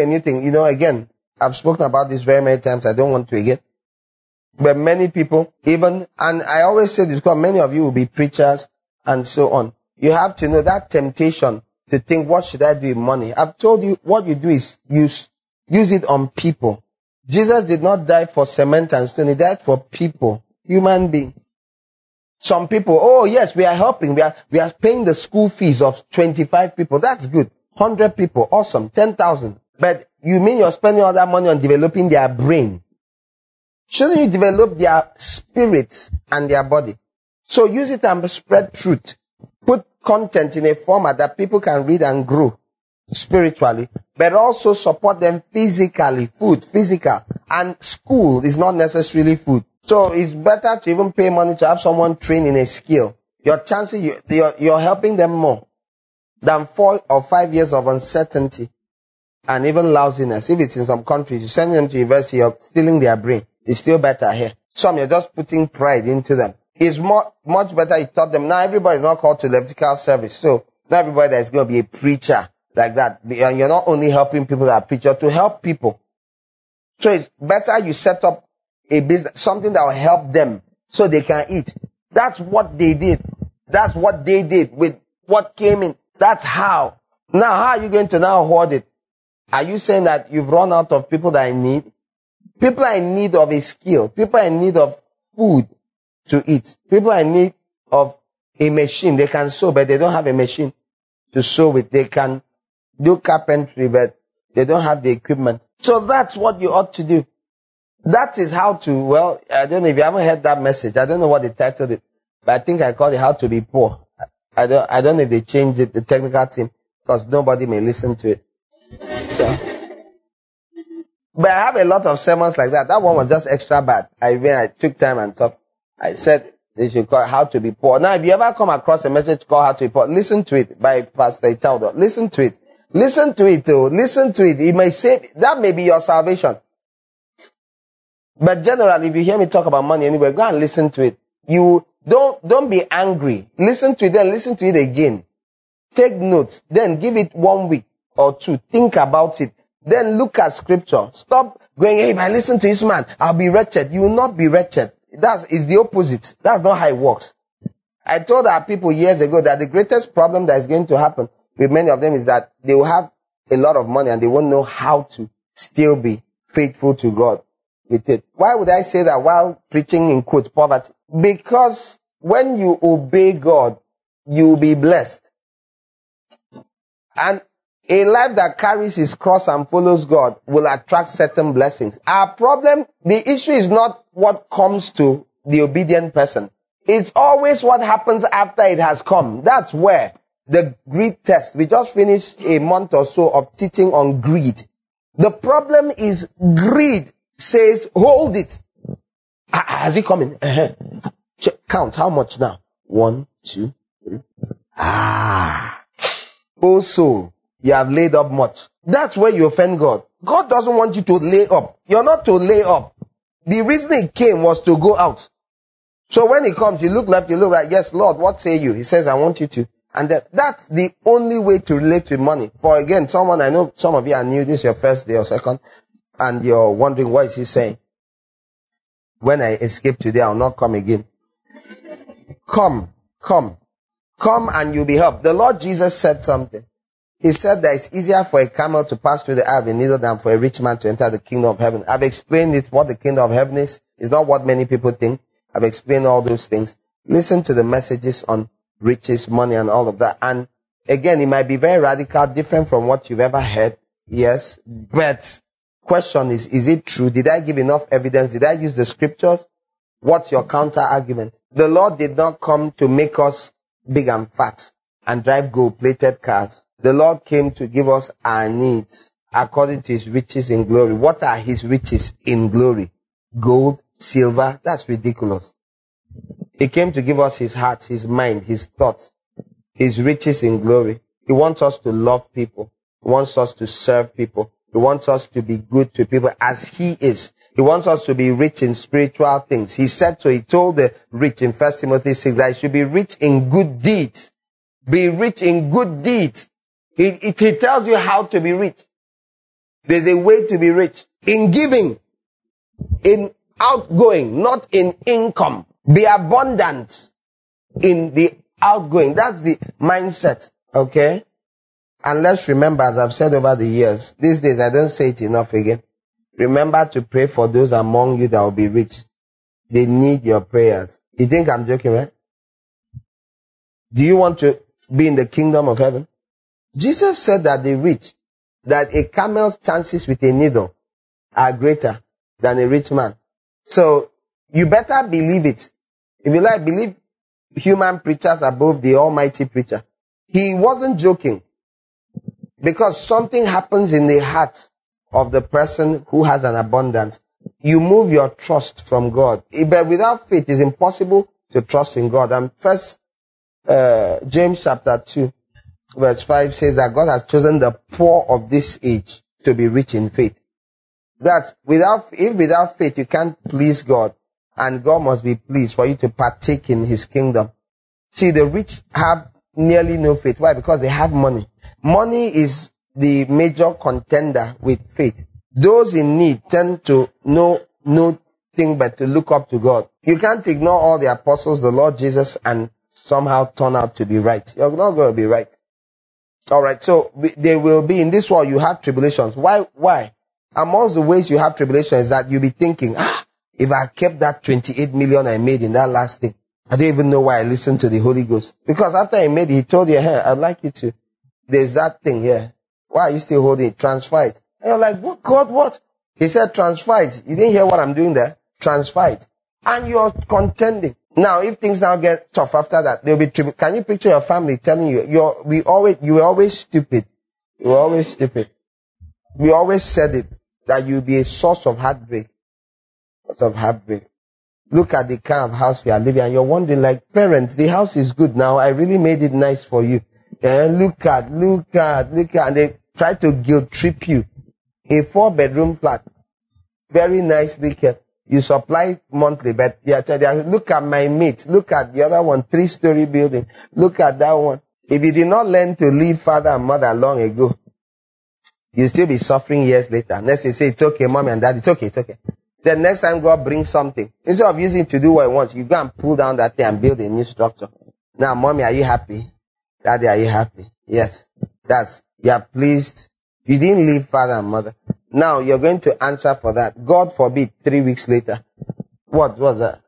Again, I've spoken about this very many times. I don't want to again. But many people, and I always say this because many of you will be preachers and so on. You have to know that temptation to think, what should I do with money? I've told you what you do is use it on people. Jesus did not die for cement and stone. He died for people, human beings. Some people, oh yes, we are helping. We are paying the school fees of 25 people. That's good. 100 people, awesome. 10,000. But you mean you're spending all that money on developing their brain? Shouldn't you develop their spirits and their body? So use it and spread truth. Put content in a format that people can read and grow spiritually, but also support them physically. Food, physical. And school is not necessarily food. So it's better to even pay money to have someone train in a skill. Your chances, you're helping them more than 4 or 5 years of uncertainty and even lousiness. If it's in some countries, you're sending them to university, you're stealing their brain. It's still better here. Some, you're just putting pride into them. It's much better you taught them. Now everybody is not called to Levitical service. So not everybody that is going to be a preacher like that. And you're not only helping people that are preachers, to help people. So it's better you set up a business, something that will help them so they can eat. That's what they did. That's what they did with what came in. That's how. Now, how are you going to now hoard it? Are you saying that you've run out of people that are in need? People are in need of a skill. People are in need of food to eat. People are in need of a machine. They can sew, but they don't have a machine to sew with. They can do carpentry, but they don't have the equipment. So that's what you ought to do. That is how to, I don't know if you haven't heard that message. I don't know what they titled it, but I think I called it How to Be Poor. I don't know if they changed it, the technical team, because nobody may listen to it. So, but I have a lot of sermons like that. That one was just extra bad. I took time and talked. I said they should call it How to Be Poor. Now, if you ever come across a message called How to Be Poor, listen to it by Pastor Italdo. Listen to it. Listen to it, too. Listen to it. It may say, that may be your salvation. But generally, if you hear me talk about money anyway, go and listen to it. You don't be angry. Listen to it, then listen to it again. Take notes. Then give it 1 week or 2. Think about it. Then look at scripture. Stop going, hey, if I listen to this man, I'll be wretched. You will not be wretched. It's the opposite. That's not how it works. I told our people years ago that the greatest problem that is going to happen with many of them is that they will have a lot of money and they won't know how to still be faithful to God with it. Why would I say that while preaching in quote poverty? Because when you obey God, you will be blessed. And a life that carries his cross and follows God will attract certain blessings. Our problem, the issue is not what comes to the obedient person. It's always what happens after it has come. That's where the greed test. We just finished a month or so of teaching on greed. The problem is greed says, hold it. Has it coming? Count. How much now? 1, 2, 3. Oh soul, you have laid up much. That's where you offend God. God doesn't want you to lay up. You're not to lay up. The reason he came was to go out. So when he comes, you look left, you look right. Yes, Lord, what say you? He says, I want you to. And that's the only way to relate with money. For again, I know some of you are new. This is your first day or second. and you're wondering what is he saying. When I escape today, I'll not come again. Come and you'll be helped. The Lord Jesus said something. He said that it's easier for a camel to pass through the eye of a needle than for a rich man to enter the kingdom of heaven. I've explained it, what the kingdom of heaven is. It's not what many people think. I've explained all those things. Listen to the messages on riches, money, and all of that. And again, it might be very radical, different from what you've ever heard. Yes. But question is it true? Did I give enough evidence? Did I use the scriptures? What's your counter argument? The Lord did not come to make us big and fat and drive gold-plated cars. The Lord came to give us our needs according to his riches in glory. What are his riches in glory? Gold, silver? That's ridiculous. He came to give us his heart, his mind, his thoughts, his riches in glory. He wants us to love people. He wants us to serve people. He wants us to be good to people as he is. He wants us to be rich in spiritual things. He said so. He told the rich in 1 Timothy 6 that he should be rich in good deeds. Be rich in good deeds. He tells you how to be rich. There's a way to be rich. In giving. In outgoing. Not in income. Be abundant in the outgoing. That's the mindset. Okay? And let's remember, as I've said over the years, these days I don't say it enough again. Remember to pray for those among you that will be rich. They need your prayers. You think I'm joking, right? Do you want to be in the kingdom of heaven? Jesus said that the rich, that a camel's chances with a needle are greater than a rich man. So you better believe it. If you like, believe human preachers above the almighty preacher. He wasn't joking. Because something happens in the heart of the person who has an abundance. You move your trust from God. But without faith, it's impossible to trust in God. And first, James chapter 2, verse 5 says that God has chosen the poor of this age to be rich in faith. That without faith, you can't please God. And God must be pleased for you to partake in his kingdom. See, the rich have nearly no faith. Why? Because they have money. Money is the major contender with faith. Those in need tend to know nothing but to look up to God. You can't ignore all the apostles, the Lord Jesus, and somehow turn out to be right. You're not going to be right. Alright, so there will be, in this world you have tribulations. Why? Amongst the ways you have tribulations is that you'll be thinking, if I kept that 28 million I made in that last thing, I don't even know why I listened to the Holy Ghost. Because after I made it, he told you, hey, I'd like you to, there's that thing here. Why are you still holding it? Transfer it. And you're like, what, God, what? He said, transfer it. You didn't hear what I'm doing there? Transfer it. And you're contending. Now, if things now get tough after that, there'll be tribute. Can you picture your family telling you, you were always stupid. You were always stupid. We always said it, that you'll be a source of heartbreak. Look at the kind of house we are living, and you're wondering, like, parents, the house is good now. I really made it nice for you. And look at, and they try to guilt trip you. A 4-bedroom flat, very nicely kept. You supply monthly, but look at my mate. Look at the other one, 3-story building. Look at that one. If you did not learn to leave father and mother long ago, you'll still be suffering years later. Unless you say, it's okay, mommy and dad, it's okay. Then next time God brings something, instead of using it to do what he wants, you go and pull down that thing and build a new structure. Now, mommy, are you happy? Daddy, are you happy? Yes. You are pleased. You didn't leave father and mother. Now, you're going to answer for that. God forbid, 3 weeks later. What was that?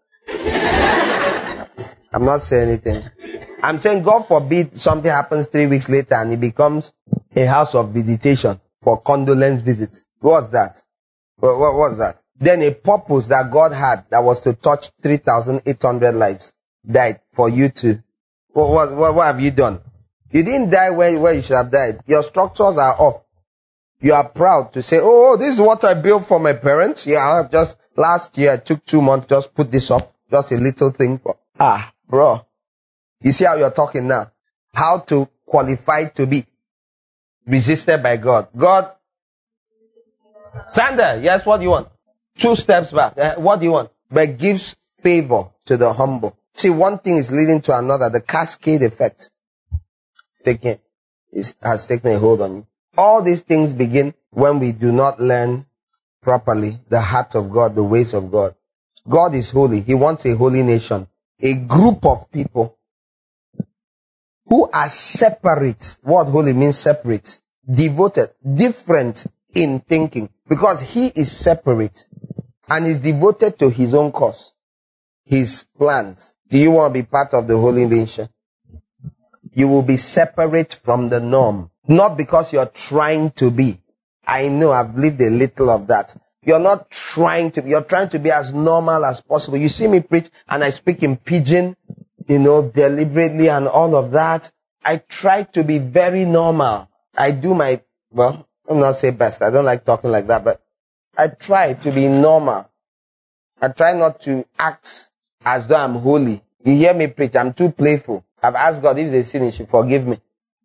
I'm not saying anything. I'm saying God forbid something happens 3 weeks later and it becomes a house of visitation for condolence visits. What's that? What was that? Then a purpose that God had that was to touch 3,800 lives died for you to. What have you done? You didn't die where you should have died. Your structures are off. You are proud to say, oh, this is what I built for my parents. Yeah, just last year I took 2 months, just put this up. Just a little thing for, bro. You see how you're talking now? How to qualify to be resisted by God. God, stand there. Yes, what do you want? 2 steps back. What do you want? But gives favor to the humble. See, one thing is leading to another. The cascade effect has taken a hold on you. All these things begin when we do not learn properly the heart of God, the ways of God. God is holy. He wants a holy nation, a group of people who are separate. What holy means separate, devoted, different in thinking, because he is separate and is devoted to his own cause, his plans. Do you want to be part of the holy nation? You will be separate from the norm, not because you're trying to be. I know I've lived a little of that. You're not trying to be, you're trying to be as normal as possible. You see me preach and I speak in pidgin, deliberately and all of that. I try to be very normal. I do my, I'm not say best. I don't like talking like that, but I try to be normal. I try not to act as though I'm holy. You hear me preach, I'm too playful. I've asked God if there's sin, he should forgive me.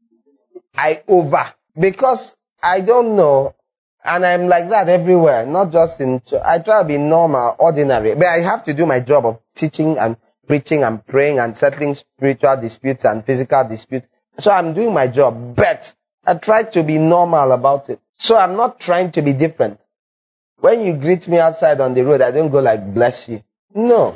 Because I don't know, and I'm like that everywhere, not just in church. I try to be normal, ordinary, but I have to do my job of teaching and preaching and praying and settling spiritual disputes and physical disputes. So I'm doing my job, but I try to be normal about it. So I'm not trying to be different. When you greet me outside on the road, I don't go like, bless you. No,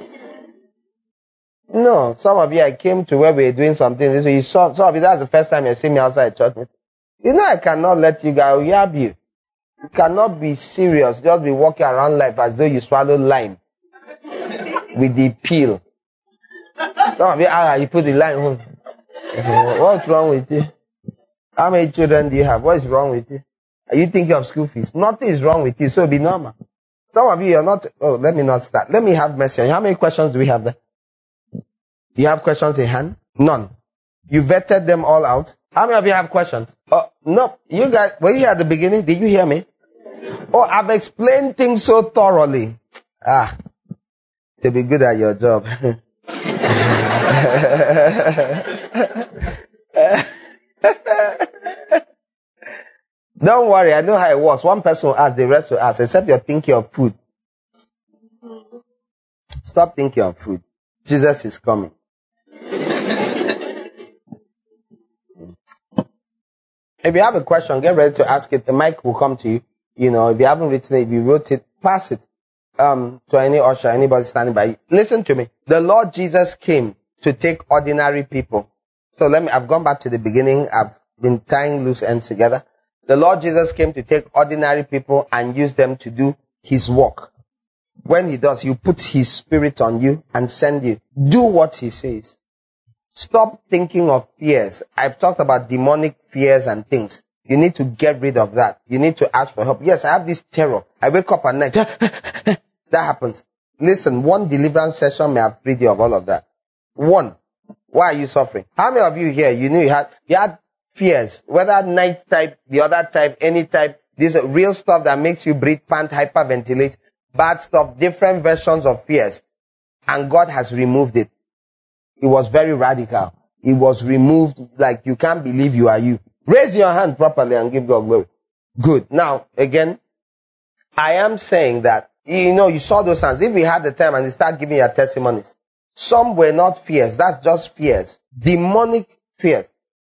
some of you, I came to where we were doing something. This way, you saw, some of you, that's the first time you see me outside church. I cannot let you go. I will yab you. You cannot be serious. Just be walking around life as though you swallow lime with the peel. Some of you, you put the lime home. What's wrong with you? How many children do you have? What is wrong with you? Are you thinking of school fees? Nothing is wrong with you, so be normal. Some of you, you're not, let me not start. Let me have mercy on you. How many questions do we have there? Do you have questions in hand? None. You vetted them all out. How many of you have questions? No. You guys, were you at the beginning? Did you hear me? I've explained things so thoroughly. To be good at your job. Don't worry, I know how it works. One person will ask, the rest will ask, except you're thinking of food. Stop thinking of food. Jesus is coming. If you have a question, get ready to ask it. The mic will come to you. If you haven't written it, if you wrote it, pass it to any usher, anybody standing by you. Listen to me. The Lord Jesus came to take ordinary people. So I've gone back to the beginning. I've been tying loose ends together. The Lord Jesus came to take ordinary people and use them to do his work. When he does, he'll put his spirit on you and send you. Do what he says. Stop thinking of fears. I've talked about demonic fears and things. You need to get rid of that. You need to ask for help. Yes, I have this terror. I wake up at night. That happens. Listen, one deliverance session may have freed you of all of that. One. Why are you suffering? How many of you here, you knew you had fears, whether night type, the other type, any type, this real stuff that makes you breathe, pant, hyperventilate, bad stuff, different versions of fears. And God has removed it. It was very radical. It was removed like you can't believe you are you. Raise your hand properly and give God glory. Good. Now, again, I am saying that, you saw those hands. If we had the time and they start giving your testimonies, some were not fears. That's just fears. Demonic fears.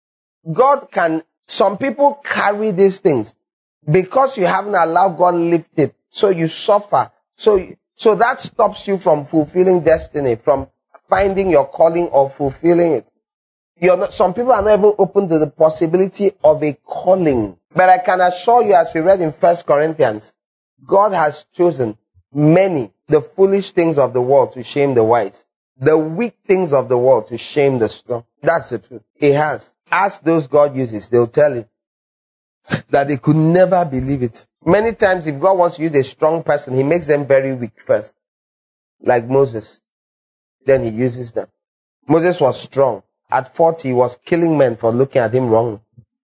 Some people carry these things because you haven't allowed God lift it. So you suffer. So that stops you from fulfilling destiny, from finding your calling or fulfilling it. Some people are not even open to the possibility of a calling. But I can assure you, as we read in 1 Corinthians, God has chosen many, the foolish things of the world to shame the wise, the weak things of the world to shame the strong. That's the truth. He has. Ask those God uses, they'll tell you that they could never believe it. Many times, if God wants to use a strong person, he makes them very weak first. Like Moses. Then he uses them. Moses was strong. At 40, he was killing men for looking at him wrong.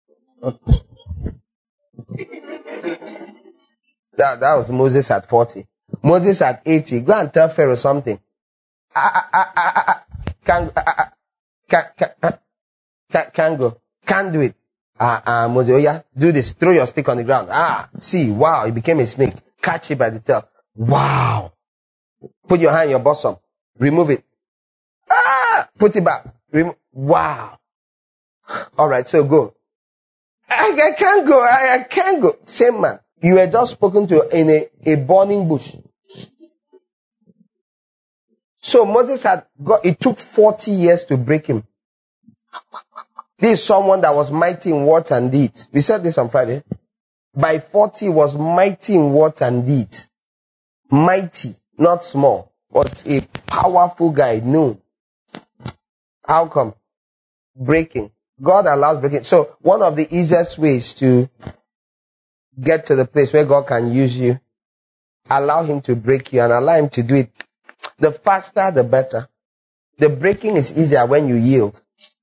That was Moses at 40. Moses at 80. Go and tell Pharaoh something. Can't go. Can't do it. Moses, oh yeah, do this. Throw your stick on the ground. See, wow, it became a snake. Catch it by the tail. Wow. Put your hand in your bosom. Remove it. Put it back. Wow. Alright, so go. I can't go. I can't go. Same man. You were just spoken to in a burning bush. So Moses it took 40 years to break him. This is someone that was mighty in words and deeds. We said this on Friday. By 40 was mighty in words and deeds. Mighty, not small. Was a powerful guy. No. How come? Breaking. God allows breaking. So one of the easiest ways to get to the place where God can use you, allow him to break you and allow him to do it. The faster, the better. The breaking is easier when you yield.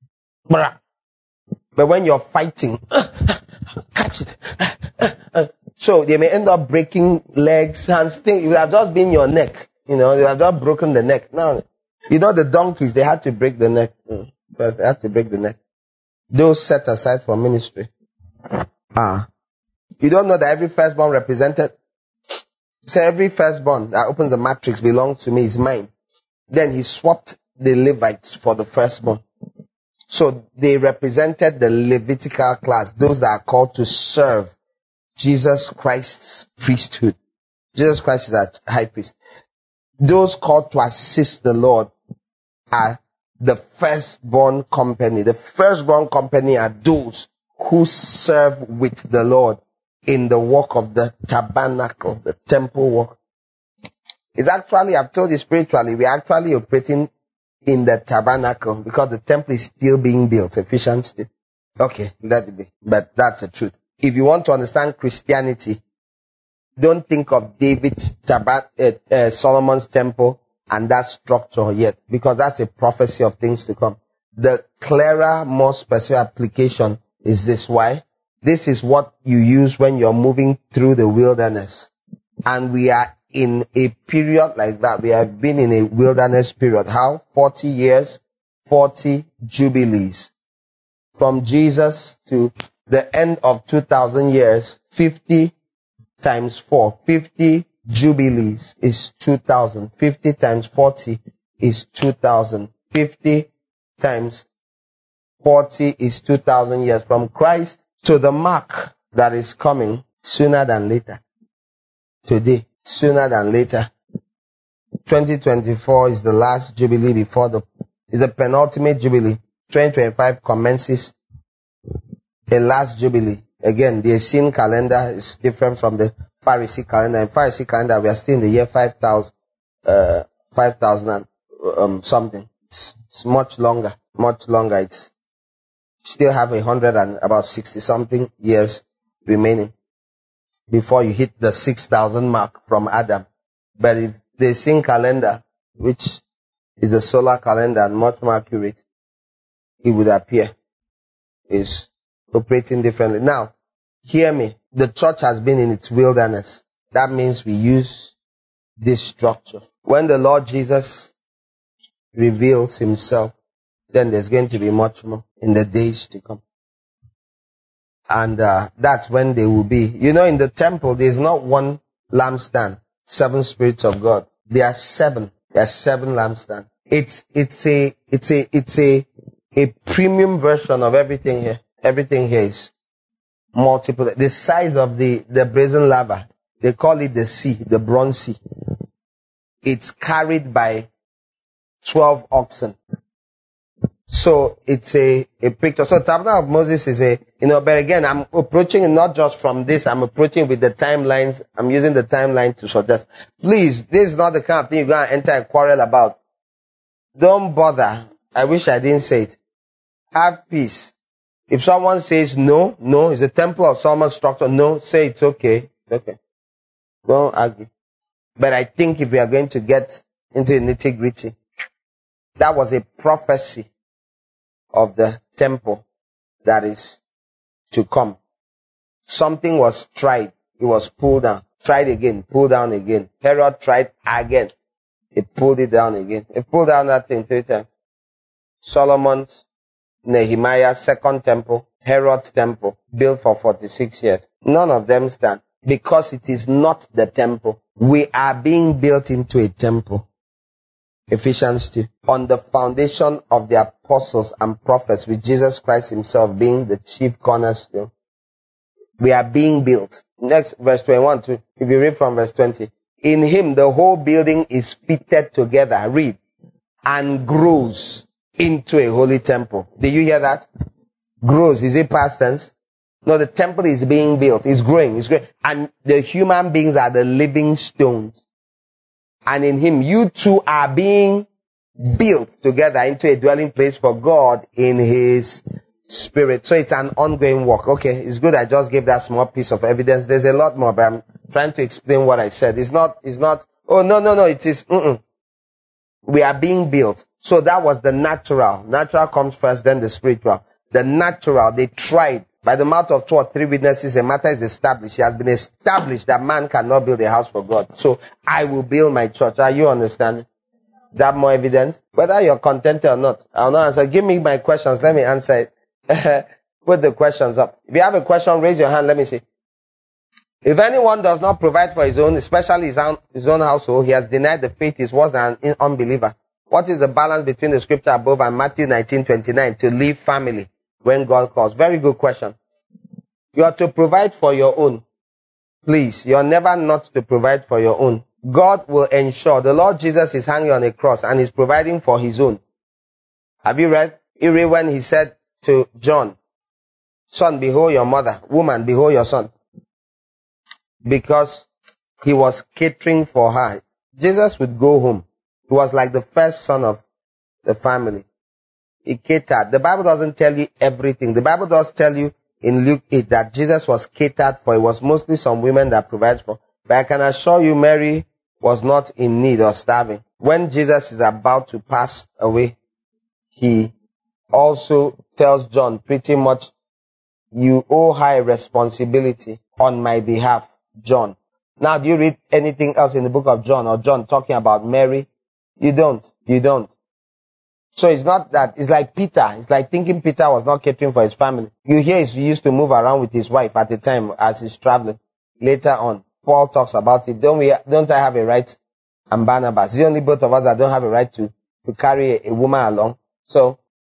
But when you're fighting, catch it. So they may end up breaking legs, hands. It would have just been your neck. They have just broken the neck. Now, the donkeys, they had to break the neck. Because they had to break the neck. Those set aside for ministry. You don't know that every firstborn represented? So every firstborn that opens the matrix belongs to me, is mine. Then he swapped the Levites for the firstborn. So they represented the Levitical class, those that are called to serve Jesus Christ's priesthood. Jesus Christ is our high priest. Those called to assist the Lord are the firstborn company. The firstborn company are those who serve with the Lord in the work of the tabernacle, the temple work. It's actually, I've told you spiritually, we're actually operating in the tabernacle because the temple is still being built. Ephesians 2. Okay, let it be. But that's the truth. If you want to understand Christianity, don't think of David's Solomon's temple and that structure yet, because that's a prophecy of things to come. The clearer, more specific application is this. Why? This is what you use when you're moving through the wilderness. And we are in a period like that. We have been in a wilderness period. How? 40 years, 40 jubilees. From Jesus to the end of 2,000 years, 50 times 4. 50 jubilees is 2,000. 50 times 40 is 2,000. 50 times 40 is 2,000 years. From Christ to the mark that is coming sooner than later. Today, sooner than later. 2024 is the last jubilee is a penultimate jubilee. 2025 commences a last jubilee. Again, the Essene calendar is different from the Pharisee calendar. In Pharisee calendar, we are still in the year 5,000 and something. It's much longer. It's still have 100 and about 60 something years remaining before you hit the 6,000 mark from Adam. But if the Essene calendar, which is a solar calendar and much more accurate, it would appear is operating differently. Now, hear me. The church has been in its wilderness. That means we use this structure. When the Lord Jesus reveals himself, then there's going to be much more in the days to come. And that's when they will be. In the temple, there's not one lampstand, 7 spirits of God. There are 7. There are 7 lampstands. It's a premium version of everything here. Everything here is multiple. The size of the brazen laver, they call it the sea, the bronze sea. It's carried by 12 oxen. So it's a picture. So Tabernacle of Moses is but again, I'm approaching it not just from this, I'm approaching with the timelines. I'm using the timeline to suggest. Please, this is not the kind of thing you're going to enter a quarrel about. Don't bother. I wish I didn't say it. Have peace. If someone says no, it's a temple of Solomon's structure, no, say it's okay. Okay. Don't argue. But I think if we are going to get into the nitty-gritty, that was a prophecy of the temple that is to come. Something was tried. It was pulled down. Tried again. Pulled down again. Herod tried again. He pulled it down again. He pulled down that thing 3 times. Solomon's, Nehemiah's second temple, Herod's temple, built for 46 years. None of them stand because it is not the temple. We are being built into a temple. Ephesians 2. On the foundation of the apostles and prophets, with Jesus Christ himself being the chief cornerstone. We are being built. Next, verse 21 too. If you read from verse 20. In him, the whole building is fitted together. Read. And grows into a holy temple. Did you hear that? Grows. Is it past tense? No, the temple is being built. It's growing. It's growing. And the human beings are the living stones. And in him, you two are being built together into a dwelling place for God in his spirit. So it's an ongoing work. Okay, it's good I just gave that small piece of evidence. There's a lot more, but I'm trying to explain what I said. It's not, oh, no, it is, we are being built. So that was the natural. Natural comes first, then the spiritual. The natural, they tried. By the mouth of 2 or 3 witnesses, a matter is established. It has been established that man cannot build a house for God. So I will build my church. Are you understanding? That more evidence? Whether you're contented or not, I'll not answer. Give me my questions. Let me answer it. Put the questions up. If you have a question, raise your hand. Let me see. If anyone does not provide for his own, especially his own household, he has denied the faith, is worse than an unbeliever. What is the balance between the scripture above and Matthew 19:29 to leave family when God calls? Very good question. You are to provide for your own. Please, you're never not to provide for your own. God will ensure. The Lord Jesus is hanging on a cross and is providing for his own. Have you read? You read when he said to John, son, behold your mother. Woman, behold your son. Because he was catering for her. Jesus would go home. He was like the first son of the family. He catered. The Bible doesn't tell you everything. The Bible does tell you in Luke 8 that Jesus was catered for. It was mostly some women that provided for. But I can assure you Mary was not in need or starving. When Jesus is about to pass away, he also tells John pretty much, you owe her a responsibility on my behalf, John. Now, do you read anything else in the book of John or John talking about Mary? You don't. So it's not that, it's like Peter. It's like thinking Peter was not catering for his family. You hear he used to move around with his wife at the time as he's traveling. Later on, Paul talks about it. Don't I have a right? And Barnabas. It's only both of us that don't have a right to carry a woman along. So,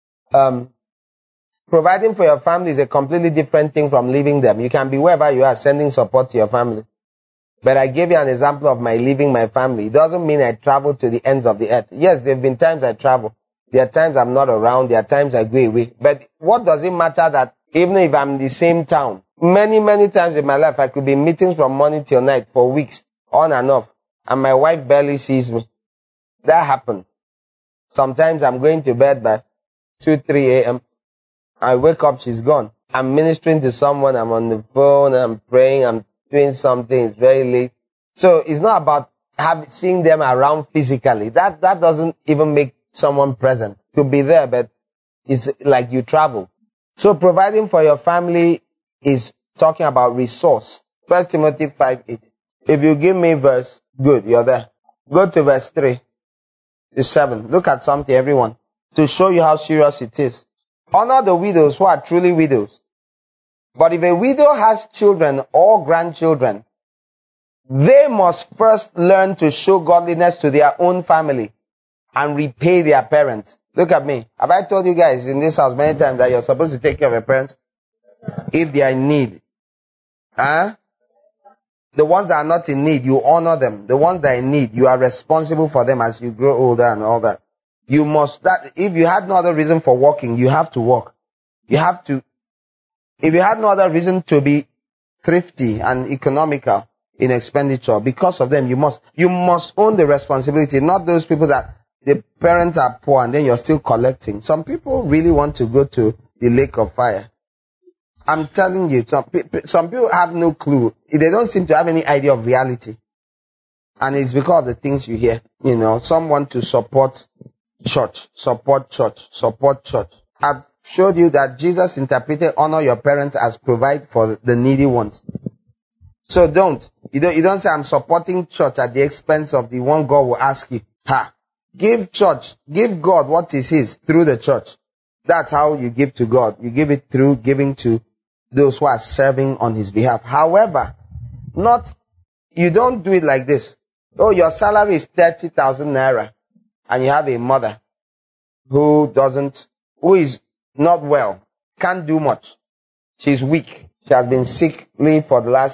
providing for your family is a completely different thing from leaving them. You can be wherever you are, sending support to your family. But I gave you an example of my leaving my family. It doesn't mean I travel to the ends of the earth. Yes, there have been times I travel. There are times I'm not around. There are times I go away. But what does it matter that even if I'm in the same town, many, many times in my life, I could be in meetings from morning till night for weeks, on and off, and my wife barely sees me. That happened. Sometimes I'm going to bed by 2, 3 a.m. I wake up, she's gone. I'm ministering to someone, I'm on the phone, I'm praying, I'm doing something, it's very late. So it's not about seeing them around physically. That doesn't even make someone present. Could be there, but it's like you travel. So providing for your family is talking about resource. 1 Timothy 5:8. If you give me verse, good, you're there. Go to verse 3 to 7. Look at something, everyone, to show you how serious it is. Honor the widows who are truly widows. But if a widow has children or grandchildren, they must first learn to show godliness to their own family and repay their parents. Look at me. Have I told you guys in this house many times that you're supposed to take care of your parents if they are in need? The ones that are not in need, you honor them. The ones that are in need, you are responsible for them as you grow older and all that. You must, if you had no other reason for working, you have to work. You have to, if you had no other reason to be thrifty and economical in expenditure, because of them, you must own the responsibility, not those people that the parents are poor and then you're still collecting. Some people really want to go to the lake of fire. I'm telling you, some people have no clue. They don't seem to have any idea of reality. And it's because of the things you hear. Some want to support church. I've showed you that Jesus interpreted honor your parents as provide for the needy ones. So you don't say I'm supporting church at the expense of the one God will ask you. Give God what is his through the church. That's how you give to God. You give it through giving to those who are serving on his behalf. However, you don't do it like this. Oh, your salary is 30,000 naira and you have a mother who is not well, can't do much. She's weak. She has been sickly for the last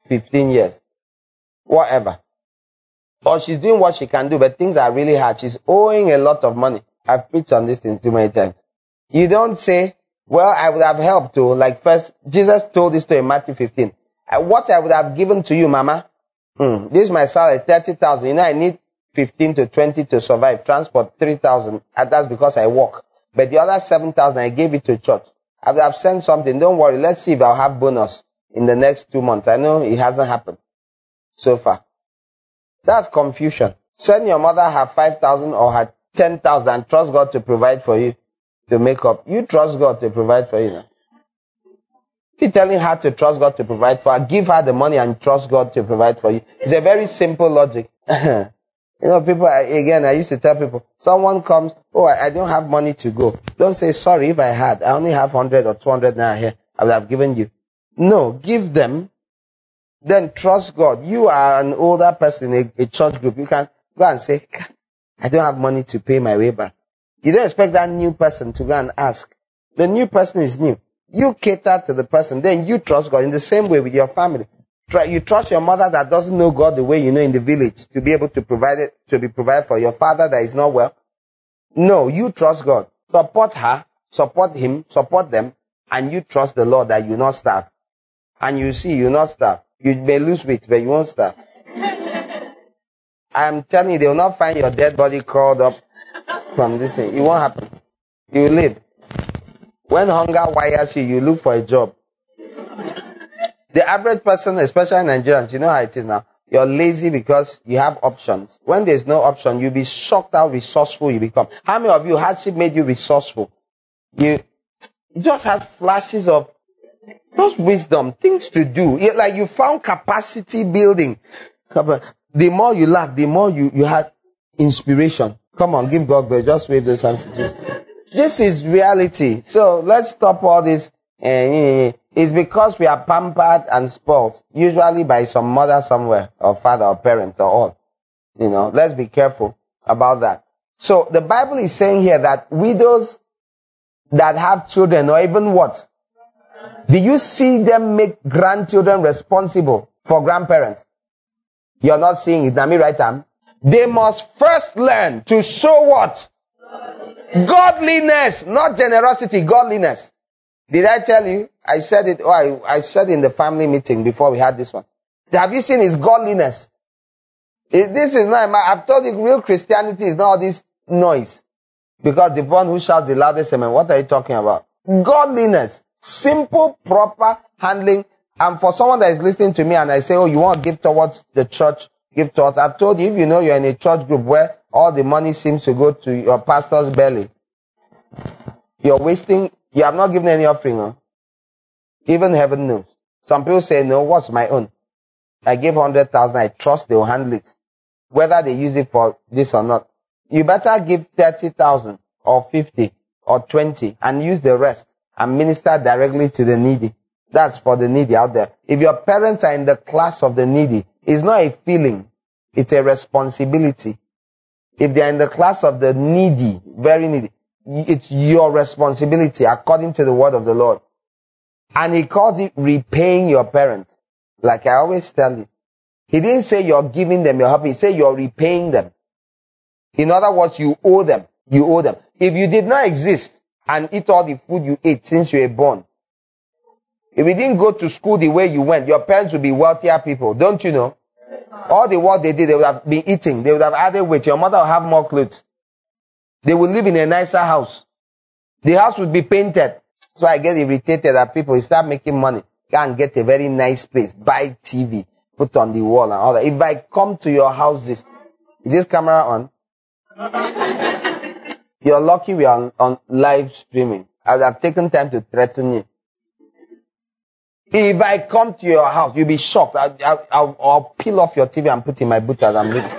15 years. Whatever. Or she's doing what she can do, but things are really hard. She's owing a lot of money. I've preached on this thing too many times. You don't say, well, I would have helped too. Like first, Jesus told this to in Matthew 15. What I would have given to you, mama? This is my salary, 30,000. You know, I need 15 to 20 to survive. Transport, 3,000. And that's because I work. But the other 7,000, I gave it to church. I would have sent something. Don't worry. Let's see if I'll have bonus in the next 2 months. I know it hasn't happened so far. That's confusion. Send your mother her 5,000 or her 10,000 and trust God to provide for you to make up. You trust God to provide for you now. You're telling her to trust God to provide for her. Give her the money and trust God to provide for you. It's a very simple logic. You know, people, again, I used to tell people, someone comes, oh, I don't have money to go. Don't say, sorry, if I had, I only have 100 or 200 now here, I would have given you. No, give them. Then trust God. You are an older person in a church group. You can go and say, I don't have money to pay my way back. You don't expect that new person to go and ask. The new person is new. You cater to the person. Then you trust God in the same way with your family. You trust your mother that doesn't know God the way you know in the village to be able to provide it, to be provided for your father that is not well. No, you trust God. Support her, support him, support them, and you trust the Lord that you will not starve. And you see, you will not starve. You may lose weight, but you won't starve. I am telling you, they will not find your dead body crawled up from this thing. It won't happen. You will live. When hunger wires you, you look for a job. The average person, especially Nigerians, you know how it is now. You're lazy because you have options. When there's no option, you'll be shocked how resourceful you become. How many of you, hardship made you resourceful? You just had flashes of those wisdom, things to do. Like you found capacity building. The more you laugh, the more you had inspiration. Come on, give God glory. Just wave those hands. This is reality. So let's stop all this. It's because we are pampered and spoiled, usually by some mother somewhere, or father, or parents, or all. You know, let's be careful about that. So the Bible is saying here that widows that have children, or even what? Do you see them make grandchildren responsible for grandparents? You're not seeing it. Now me right arm. They must first learn to show what? Godliness, not generosity, godliness. Did I tell you? I said it, I said in the family meeting before we had this one. Have you seen his godliness? This is not, I've told you, real Christianity is not all this noise. Because the one who shouts the loudest, amen, what are you talking about? Godliness. Simple, proper handling. And for someone that is listening to me and I say, oh, you want to give towards the church, give towards. I've told you, if you know you're in a church group where all the money seems to go to your pastor's belly, you're wasting, you have not given any offering. Huh? Even heaven knows. Some people say, no, what's my own? I gave 100,000, I trust they will handle it. Whether they use it for this or not. You better give 30,000 or 50 or 20 and use the rest and minister directly to the needy. That's for the needy out there. If your parents are in the class of the needy, it's not a feeling. It's a responsibility. If they are in the class of the needy, very needy, it's your responsibility according to the word of the Lord. And he calls it repaying your parents. Like I always tell you. He didn't say you're giving them your help. He said you're repaying them. In other words, you owe them. You owe them. If you did not exist and eat all the food you ate since you were born, if you didn't go to school the way you went, your parents would be wealthier people. Don't you know? All the work they did, they would have been eating. They would have added weight. Your mother would have more clothes. They would live in a nicer house. The house would be painted. So I get irritated at people. You start making money. Go and get a very nice place. Buy TV. Put on the wall and all that. If I come to your houses, is this camera on? You're lucky we are on live streaming. I would have taken time to threaten you. If I come to your house, you'll be shocked. I'll peel off your TV and put in my boot as I'm leaving.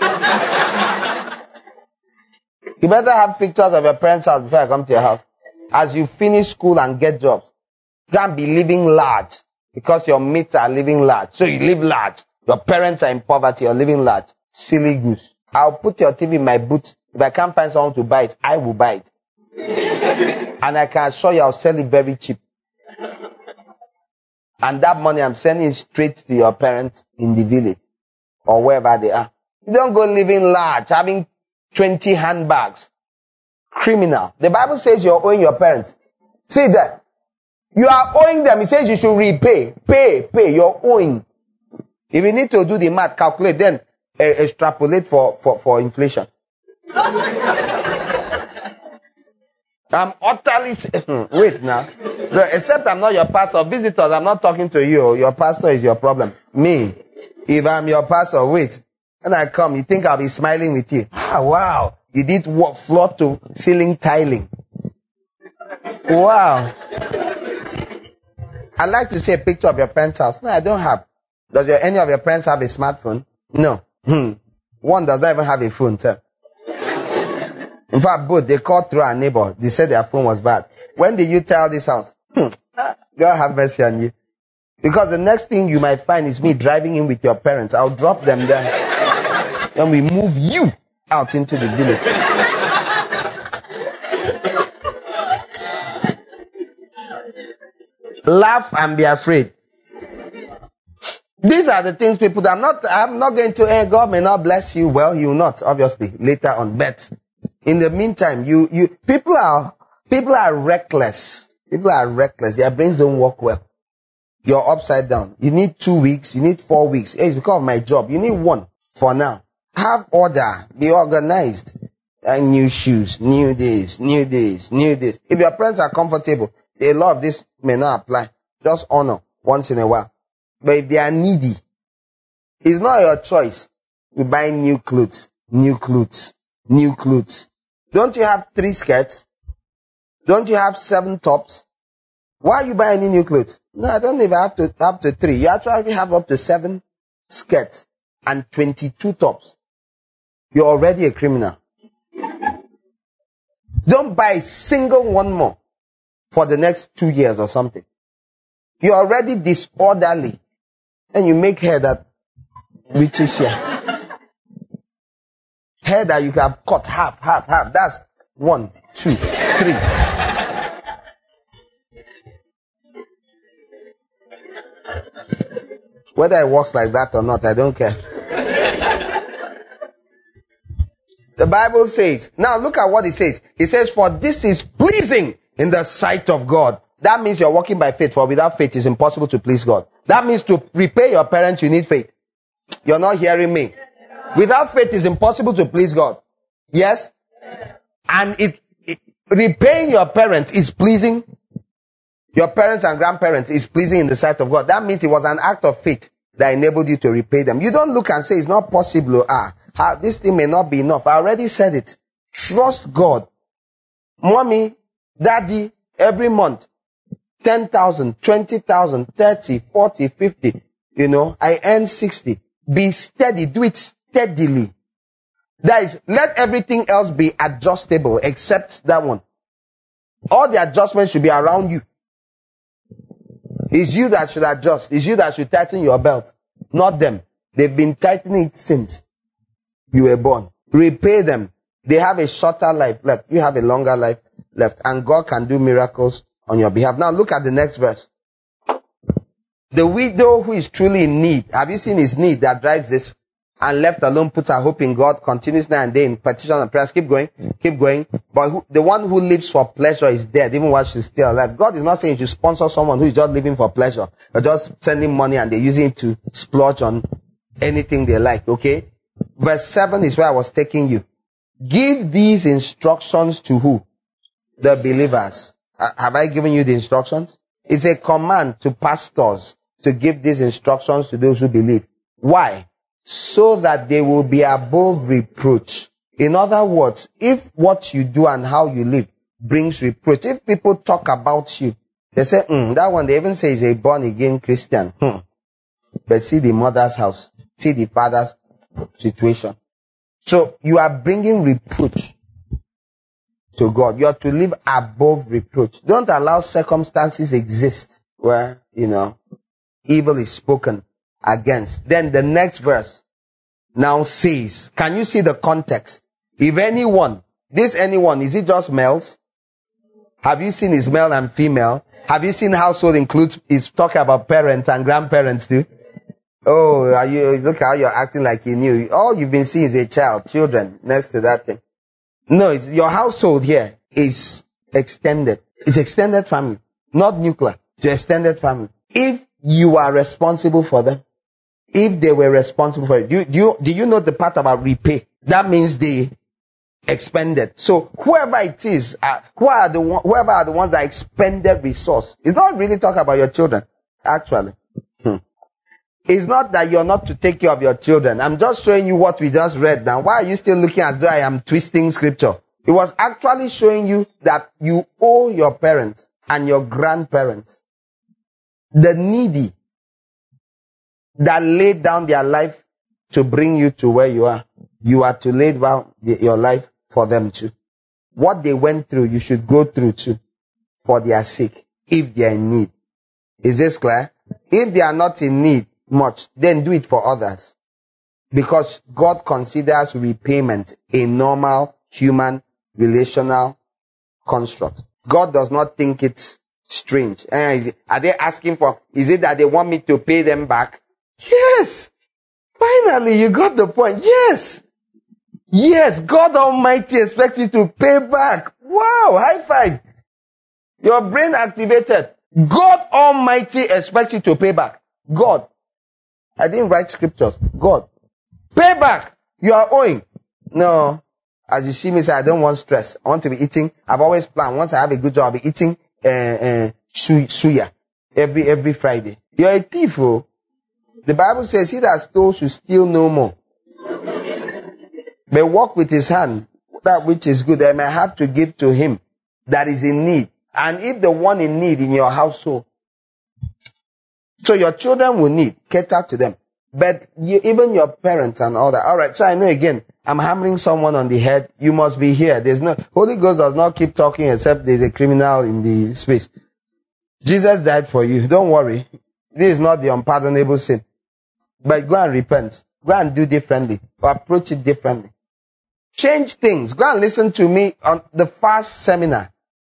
You better have pictures of your parents' house before I come to your house. As you finish school and get jobs, you can't be living large because your mates are living large. So you live large. Your parents are in poverty. You're living large. Silly goose. I'll put your TV in my boot. If I can't find someone to buy it, I will buy it. And I can assure you I'll sell it very cheap. And that money I'm sending straight to your parents in the village or wherever they are. You don't go living large, having 20 handbags. Criminal. The Bible says you're owing your parents. See that? You are owing them. It says you should repay. Pay. You're owing. If you need to do the math, calculate, then extrapolate for inflation. I'm utterly... Wait now. Except I'm not your pastor. Visitors, I'm not talking to you. Your pastor is your problem. Me. If I'm your pastor, wait. When I come, you think I'll be smiling with you. Ah, wow. You did floor to ceiling tiling. Wow. I'd like to see a picture of your parents' house. No, I don't have. Does any of your parents have a smartphone? No. One does not even have a phone, sir. In fact, both, they called through our neighbor. They said their phone was bad. When did you tell this house? God have mercy on you. Because the next thing you might find is me driving in with your parents. I'll drop them there. Then we move you out into the village. Laugh and be afraid. These are the things people do. I'm not going to, God may not bless you. Well, you will not, obviously, later on. But in the meantime, people are reckless. People are reckless. Their brains don't work well. You're upside down. You need 2 weeks. You need 4 weeks. Hey, it's because of my job. You need 1 for now. Have order. Be organized. And new shoes, new days. If your parents are comfortable, a lot of this may not apply. Just honor once in a while. But if they are needy, it's not your choice. You buy new clothes. Don't you have 3 skirts? Don't you have 7 tops? Why are you buying any new clothes? No, I don't even have to 3. You actually have up to 7 skirts and 22 tops. You're already a criminal. Don't buy a single one more for the next 2 years or something. You're already disorderly. And you make hair that reaches here. Hair that you have cut half. That's 1, 2, 3. Whether it works like that or not, I don't care. The Bible says, now look at what it says. It says, for this is pleasing in the sight of God. That means you're walking by faith, for without faith it's impossible to please God. That means to repay your parents, you need faith. You're not hearing me. Without faith it's impossible to please God. Yes? And repaying your parents is pleasing. Your parents and grandparents is pleasing in the sight of God. That means it was an act of faith that enabled you to repay them. You don't look and say it's not possible. This thing may not be enough. I already said it. Trust God. Mommy, daddy, every month, 10,000, 20,000, 30, 40, 50. I earn 60. Be steady. Do it steadily. That is, let everything else be adjustable except that one. All the adjustments should be around you. It's you that should adjust. It's you that should tighten your belt. Not them. They've been tightening it since you were born. Repay them. They have a shorter life left. You have a longer life left. And God can do miracles on your behalf. Now look at the next verse. The widow who is truly in need. Have you seen his need that drives this? And left alone puts her hope in God. Continues night and day in petition and prayers. Keep going. But the one who lives for pleasure is dead, even while she's still alive. God is not saying you should sponsor someone who is just living for pleasure. Or just sending money and they're using it to splurge on anything they like. Okay? Verse 7 is where I was taking you. Give these instructions to who? The believers. Have I given you the instructions? It's a command to pastors to give these instructions to those who believe. Why? So that they will be above reproach. In other words, if what you do and how you live brings reproach, if people talk about you, they say, that one, they even say is a born-again Christian. But see the mother's house. See the father's situation. So you are bringing reproach to God. You are to live above reproach. Don't allow circumstances exist where, evil is spoken against. Then the next verse now says, can you see the context? If anyone, is it just males? Have you seen his male and female? Have you seen household includes, it's talking about parents and grandparents too? Oh, look how you're acting like you knew. All you've been seeing is a child, children next to that thing. No, your household here is extended. It's extended family, not nuclear. It's extended family. If you are responsible for them, if they were responsible for it, do you know the part about repay? That means they expended. So whoever it is, whoever are the ones that expended resource, it's not really talking about your children, actually. It's not that you're not to take care of your children. I'm just showing you what we just read now. Why are you still looking as though I am twisting scripture? It was actually showing you that you owe your parents and your grandparents, the needy that laid down their life to bring you to where you are. You are to lay down your life for them too. What they went through, you should go through too, for their sake, if they are in need. Is this clear? If they are not in need much, then do it for others. Because God considers repayment a normal human relational construct. God does not think it's strange. Are they asking for, is it that they want me to pay them back? Yes! Finally, you got the point. Yes! Yes, God Almighty expects you to pay back. Wow, high five. Your brain activated. God Almighty expects you to pay back. God. I didn't write scriptures. God. Pay back. You are owing. No. As you see me say, I don't want stress. I want to be eating. I've always planned. Once I have a good job, I'll be eating suya every Friday. You're a thief, oh. The Bible says, he that stole should steal no more. But walk with his hand, that which is good, I may have to give to him that is in need. And if the one in need in your household, so your children will need, cater to them. But even your parents and all that. Alright, so I know again, I'm hammering someone on the head. You must be here. Holy Ghost does not keep talking except there's a criminal in the space. Jesus died for you. Don't worry. This is not the unpardonable sin. But go and repent. Go and do differently. Or approach it differently. Change things. Go and listen to me on the FARS seminar.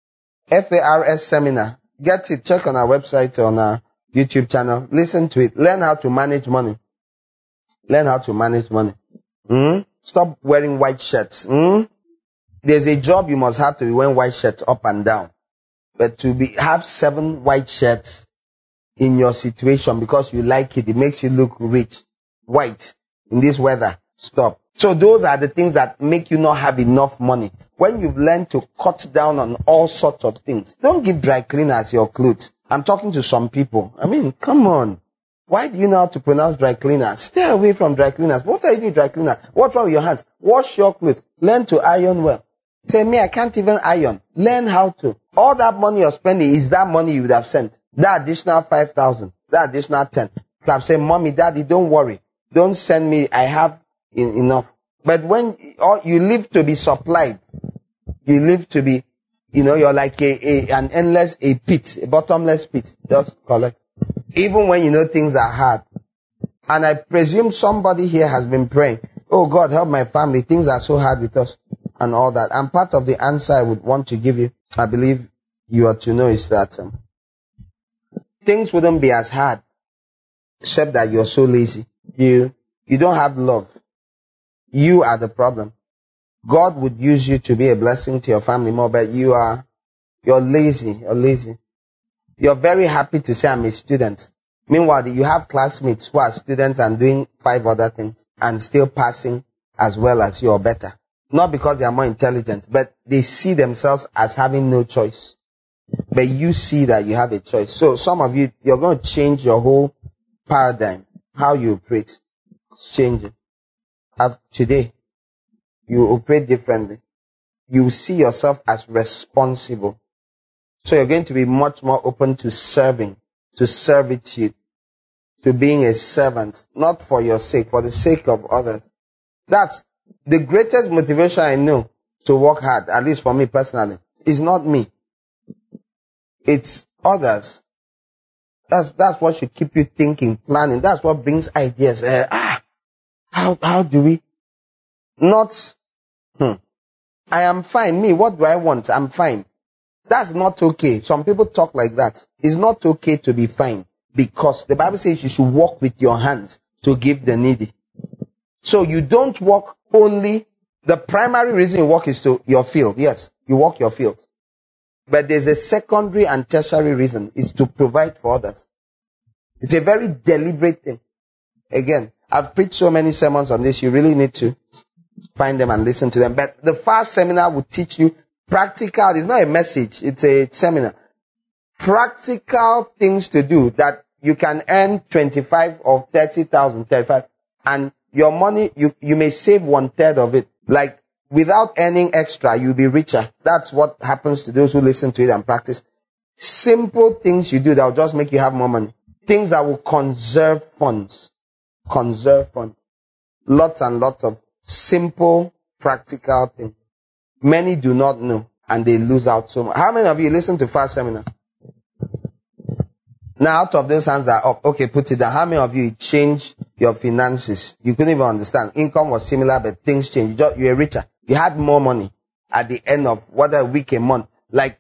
FARS seminar. Get it. Check on our website, on our YouTube channel. Listen to it. Learn how to manage money. Learn how to manage money. Stop wearing white shirts. There's a job you must have to be wearing white shirts up and down. But to have 7 white shirts in your situation because you like it, it makes you look rich. White. In this weather. Stop. So those are the things that make you not have enough money. When you've learned to cut down on all sorts of things, don't give dry cleaners your clothes. I'm talking to some people. I mean, come on. Why do you know how to pronounce dry cleaner? Stay away from dry cleaners. What are you doing, dry cleaner? What's wrong with your hands? Wash your clothes. Learn to iron well. Say, me, I can't even iron. Learn how to. All that money you're spending is that money you would have sent. That additional 5,000. That additional 10. So I'm saying, mommy, daddy, don't worry. Don't send me. I have enough. But when you live to be supplied, you live to be, you're like an endless, a pit, a bottomless pit. Just collect. Even when you know things are hard. And I presume somebody here has been praying, oh God, help my family. Things are so hard with us and all that. And part of the answer I would want to give you, I believe you ought to know, is that things wouldn't be as hard except that you're so lazy. You don't have love. You are the problem. God would use you to be a blessing to your family more, but you're lazy. You're lazy. You're very happy to say I'm a student. Meanwhile, you have classmates who are students and doing 5 other things and still passing as well as you or better. Not because they are more intelligent, but they see themselves as having no choice. But you see that you have a choice. So some of you, you're going to change your whole paradigm, how you operate. Change it. Today, you operate differently. You see yourself as responsible. So you're going to be much more open to serving, to servitude, to being a servant, not for your sake, for the sake of others. That's the greatest motivation I know to work hard, at least for me personally. It's not me. It's others. That's what should keep you thinking, planning. That's what brings ideas. How do we? Not, I am fine. Me, what do I want? I'm fine. That's not okay. Some people talk like that. It's not okay to be fine, because the Bible says you should work with your hands to give the needy. So you don't work only, the primary reason you work is to your field. Yes, you work your field. But there's a secondary and tertiary reason, is to provide for others. It's a very deliberate thing. Again, I've preached so many sermons on this, you really need to find them and listen to them. But the fast seminar will teach you practical, it's not a message, it's a seminar. Practical things to do that you can earn 25 or 30,000, 35, and your money, you may save 1/3 of it. Like, without earning extra, you'll be richer. That's what happens to those who listen to it and practice. Simple things you do that will just make you have more money. Things that will conserve funds. Conserve funds. Lots and lots of simple, practical things. Many do not know, and they lose out so much. How many of you listen to fast seminar? Now, out of those hands are up. Okay, put it down. How many of you changed your finances? You couldn't even understand. Income was similar, but things changed. You were richer. You had more money at the end of whether a week, a month. Like,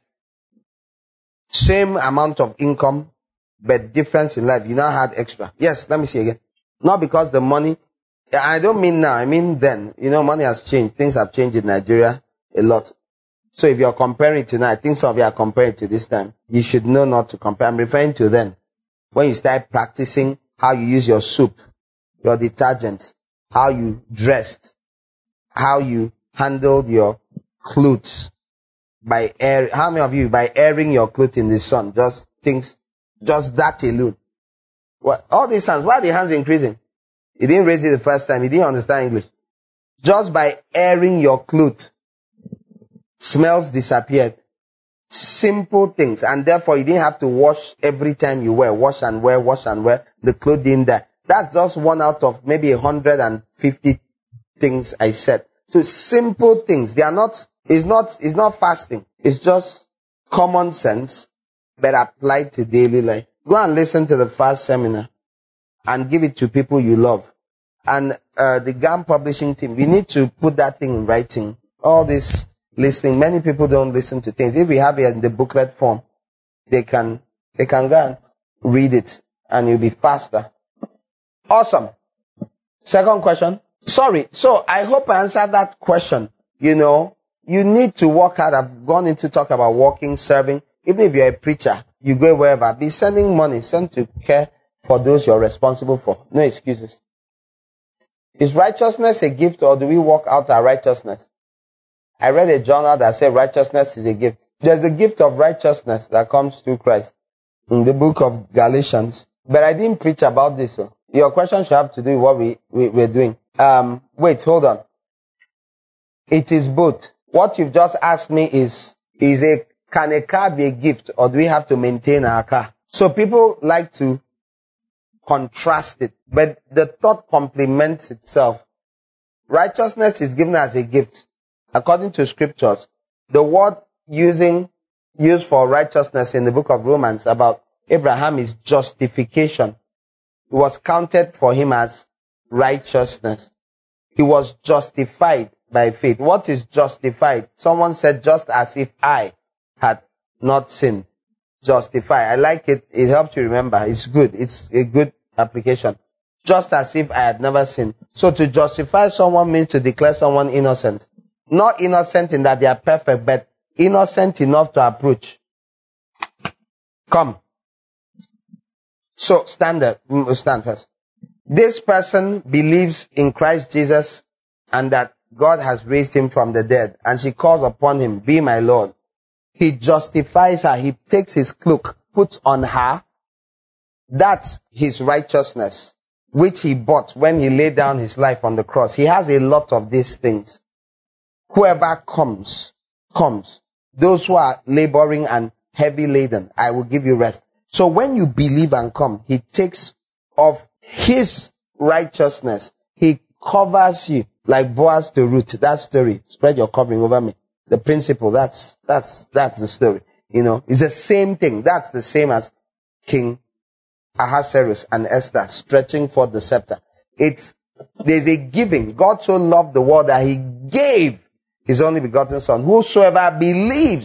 same amount of income, but difference in life. You now had extra. Yes, let me see again. Not because the money, I don't mean now, I mean then. Money has changed. Things have changed in Nigeria a lot. So if you're comparing to now, I think some of you are comparing to this time. You should know not to compare. I'm referring to then. When you start practicing how you use your soap, your detergent, how you dressed, how you handled your clothes by air. How many of you by airing your clothes in the sun? Just that alone. What? All these hands, why are the hands increasing? He didn't raise it the first time. He didn't understand English. Just by airing your clothes, smells disappeared. Simple things. And therefore, you didn't have to wash every time you wear. Wash and wear. The clothes didn't die. That's just one out of maybe 150 things I said. So simple things. It's not fasting. It's just common sense, but applied to daily life. Go and listen to the fast seminar and give it to people you love. And the GAM publishing team, we need to put that thing in writing. All this listening. Many people don't listen to things. If we have it in the booklet form, they can go and read it and you'll be faster. Awesome. Second question. Sorry. So I hope I answered that question. You need to work hard. I've gone into talk about working, serving. Even if you're a preacher, you go wherever. Be sending money. Send to care for those you're responsible for. No excuses. Is righteousness a gift, or do we work out our righteousness? I read a journal that said righteousness is a gift. There's a gift of righteousness that comes through Christ in the book of Galatians. But I didn't preach about this. So your question should have to do with what we're doing. Wait, hold on. It is both. What you've just asked me can a car be a gift, or do we have to maintain our car? So people like to contrast it, but the thought complements itself. Righteousness is given as a gift. According to scriptures, the word used for righteousness in the book of Romans about Abraham is justification. It was counted for him as righteousness. He was justified by faith. What is justified? Someone said, just as if I had not sinned. Justify. I like it. It helps you remember. It's good. It's a good application. Just as if I had never sinned. So to justify someone means to declare someone innocent. Not innocent in that they are perfect, but innocent enough to approach. Come. So stand first. This person believes in Christ Jesus and that God has raised him from the dead, and she calls upon him, be my Lord. He justifies her. He takes his cloak, puts on her. That's his righteousness, which he bought when he laid down his life on the cross. He has a lot of these things. Whoever comes. Those who are laboring and heavy laden, I will give you rest. So when you believe and come, he takes off his righteousness. He covers you like Boaz to Ruth. That story. Spread your covering over me. The principle, that's the story. It's the same thing. That's the same as King Ahasuerus and Esther stretching forth the scepter. There's a giving. God so loved the world that he gave his only begotten son. Whosoever believes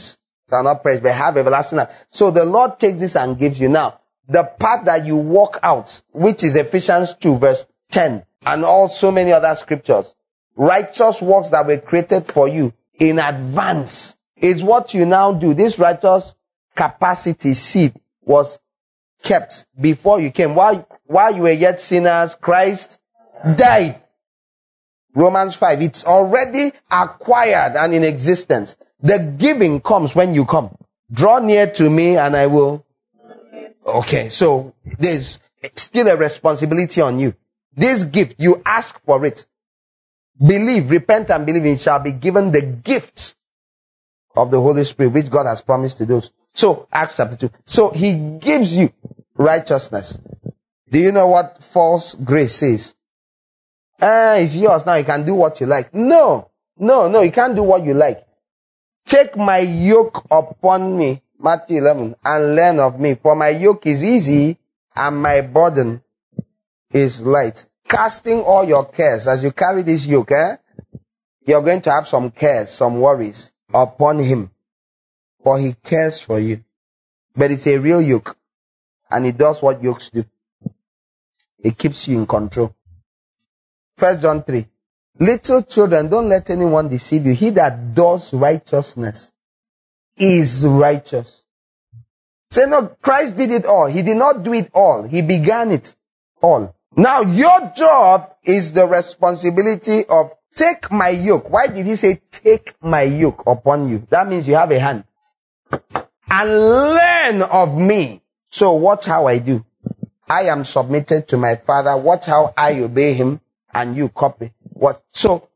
shall not perish, but have everlasting life. So the Lord takes this and gives you. Now, the part that you walk out, which is Ephesians 2 verse 10, and also many other scriptures, righteous works that were created for you in advance, is what you now do. This righteous capacity seed was kept before you came. While you were yet sinners, Christ died. Romans 5, it's already acquired and in existence. The giving comes when you come. Draw near to me and I will. Okay, so there's still a responsibility on you. This gift, you ask for it. Believe, repent and believe, it shall be given the gift of the Holy Spirit, which God has promised to those. So, Acts chapter 2. So, he gives you righteousness. Do you know what false grace says? It's yours now, you can do what you like. No, you can't do what you like. Take my yoke upon me, Matthew 11, and learn of me. For my yoke is easy and my burden is light. Casting all your cares, as you carry this yoke, you're going to have some cares, some worries upon him. For he cares for you. But it's a real yoke. And it does what yokes do. It keeps you in control. 1 John 3. Little children, don't let anyone deceive you. He that does righteousness is righteous. Say no, Christ did it all. He did not do it all. He began it all. Now your job is the responsibility of take my yoke. Why did he say take my yoke upon you? That means you have a hand. And learn of me. So watch how I do. I am submitted to my Father. Watch how I obey him and you copy. What? So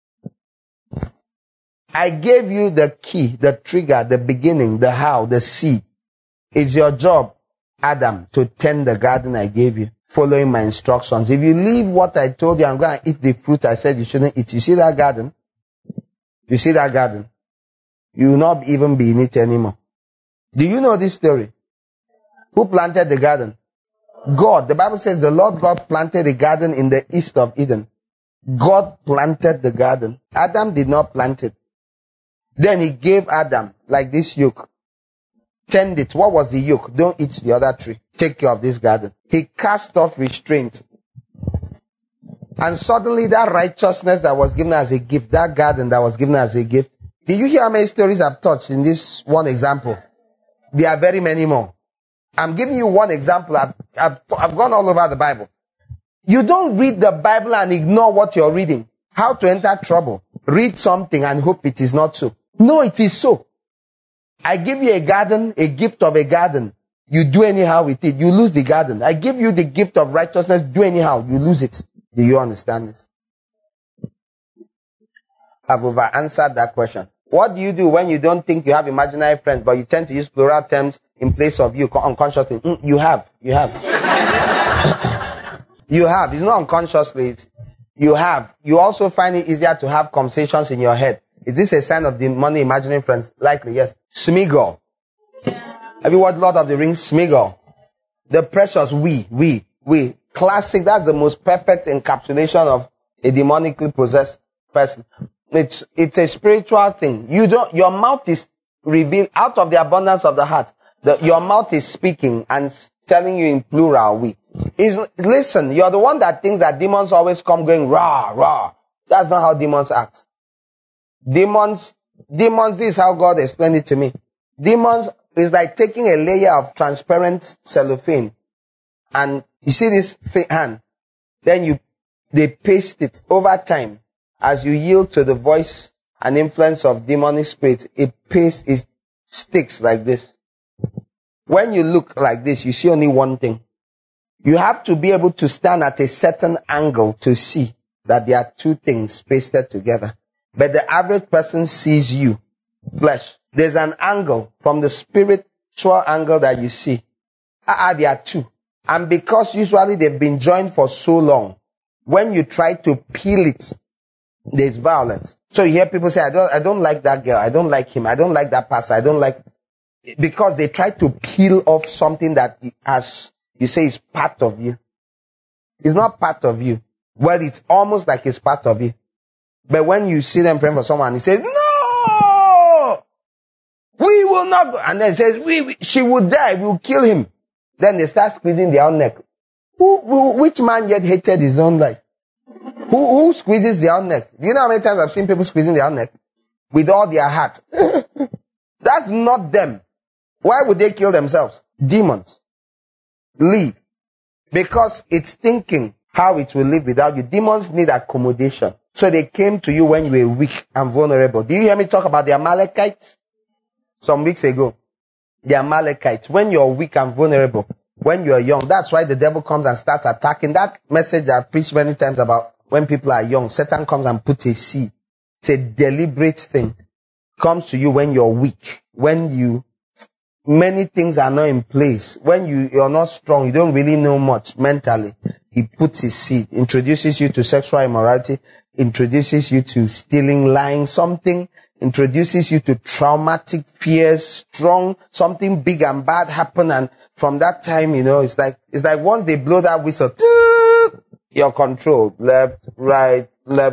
I gave you the key, the trigger, the beginning, the how, the seed. It's your job, Adam, to tend the garden I gave you, following my instructions. If you leave what I told you, I'm going to eat the fruit I said you shouldn't eat. You see that garden? You see that garden? You will not even be in it anymore. Do you know this story? Who planted the garden? God. The Bible says the Lord God planted a garden in the east of Eden. God planted the garden. Adam did not plant it. Then he gave Adam, like this yoke. Tend it. What was the yoke? Don't eat the other tree. Take care of this garden. He cast off restraint. And suddenly that righteousness that was given as a gift, that garden that was given as a gift. Did you hear how many stories I've touched in this one example? There are very many more. I'm giving you one example. I've gone all over the Bible. You don't read the Bible and ignore what you're reading. How to enter trouble. Read something and hope it is not so. No, it is so. I give you a garden, a gift of a garden. You do anyhow with it. You lose the garden. I give you the gift of righteousness. Do anyhow. You lose it. Do you understand this? I've over-answered that question. What do you do when you don't think you have imaginary friends, but you tend to use plural terms in place of you unconsciously? You have. You have. It's not unconsciously. You have. You also find it easier to have conversations in your head. Is this a sign of demonic imaginary friends? Likely, yes. Smeagol. Have you watched Lord of the Rings? Smeagol. The precious we. Classic. That's the most perfect encapsulation of a demonically possessed person. It's a spiritual thing. Your mouth is revealed out of the abundance of the heart. Your mouth is speaking and telling you in plural we. Listen, you're the one that thinks that demons always come going rah, rah. That's not how demons act. Demons, this is how God explained it to me. Demons is like taking a layer of transparent cellophane and you see this hand, then they paste it over time. As you yield to the voice and influence of demonic spirits, it sticks like this. When you look like this, you see only one thing. You have to be able to stand at a certain angle to see that there are two things pasted together. But the average person sees you, flesh. There's an angle from the spiritual angle that you see. There are two. And because usually they've been joined for so long, when you try to peel it, there's violence. So you hear people say, I don't like that girl. I don't like him. I don't like that pastor. I don't like, because they try to peel off something that as you say is part of you. It's not part of you. Well, it's almost like it's part of you. But when you see them praying for someone, he says, no! We will not go. And then it says, she will die. We'll kill him. Then they start squeezing their own neck. Which man yet hated his own life? Who squeezes their own neck? Do you know how many times I've seen people squeezing their own neck? With all their heart. That's not them. Why would they kill themselves? Demons. Leave. Because it's thinking how it will live without you. Demons need accommodation. So they came to you when you were weak and vulnerable. Do you hear me talk about the Amalekites? Some weeks ago. The Amalekites. When you're weak and vulnerable. When you're young. That's why the devil comes and starts attacking. That message I've preached many times about when people are young. Satan comes and puts a seed. It's a deliberate thing. Comes to you when you're weak. When many things are not in place. When you're not strong, you don't really know much mentally. He puts his seed, introduces you to sexual immorality, introduces you to stealing, lying, something, introduces you to traumatic fears, something big and bad happen. And from that time, it's like once they blow that whistle, you're controlled. Left, right.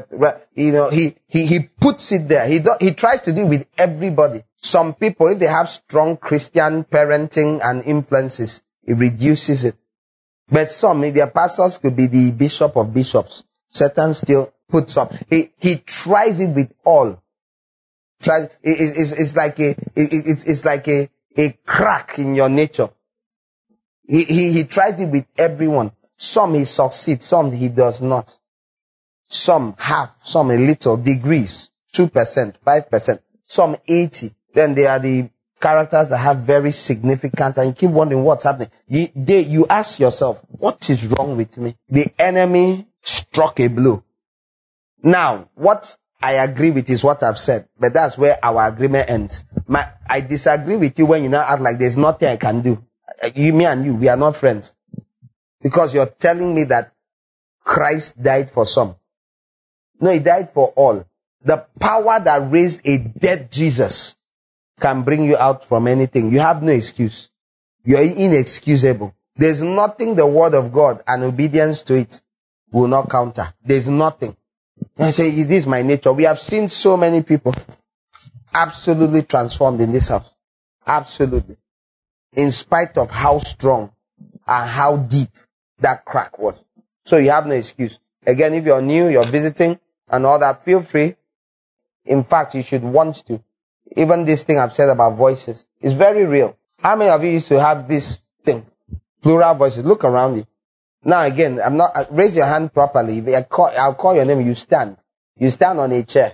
He puts it there. He tries to do it with everybody. Some people, if they have strong Christian parenting and influences, it reduces it. But some, their pastors could be the bishop of bishops. Satan still puts up. He tries it with all. It's like a crack in your nature. He tries it with everyone. Some he succeeds, some he does not. Some half, some a little, degrees, 2%, 5%, some 80. Then they are the characters that have very significant, and you keep wondering what's happening. You ask yourself, what is wrong with me? The enemy struck a blow. Now, what I agree with is what I've said, but that's where our agreement ends. I disagree with you when you now act like there's nothing I can do. Me and you, we are not friends. Because you're telling me that Christ died for some. No, he died for all. The power that raised a dead Jesus can bring you out from anything. You have no excuse. You're inexcusable. There's nothing the word of God and obedience to it will not counter. There's nothing. I say, it is my nature. We have seen so many people absolutely transformed in this house. Absolutely. In spite of how strong and how deep that crack was. So you have no excuse. Again, if you're new, you're visiting and all that, feel free. In fact, you should want to. Even this thing I've said about voices is very real. How many of you used to have this thing? Plural voices. Look around you. Now again, raise your hand properly. I'll call your name, you stand. You stand on a chair.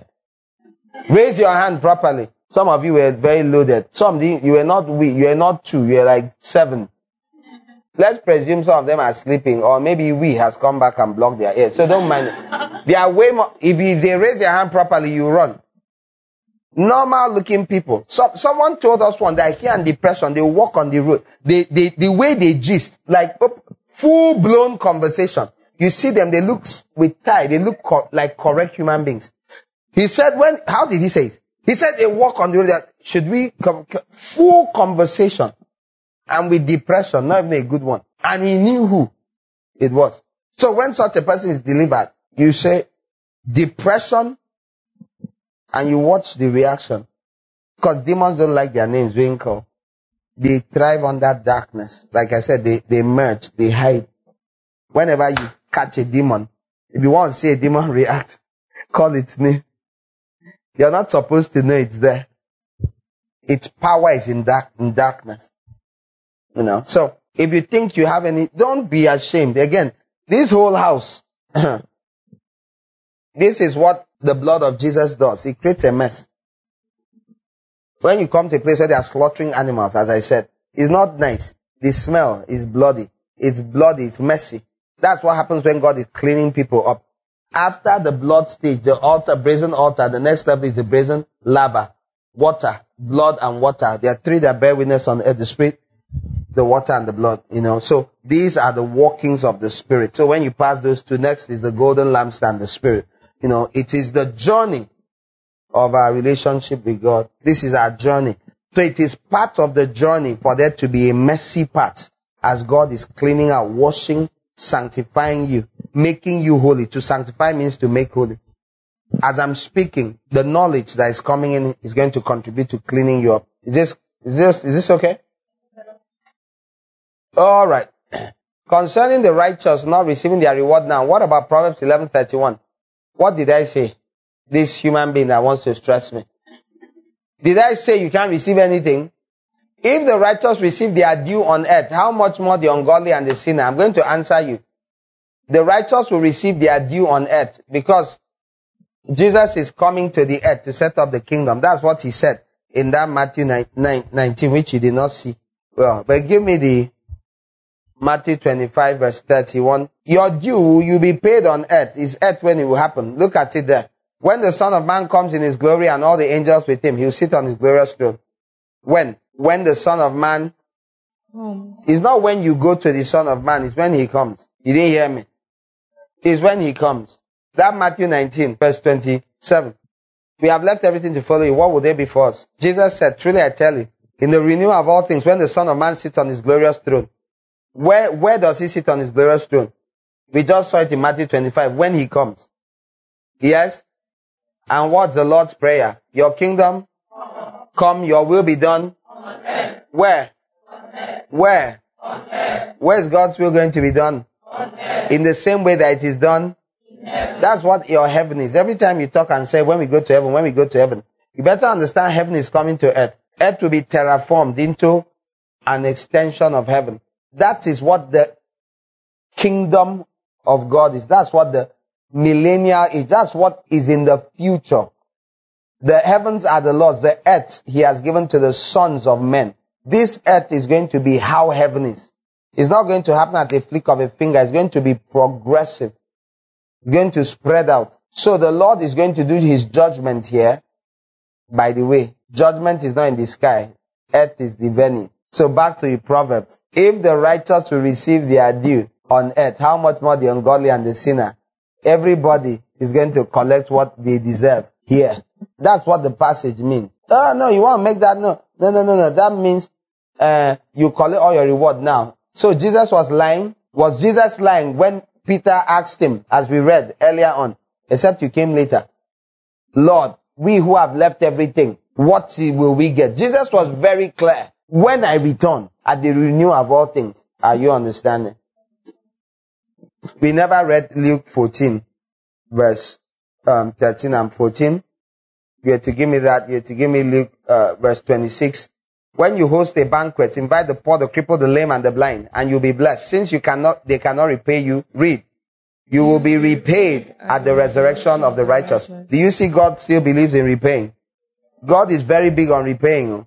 Raise your hand properly. Some of you were very loaded. Some, you were not weak. You were not 2. You were like 7. Let's presume some of them are sleeping, or maybe we has come back and blocked their ears. So don't mind it. They are way more, if they raise their hand properly, you run. Normal looking people. Someone told us one that here in depression, they walk on the road. The way they gist, like full blown conversation. You see them, they look with tie, they look like correct human beings. He said how did he say it? He said they walk on the road that should we full conversation. And with depression, not even a good one. And he knew who it was. So when such a person is delivered, you say depression and you watch the reaction. Because demons don't like their names being called. They thrive under darkness. Like I said, they merge, they hide. Whenever you catch a demon, if you want to see a demon react, call its name. You're not supposed to know it's there. Its power is in darkness. So if you think you have any, don't be ashamed. Again, this whole house, this is what the blood of Jesus does. It creates a mess. When you come to a place where they are slaughtering animals, as I said, it's not nice. The smell is bloody. It's bloody. It's messy. That's what happens when God is cleaning people up. After the blood stage, the altar, brazen altar, the next level is the brazen lava. Water, blood and water. There are 3 that bear witness on earth, the spirit, the water and the blood, So these are the walkings of the spirit. So when you pass those 2, next is the golden lampstand, the spirit. It is the journey of our relationship with God. This is our journey. So it is part of the journey for there to be a messy part as God is cleaning out, washing, sanctifying you, making you holy. To sanctify means to make holy. As I'm speaking, the knowledge that is coming in is going to contribute to cleaning you up. Is Is this okay? All right. Concerning the righteous not receiving their reward now, what about Proverbs 11:31? What did I say? This human being that wants to stress me. Did I say you can't receive anything? If the righteous receive their due on earth, how much more the ungodly and the sinner? I'm going to answer you. The righteous will receive their due on earth because Jesus is coming to the earth to set up the kingdom. That's what he said in that Matthew 19, which you did not see. Well, but give me the Matthew 25 verse 31. Your due, you'll be paid on earth. Is earth when it will happen. Look at it there. When the Son of Man comes in his glory and all the angels with him, he'll sit on his glorious throne. When? When the Son of Man comes. It's not when you go to the Son of Man, it's when he comes. You didn't hear me. It's when he comes. That Matthew 19 verse 27. We have left everything to follow you. What will they be for us? Jesus said, truly I tell you, in the renewal of all things, when the Son of Man sits on his glorious throne, where does he sit on his glorious throne? We just saw it in Matthew 25, when he comes. Yes? And what's the Lord's prayer? Your kingdom come, your will be done. Where? Where? Where is God's will going to be done? In the same way that it is done. That's what your heaven is. Every time you talk and say, when we go to heaven, you better understand heaven is coming to earth. Earth will be terraformed into an extension of heaven. That is what the kingdom of God is. That's what the millennial is. That's what is in the future. The heavens are the Lord's. The earth he has given to the sons of men. This earth is going to be how heaven is. It's not going to happen at a flick of a finger. It's going to be progressive. It's going to spread out. So the Lord is going to do his judgment here. By the way, judgment is not in the sky. Earth is the venue. So back to the Proverbs. If the righteous will receive their due on earth, how much more the ungodly and the sinner? Everybody is going to collect what they deserve here. That's what the passage means. Oh, no, you want to make that? No. That means you collect all your reward now. So Jesus was lying. Was Jesus lying when Peter asked him, as we read earlier on, except you came later? Lord, we who have left everything, what will we get? Jesus was very clear. When I return at the renewal of all things. Are you understanding? We never read Luke 14, verse 13 and 14. You have to give me that. You have to give me Luke verse 26. When you host a banquet, invite the poor, the crippled, the lame, and the blind, and you'll be blessed. Since they cannot repay you, read. You will be repaid at the resurrection of the righteous. Do you see God still believes in repaying? God is very big on repaying.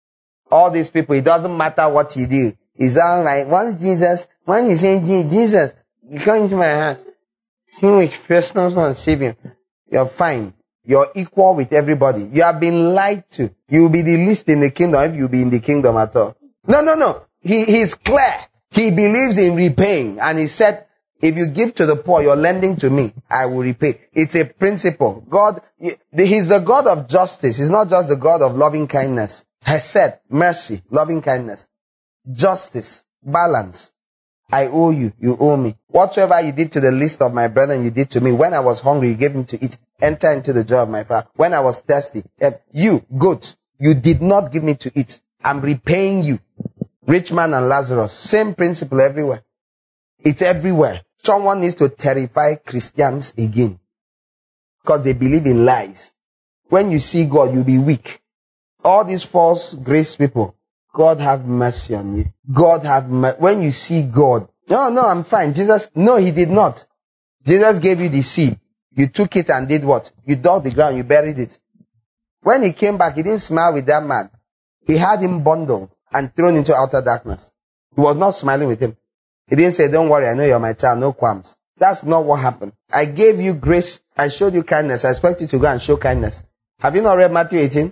All these people, it doesn't matter what he did. It's all like, when you say Jesus, you come into my heart. You which first knows and save you. You're fine. You're equal with everybody. You have been lied to. You will be the least in the kingdom if you be in the kingdom at all. No. He's clear. He believes in repaying. And he said, if you give to the poor, you're lending to me. I will repay. It's a principle. God, he's the God of justice. He's not just the God of loving kindness. Hesed, mercy, loving kindness, justice, balance. I owe you, you owe me. Whatsoever you did to the least of my brethren, you did to me. When I was hungry, you gave me to eat. Enter into the joy of my Father. When I was thirsty, you, goats, you did not give me to eat. I'm repaying you. Rich man and Lazarus, same principle everywhere. It's everywhere. Someone needs to terrify Christians again. Because they believe in lies. When you see God, you'll be weak. All these false grace people, God have mercy on you. God have mercy. When you see God, no, I'm fine. Jesus, no, he did not. Jesus gave you the seed. You took it and did what? You dug the ground, you buried it. When he came back, he didn't smile with that man. He had him bundled and thrown into outer darkness. He was not smiling with him. He didn't say, don't worry, I know you're my child, no qualms. That's not what happened. I gave you grace, I showed you kindness, I expect you to go and show kindness. Have you not read Matthew 18?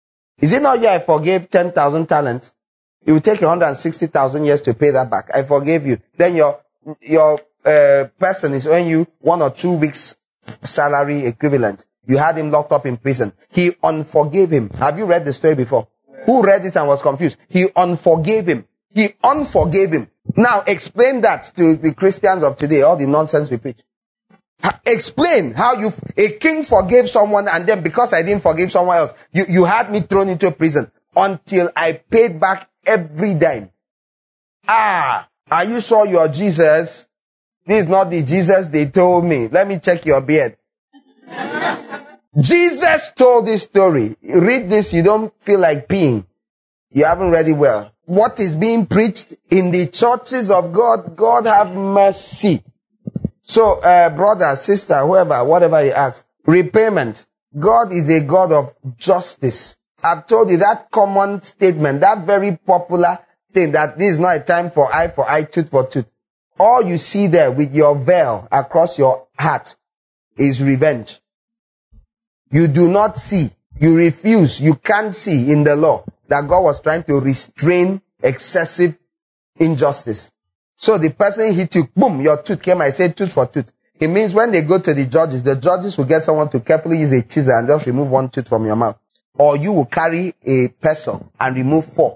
Is it not you I forgave 10,000 talents? It will take 160,000 years to pay that back. I forgave you. Then your person is owing you 1 or 2 weeks salary equivalent. You had him locked up in prison. He unforgave him. Have you read the story before? Who read it and was confused? He unforgave him. He unforgave him. Now explain that to the Christians of today, all the nonsense we preach. Explain how a king forgave someone and then because I didn't forgive someone else, you had me thrown into prison. until I paid back every dime. Are you sure you're Jesus? This is not the Jesus they told me. Let me check your beard. Jesus told this story. You read this, you don't feel like peeing. You haven't read it well. What is being preached in the churches of God? God have mercy. So, brother, sister, whoever, whatever you ask, repayment. God is a God of justice. I've told you that common statement, that very popular thing that this is not a time for eye, tooth for tooth. All you see there with your veil across your heart is revenge. You do not see, you refuse, you can't see in the law that God was trying to restrain excessive injustice. So the person hit you, boom, your tooth came, I said tooth for tooth. It means when they go to the judges will get someone to carefully use a chisel and just remove one tooth from your mouth. Or you will carry a pestle and remove 4.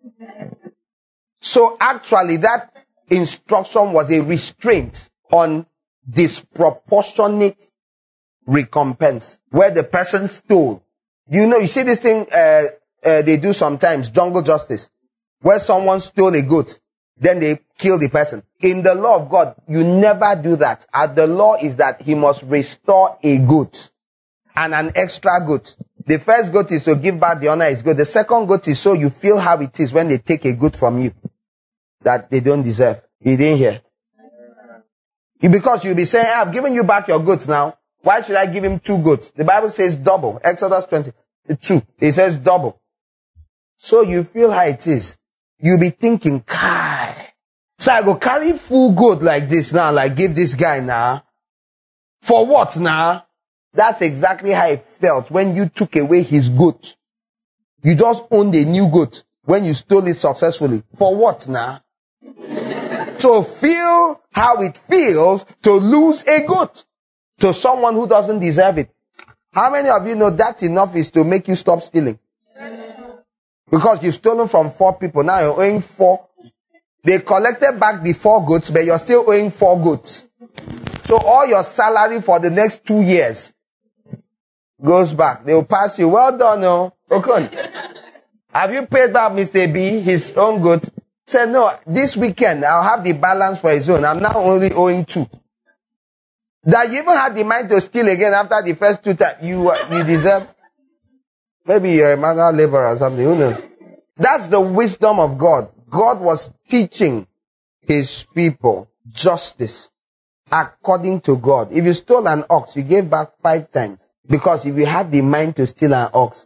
So actually that instruction was a restraint on disproportionate recompense where the person stole. You see this thing they do sometimes, jungle justice, where someone stole a goat, then they kill the person. In the law of God, you never do that. The law is that he must restore a goat and an extra goat. The first goat is to give back the honor is good. The second goat is so you feel how it is when they take a goat from you that they don't deserve. You didn't hear. Because you'll be saying, I've given you back your goats now. Why should I give him 2 goats? The Bible says double. Exodus 22. It says double. So you feel how it is. You'll be thinking, Kai. So I go carry full goat like this now, like give this guy now. For what now? That's exactly how it felt when you took away his goat. You just owned a new goat when you stole it successfully. For what now? To feel how it feels to lose a goat to someone who doesn't deserve it. How many of you know that enough is to make you stop stealing? Because you've stolen from 4 people, now you're owing 4. They collected back the 4 goats, but you're still owing 4 goats. So all your salary for the next 2 years goes back. They will pass you, well done, no? Okon. Have you paid back Mr. B, his own goat? Said, no, this weekend I'll have the balance for his own. I'm now only owing 2. That you even had the mind to steal again after the first 2 times. You deserve. Maybe you're a manual laborer or something. Who knows? That's the wisdom of God. God was teaching his people justice according to God. If you stole an ox, you gave back 5 times. Because if you had the mind to steal an ox,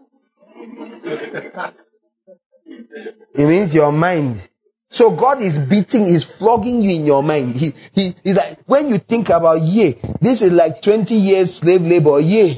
it means your mind. So God is flogging you in your mind. He's like, when you think about, this is like 20 years slave labor.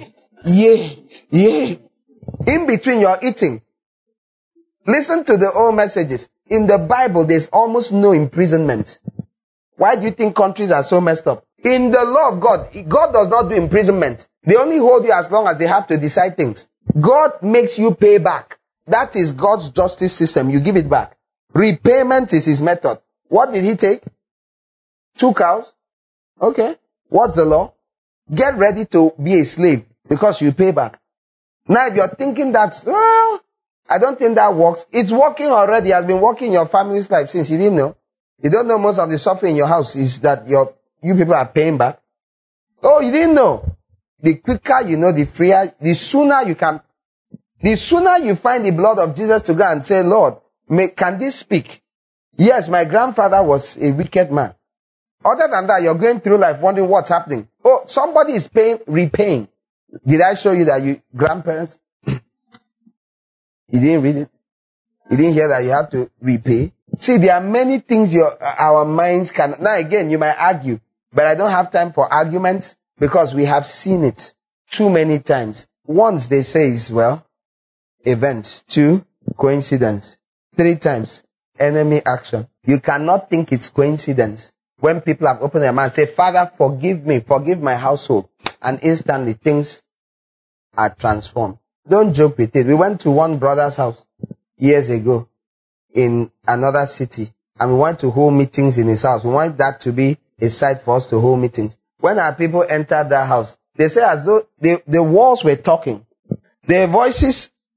In between you're eating. Listen to the old messages. In the Bible, there's almost no imprisonment. Why do you think countries are so messed up? In the law of God, God does not do imprisonment. They only hold you as long as they have to decide things. God makes you pay back. That is God's justice system. You give it back. Repayment is his method. What did he take? 2 cows. Okay. What's the law? Get ready to be a slave because you pay back. Now if you're thinking that, well, I don't think that works. It's working already. It has been working in your family's life since you didn't know. You don't know most of the suffering in your house is that you people are paying back. Oh, you didn't know. The quicker you know, the freer, the sooner you find the blood of Jesus to go and say, Lord, can this speak? Yes, my grandfather was a wicked man. Other than that, you're going through life wondering what's happening. Oh, somebody is repaying. Did I show you that you grandparents? You didn't read it? You didn't hear that you have to repay? See, there are many things our minds can. Now again, you might argue, but I don't have time for arguments because we have seen it too many times. Once they say is, well, event. 2, coincidence. 3 times, enemy action. You cannot think it's coincidence. When people have opened their mouth and say, Father, forgive me, forgive my household. And instantly things are transformed. Don't joke with it. We went to one brother's house years ago in another city. And we went to hold meetings in his house. We want that to be a site for us to hold meetings. When our people entered that house, they say as though the walls were talking. Their voices,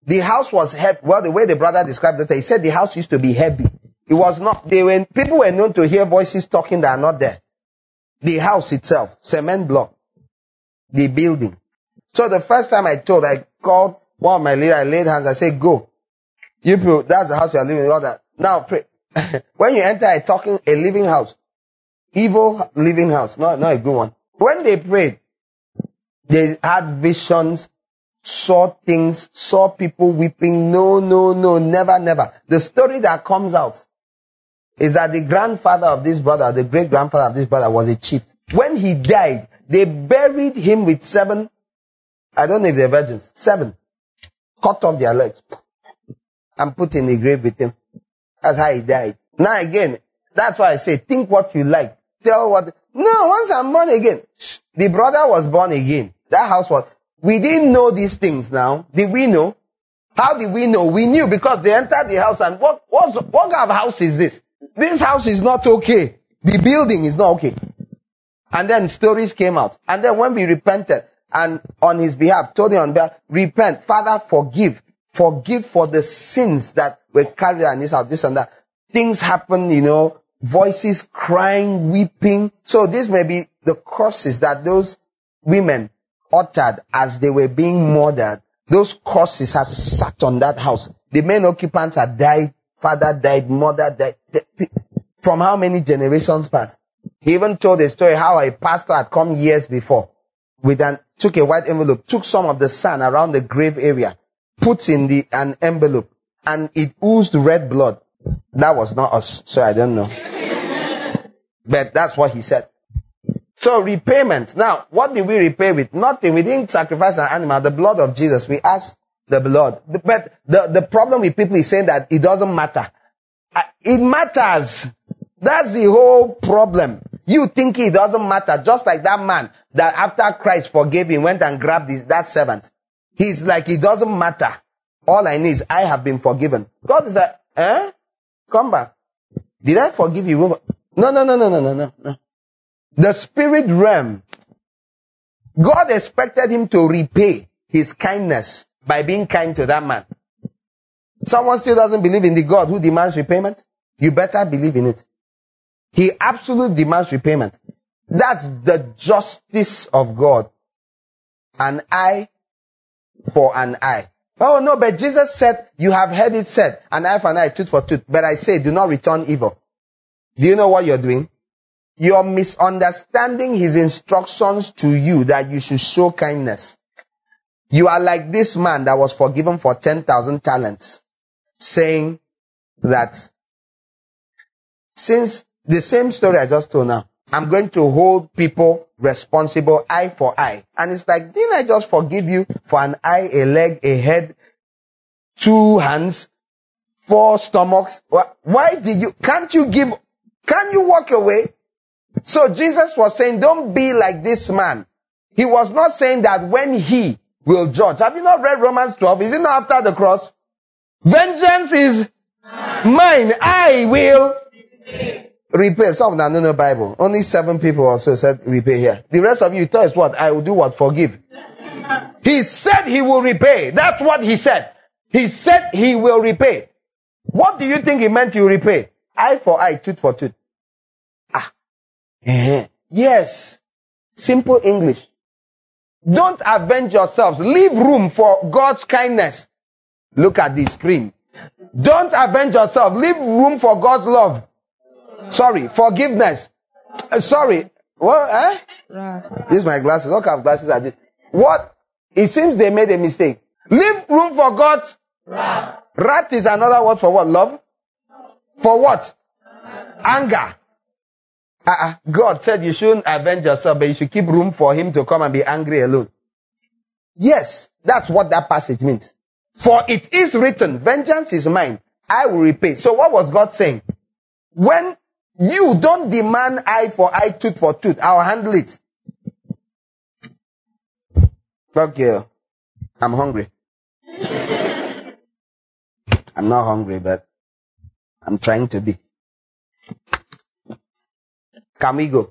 The house was heavy. Well, the way the brother described it, he said the house used to be heavy. It was not. People were known to hear voices talking that are not there. The house itself, cement block, the building. So the first time I called one of my leaders, I laid hands, I said, go. You people, that's the house you are living in, all that. Now pray. When you enter a living house, evil living house, not a good one. When they prayed, they had visions, saw things, saw people weeping. No, never. The story that comes out is that the grandfather of this brother, the great grandfather of this brother was a chief. When he died, they buried him with 7, I don't know if they're virgins, 7, cut off their legs and put in the grave with him. That's how he died. Now again, that's why I say, think what you like. Tell what, no, once I'm born again. The brother was born again. That house was, we didn't know these things now. Did we know? How did we know? We knew because they entered the house and what kind of house is this? This house is not okay. The building is not okay. And then stories came out. And then when we repented and on his behalf, told him on behalf, repent, Father, forgive for the sins that were carried out in this house, this and that. Things happen, voices crying, weeping. So this may be the curses that those women uttered as they were being murdered. Those curses have sat on that house. The main occupants had died, father died, mother died. From how many generations past? He even told a story how a pastor had come years before took a white envelope, took some of the sand around the grave area, put in an envelope, and it oozed red blood. That was not us, so I don't know. But that's what he said. So repayment. Now, what did we repay with? Nothing. We didn't sacrifice an animal. The blood of Jesus. We asked the blood. But the problem with people is saying that it doesn't matter. It matters. That's the whole problem. You think it doesn't matter. Just like that man that after Christ forgave him, went and grabbed that servant. He's like, it doesn't matter. All I need is I have been forgiven. God is like, come back. Did I forgive you? No. The spirit realm. God expected him to repay his kindness by being kind to that man. Someone still doesn't believe in the God who demands repayment? You better believe in it. He absolutely demands repayment. That's the justice of God. An eye for an eye. Oh no, but Jesus said, you have heard it said, an eye for an eye, tooth for tooth. But I say, do not return evil. Do you know what you're doing? You're misunderstanding his instructions to you that you should show kindness. You are like this man that was forgiven for 10,000 talents, saying that since the same story I just told now, I'm going to hold people responsible eye for eye. And it's like, didn't I just forgive you for an eye, a leg, a head, 2 hands, 4 stomachs? Why can't you walk away? So Jesus was saying, don't be like this man. He was not saying that when he will judge. Have you not read Romans 12? Is it not after the cross? Vengeance is mine. I will repay. Some of them don't know Bible. Only 7 people also said repay here. The rest of you tell us what? I will do what? Forgive. He said he will repay. That's what he said. He said he will repay. What do you think he meant he will repay? Eye for eye, tooth for tooth. Yes. Simple English. Don't avenge yourselves. Leave room for God's kindness. Look at the screen. Don't avenge yourself. Leave room for God's love. Sorry, forgiveness. Sorry. What? These are my glasses. What kind of glasses are these? What? It seems they made a mistake. Leave room for God's wrath. Wrath is another word for what? Love? For what? Anger. God said you shouldn't avenge yourself, but you should keep room for him to come and be angry alone. Yes, that's what that passage means. For it is written, vengeance is mine, I will repay. So what was God saying? When you don't demand eye for eye, tooth for tooth, I'll handle it. Okay, I'm hungry. I'm not hungry, but I'm trying to be. Can we go?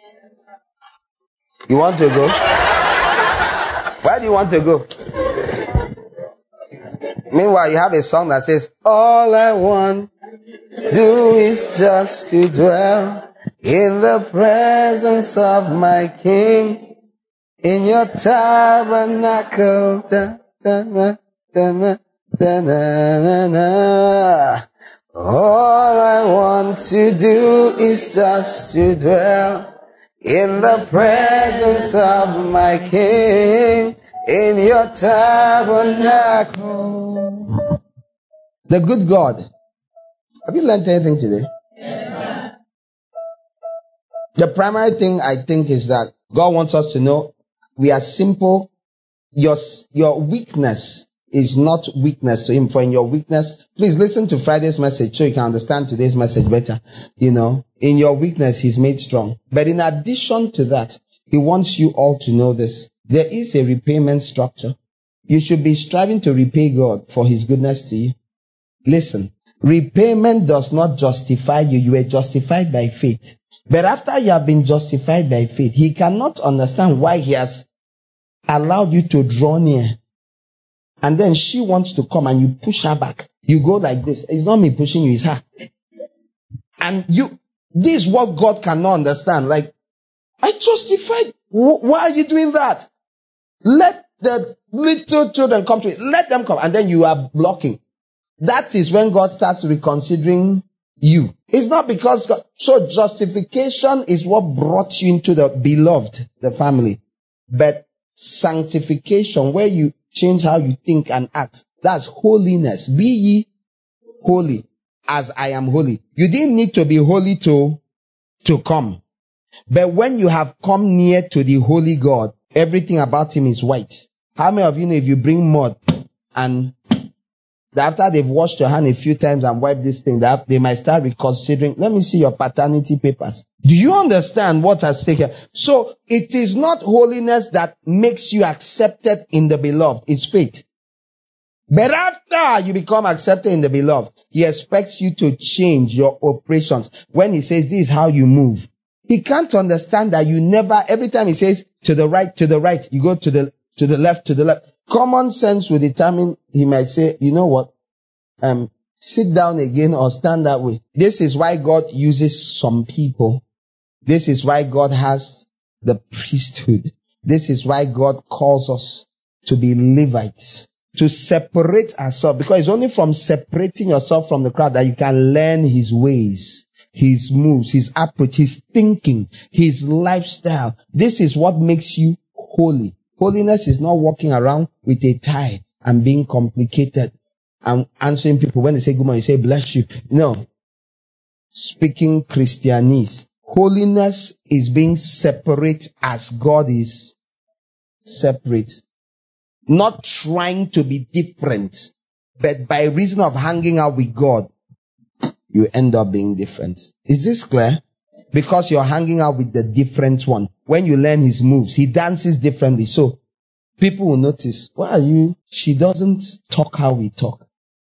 You want to go? Why do you want to go? Meanwhile, you have a song that says, all I want do is just to dwell in the presence of my King, in your tabernacle. Da, da, da, da, da, da, da, da. All I want to do is just to dwell in the presence of my King, in your tabernacle. The good God. Have you learned anything today? Yes. The primary thing I think is that God wants us to know we are simple. Your weakness is not weakness to Him. For in your weakness, please listen to Friday's message so you can understand today's message better. In your weakness, He's made strong. But in addition to that, He wants you all to know this. There is a repayment structure. You should be striving to repay God for His goodness to you. Listen, repayment does not justify you. You were justified by faith. But after you have been justified by faith, He cannot understand why He has allowed you to draw near. And then she wants to come and you push her back. You go like this. It's not me pushing you, it's her. And this is what God cannot understand. Like, I justified. Why are you doing that? Let the little children come to it. Let them come. And then you are blocking. That is when God starts reconsidering you. It's not because God. So justification is what brought you into the beloved, the family. But sanctification, where you change how you think and act, that's holiness. Be ye holy as I am holy. You didn't need to be holy to come. But when you have come near to the holy God, everything about Him is white. How many of you know if you bring mud and after they've washed your hand a few times and wiped this thing, that they might start reconsidering, let me see your paternity papers. Do you understand what has taken? So it is not holiness that makes you accepted in the beloved. It's faith. But after you become accepted in the beloved, He expects you to change your operations. When He says, this is how you move, He can't understand that you never, every time He says to the right, you go to the left. Common sense will determine, He might say, you know what, sit down again or stand that way. This is why God uses some people. This is why God has the priesthood. This is why God calls us to be Levites, to separate ourselves, because it's only from separating yourself from the crowd that you can learn His ways, His moves, His approach, His thinking, His lifestyle. This is what makes you holy. Holiness is not walking around with a tie and being complicated and answering people when they say good morning, you say bless you. No. Speaking Christianese. Holiness is being separate as God is separate. Not trying to be different, but by reason of hanging out with God, you end up being different. Is this clear? Because you're hanging out with the different one. When you learn His moves, He dances differently. So people will notice, she doesn't talk how we talk.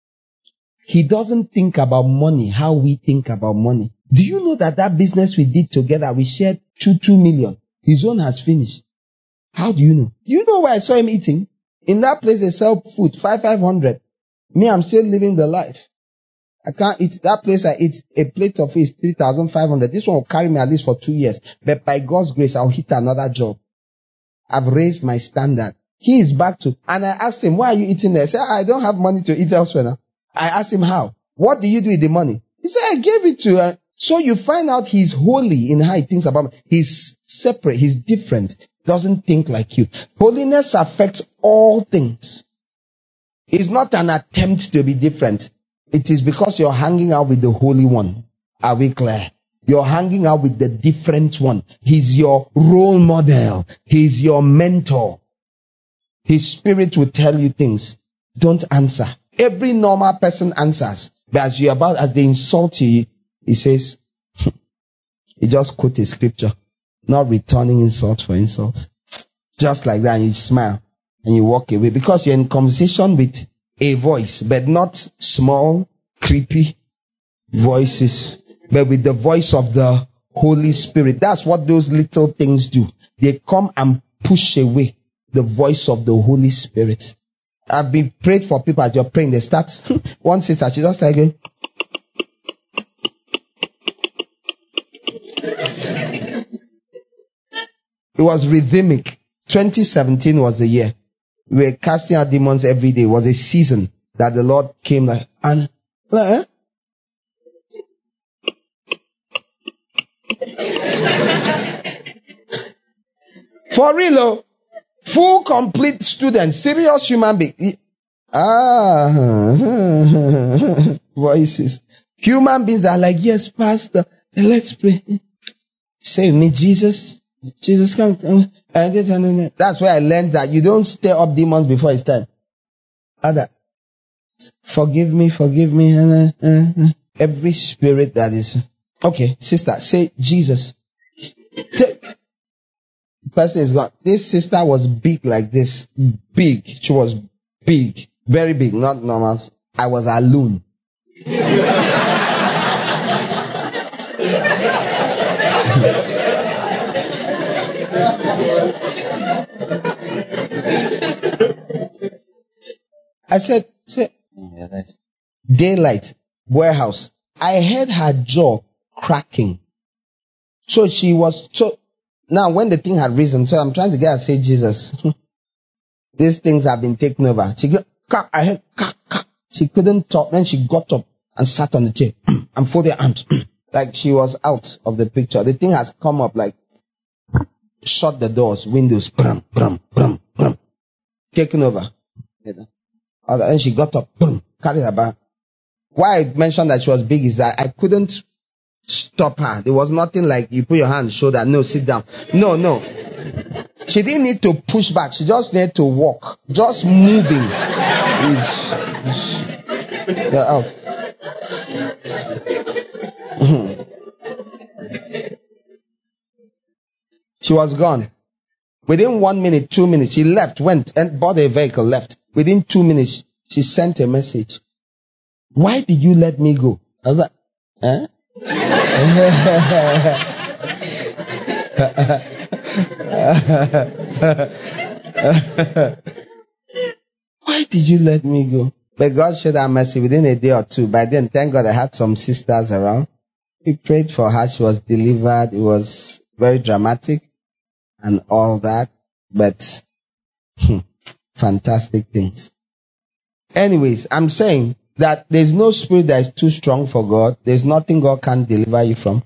He doesn't think about money how we think about money. Do you know that business we did together, we shared 2 million. His own has finished. How do you know? Do you know where I saw him eating? In that place they sell food, 500. Me, I'm still living the life. I can't eat. That place I eat, a plate of fish, 3,500. This one will carry me at least for 2 years. But by God's grace, I'll hit another job. I've raised my standard. He is back to, and I asked him, why are you eating there? He said, I don't have money to eat elsewhere now. I asked him how. What do you do with the money? He said, I gave it to, so you find out he's holy in how he thinks about me. He's separate. He's different. Doesn't think like you. Holiness affects all things. It's not an attempt to be different. It is because you're hanging out with the Holy One. Are we clear? You're hanging out with the different one. He's your role model. He's your mentor. His spirit will tell you things. Don't answer. Every normal person answers. But as they insult you, he says, he just quote a scripture. Not returning insult for insult. Just like that, and you smile and you walk away. Because you're in conversation with a voice, but not small, creepy voices, but with the voice of the Holy Spirit. That's what those little things do. They come and push away the voice of the Holy Spirit. I've been prayed for people as you're praying. They start, one sister, she just like, it was rhythmic. 2017 was the year. We were casting out demons every day. It was a season that the Lord came like, and, for real, full, complete student, serious human being. Voices. Human beings are like, yes, Pastor, let's pray. Save me, Jesus. Jesus, come. That's where I learned that you don't stir up demons before it's time. Forgive me. Every spirit that is. Okay, sister, say Jesus. Person is gone. This sister was big like this. Big. She was big. Very big. Not normal. I was alone. I said, daylight, warehouse. I heard her jaw cracking. So she was, now when the thing had risen, so I'm trying to get her to say Jesus. These things have been taken over. She got, I heard, she couldn't talk. Then she got up and sat on the chair and folded her arms. Like she was out of the picture. The thing has come up like, shut the doors, windows, taken over. And she got up, carried her back. Why I mentioned that she was big is that I couldn't stop her. There was nothing like you put your hand shoulder, no, sit down. No. She didn't need to push back. She just needed to walk. Just moving is out. She was gone. Within 1 minute, 2 minutes, she left, went and bought a vehicle, left. Within 2 minutes, she sent a message. Why did you let me go? I was like, huh? Why did you let me go? But God showed her mercy within a day or two. By then, thank God I had some sisters around. We prayed for her. She was delivered. It was very dramatic and all that. But fantastic things. Anyways, I'm saying that there's no spirit that is too strong for God. There's nothing God can't deliver you from.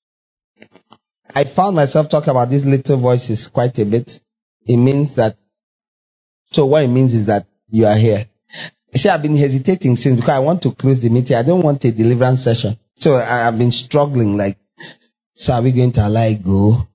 I found myself talking about these little voices quite a bit. It means that, so what it means is that you are here. You see, I've been hesitating since because I want to close the meeting. I don't want a deliverance session. So I've been struggling like, so are we going to allow it go?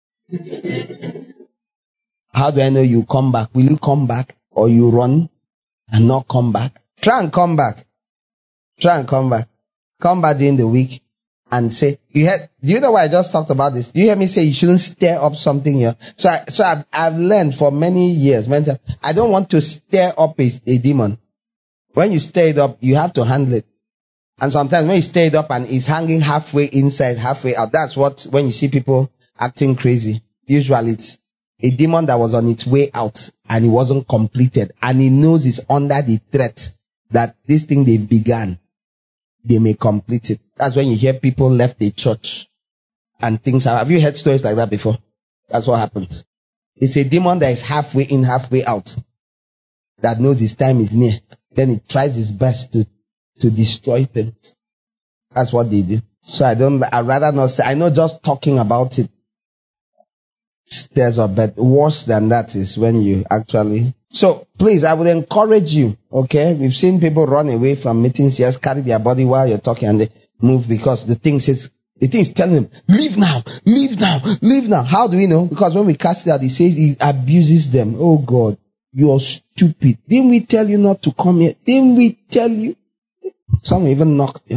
How do I know you come back? Will you come back or you run and not come back? Try and come back. Come back during the week and say, do you know why I just talked about this? Do you hear me say you shouldn't stir up something here? So I've learned for many years, I don't want to stir up a demon. When you stir it up, you have to handle it. And sometimes when you stir it up and it's hanging halfway inside, halfway out, that's what, when you see people acting crazy, usually it's a demon that was on its way out and it wasn't completed and he knows it's under the threat that this thing they began, they may complete it. That's when you hear people left the church and things have you heard stories like that before? That's what happens. It's a demon that is halfway in, halfway out that knows his time is near. Then it tries its best to destroy things. That's what they do. So I'd rather not say, I know just talking about it stirs up, but worse than that is when you actually. So please, I would encourage you, okay? We've seen people run away from meetings, yes, carry their body while you're talking and they move because the thing is telling them, leave now. How do we know? Because when we cast it out, it says he abuses them. Oh God, you're stupid. Didn't we tell you not to come here? Didn't we tell you? Some even knocked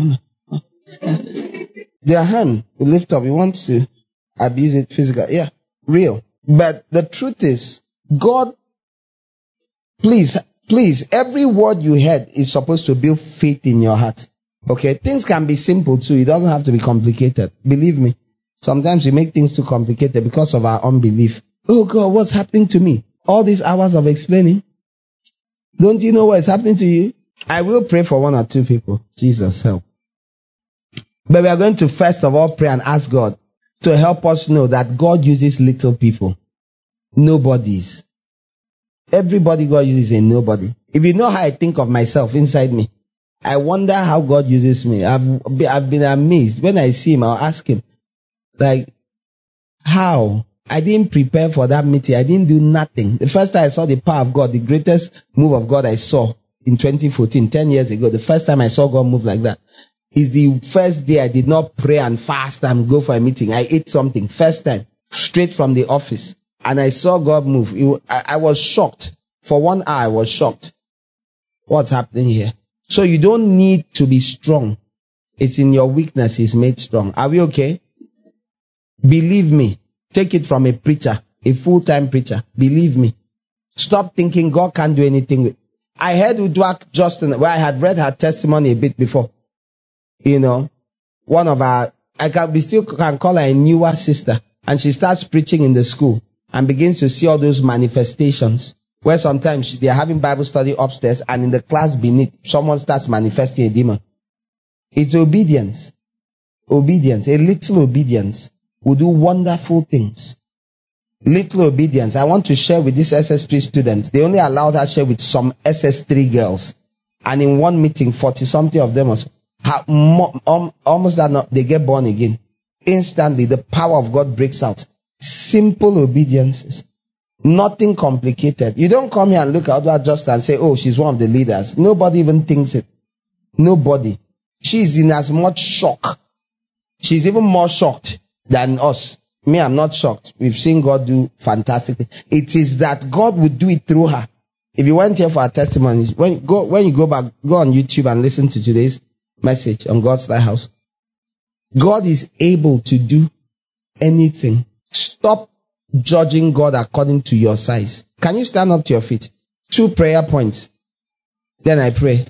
their hand will lift up. He wants to abuse it physically. Yeah, real. But the truth is, God, please, every word you heard is supposed to build faith in your heart. Okay, things can be simple too. It doesn't have to be complicated. Believe me. Sometimes we make things too complicated because of our unbelief. Oh God, what's happening to me? All these hours of explaining. Don't you know what is happening to you? I will pray for one or two people. Jesus, help. But we are going to first of all pray and ask God to help us know that God uses little people. Nobodies. Everybody God uses a nobody. If you know how I think of myself inside me, I wonder how God uses me. I've been amazed. When I see him, I'll ask him, like, how? I didn't prepare for that meeting. I didn't do nothing. The first time I saw the power of God, the greatest move of God I saw in 2014, 10 years ago, the first time I saw God move like that, is the first day I did not pray and fast and go for a meeting. I ate something. First time, straight from the office. And I saw God move. I was shocked. For 1 hour, I was shocked. What's happening here? So you don't need to be strong. It's in your weakness He's made strong. Are we okay? Believe me. Take it from a preacher, a full-time preacher. Believe me. Stop thinking God can't do anything with. I heard Udwak Justin, where I had read her testimony a bit before. You know, one of our, we still can call her a newer sister. And she starts preaching in the school and begins to see all those manifestations. Where sometimes they are having Bible study upstairs and in the class beneath, someone starts manifesting a demon. It's obedience. Obedience. A little obedience will do wonderful things. Little obedience. I want to share with these SS3 students. They only allowed her to share with some SS3 girls. And in one meeting, 40-something of them almost they get born again. Instantly, the power of God breaks out. Simple obediences. Nothing complicated. You don't come here and look at her just and say, oh, she's one of the leaders. Nobody even thinks it. Nobody. She's in as much shock. She's even more shocked than us. Me, I'm not shocked. We've seen God do fantastic things. It is that God would do it through her. If you went here for a testimony, when you go back, go on YouTube and listen to today's message on God's Lighthouse. God is able to do anything. Stop judging God according to your size. Can you stand up to your feet? 2 prayer points. Then I pray.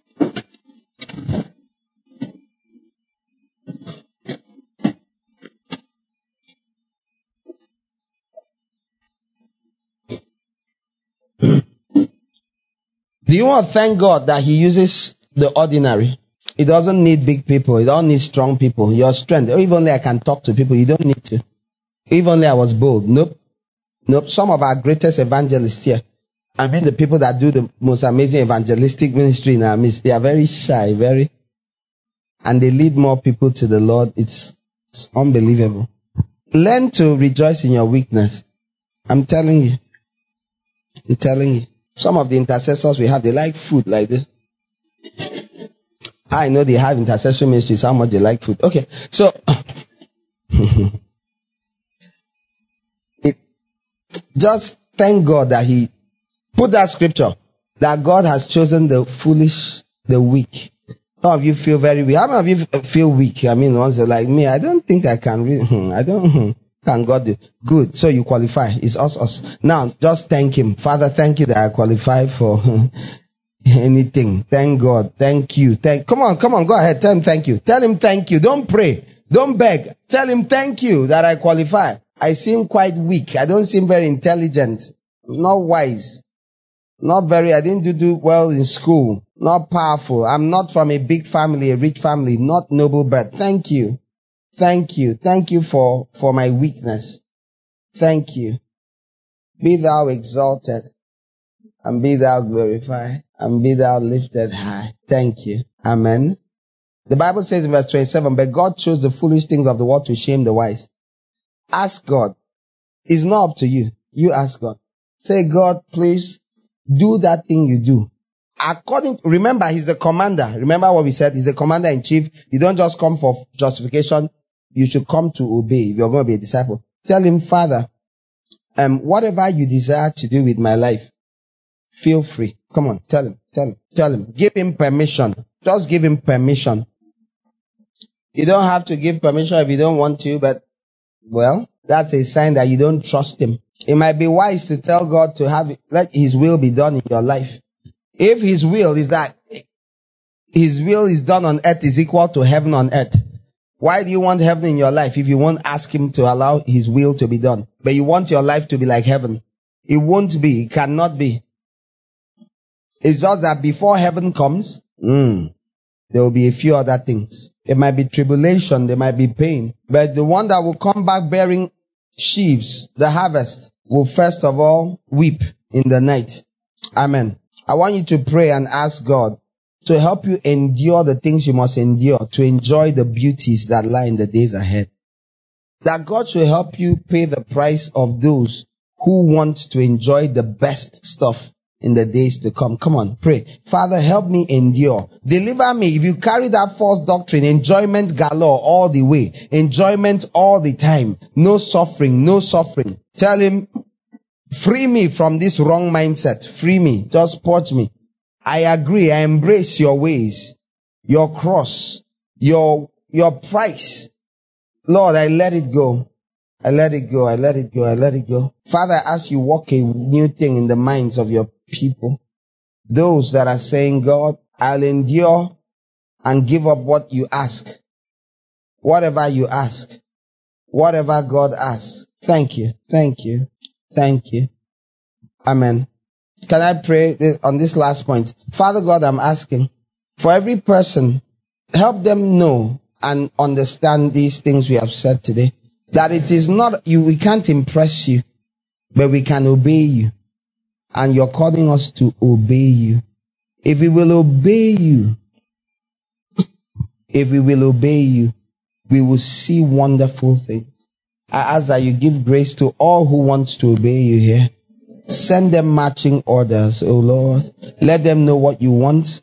Do you want to thank God that He uses the ordinary? He doesn't need big people. He doesn't need strong people. Your strength. If only I can talk to people. You don't need to. If only I was bold. Nope. Some of our greatest evangelists here, I mean the people that do the most amazing evangelistic ministry in our midst, they are very shy, and they lead more people to the Lord. It's unbelievable. Learn to rejoice in your weakness. I'm telling you. Some of the intercessors we have, they like food like this. I know they have intercessory ministries, how much they like food. Okay, so just thank God that He put that scripture, that God has chosen the foolish, the weak. Some of you feel very weak. How many of you feel weak? I mean, once you're like me, I don't think I can read. Can God do? Good. So you qualify. It's us. Now, just thank Him. Father, thank you that I qualify for anything. Thank God. Thank you. Come on. Go ahead. Tell Him thank you. Tell Him thank you. Don't pray. Don't beg. Tell Him thank you that I qualify. I seem quite weak. I don't seem very intelligent. Not wise. Not very, I didn't do well in school. Not powerful. I'm not from a big family, a rich family. Not noble birth. Thank you. Thank you. Thank you for my weakness. Thank you. Be thou exalted and be thou glorified and be thou lifted high. Thank you. Amen. The Bible says in verse 27, but God chose the foolish things of the world to shame the wise. Ask God. It's not up to you. You ask God. Say, God, please do that thing you do. Remember, He's the commander. Remember what we said? He's the commander in chief. You don't just come for justification. You should come to obey if you're going to be a disciple. Tell Him, Father, whatever you desire to do with my life, feel free. Come on, tell Him. Give Him permission. Just give Him permission. You don't have to give permission if you don't want to, but, well, that's a sign that you don't trust Him. It might be wise to tell God to let His will be done in your life. If His will is that His will is done on earth is equal to heaven on earth, why do you want heaven in your life if you won't ask Him to allow His will to be done? But you want your life to be like heaven. It won't be. It cannot be. It's just that before heaven comes, there will be a few other things. There might be tribulation, there might be pain. But the one that will come back bearing sheaves, the harvest, will first of all weep in the night. Amen. I want you to pray and ask God to help you endure the things you must endure, to enjoy the beauties that lie in the days ahead. That God should help you pay the price of those who want to enjoy the best stuff in the days to come. Come on, pray. Father, help me endure. Deliver me. If you carry that false doctrine, enjoyment galore all the way, enjoyment all the time, no suffering, no suffering. Tell him, free me from this wrong mindset. Free me. Just purge me. I agree. I embrace your ways, your cross, your price. Lord, I let it go. I let it go. I let it go. I let it go. Father, as you work a new thing in the minds of your people, those that are saying, God, I'll endure and give up what you ask. Whatever you ask. Whatever God asks. Thank you. Thank you. Thank you. Amen. Can I pray on this last point? Father God, I'm asking for every person, help them know and understand these things we have said today. That it is not you, we can't impress you, but we can obey you. And you're calling us to obey you. If we will obey you, we will see wonderful things. I ask that you give grace to all who want to obey you here. Send them marching orders, O Lord. Let them know what you want,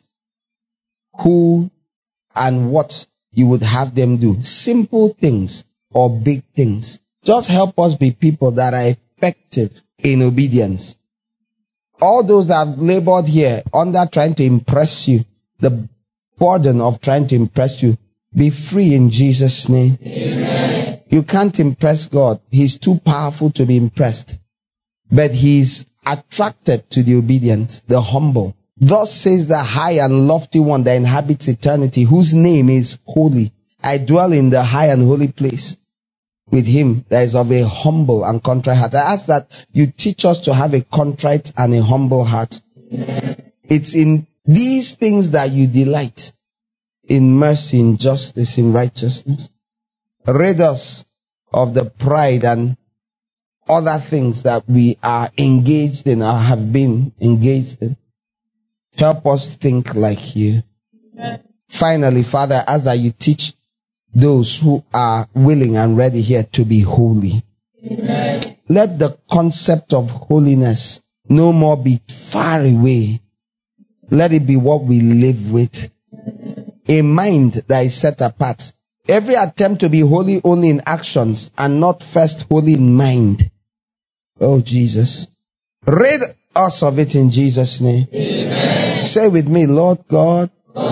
who and what you would have them do. Simple things or big things. Just help us be people that are effective in obedience. All those that have labored here under trying to impress you, the burden of trying to impress you, be free in Jesus' name. Amen. You can't impress God. He's too powerful to be impressed. But he's attracted to the obedient, the humble. Thus says the high and lofty one that inhabits eternity, whose name is holy. I dwell in the high and holy place with him that is of a humble and contrite heart. I ask that you teach us to have a contrite and a humble heart. It's in these things that you delight, in mercy, in justice, in righteousness. Rid us of the pride and other things that we are engaged in or have been engaged in. Help us think like you. Finally, Father, as you teach those who are willing and ready here to be holy. Amen. Let the concept of holiness no more be far away. Let it be what we live with. A mind that is set apart. Every attempt to be holy only in actions and not first holy in mind. Oh, Jesus. Rid us of it in Jesus' name. Amen. Say with me, Lord God,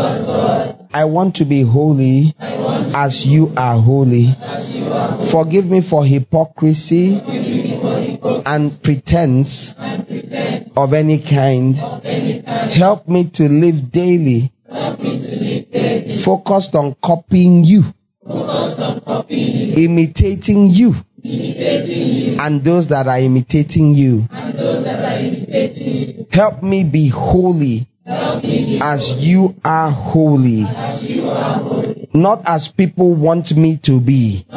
I want to be holy as you are holy. Forgive me for hypocrisy and pretense of any kind. Help me to live daily focused on copying you, imitating you, and those that are imitating you. Help me be holy as you are holy. Not as people want me to be.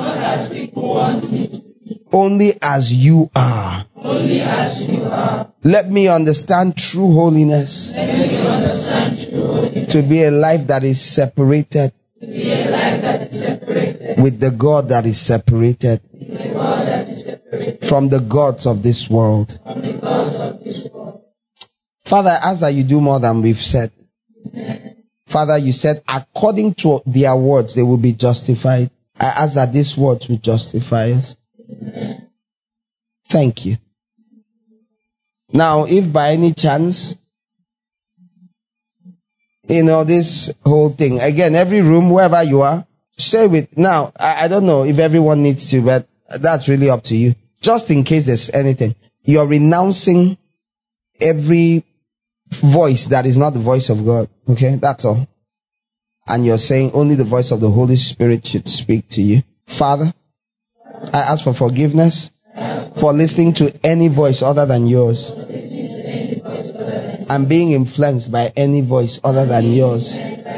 Only as you are. Let me understand true holiness. To be a life that is separated with the God that is separated from the gods of this world. Father, I ask that you do more than we've said. Father, you said according to their words they will be justified. I ask that these words will justify us. Thank you. Now, if by any chance, this whole thing, again, every room, wherever you are, say with, now, I don't know if everyone needs to, but that's really up to you. Just in case there's anything, you're renouncing every voice that is not the voice of God. Okay, that's all. And you're saying only the voice of the Holy Spirit should speak to you. Father, I ask for forgiveness for listening to any voice other than yours. I'm being influenced by any voice other than yours.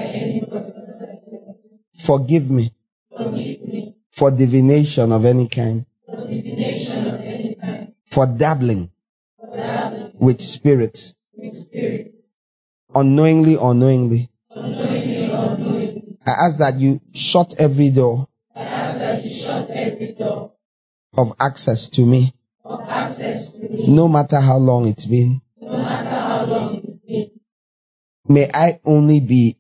Forgive me for divination of any kind, for dabbling with spirits, unknowingly or knowingly. I ask that you shut every door of access to me, no matter how long it's been. May I only be